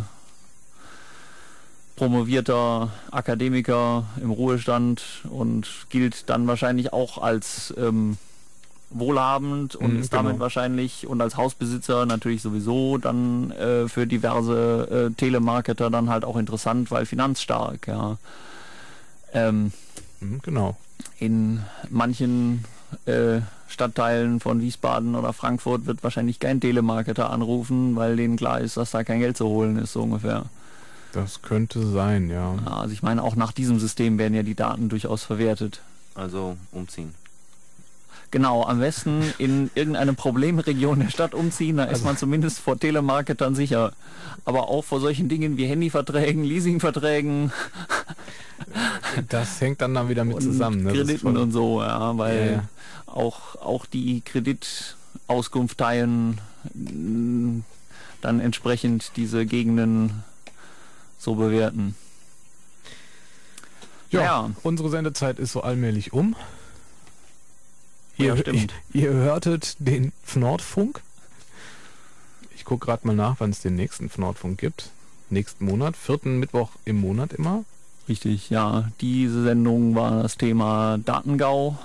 promovierter Akademiker im Ruhestand und gilt dann wahrscheinlich auch als wohlhabend und ist damit genau. wahrscheinlich, und als Hausbesitzer natürlich sowieso dann für diverse Telemarketer dann halt auch interessant, weil finanzstark, ja. Genau. In manchen Stadtteilen von Wiesbaden oder Frankfurt wird wahrscheinlich kein Telemarketer anrufen, weil denen klar ist, dass da kein Geld zu holen ist, so ungefähr. Das könnte sein, ja. Ja, also ich meine, auch nach diesem System werden ja die Daten durchaus verwertet. Also umziehen. Genau, am besten in irgendeine Problemregion der Stadt umziehen, da ist man zumindest vor Telemarketern sicher. Aber auch vor solchen Dingen wie Handyverträgen, Leasingverträgen. Das hängt dann wieder mit und zusammen. Ne? Krediten und so, ja, weil auch die Kreditauskunfteien dann entsprechend diese Gegenden so bewerten. Ja, unsere Sendezeit ist so allmählich um. Ja, stimmt. Ihr hörtet den Nordfunk. Ich gucke gerade mal nach, wann es den nächsten Nordfunk gibt. Nächsten Monat, 4. Mittwoch im Monat immer. Richtig, ja. Diese Sendung war das Thema Datengau.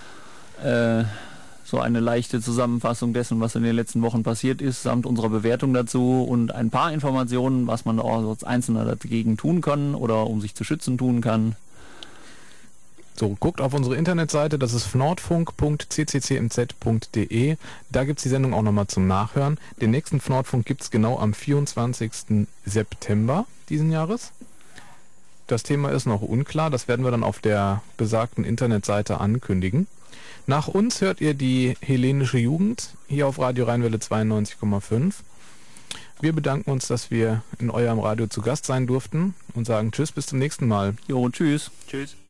So eine leichte Zusammenfassung dessen, was in den letzten Wochen passiert ist, samt unserer Bewertung dazu und ein paar Informationen, was man auch als Einzelner dagegen tun kann oder um sich zu schützen tun kann. So, guckt auf unsere Internetseite, das ist nordfunk.cccmz.de. Da gibt es die Sendung auch nochmal zum Nachhören. Den nächsten Nordfunk gibt es genau am 24. September diesen Jahres. Das Thema ist noch unklar, das werden wir dann auf der besagten Internetseite ankündigen. Nach uns hört ihr die hellenische Jugend hier auf Radio Rheinwelle 92,5. Wir bedanken uns, dass wir in eurem Radio zu Gast sein durften und sagen Tschüss, bis zum nächsten Mal. Jo, tschüss. Tschüss.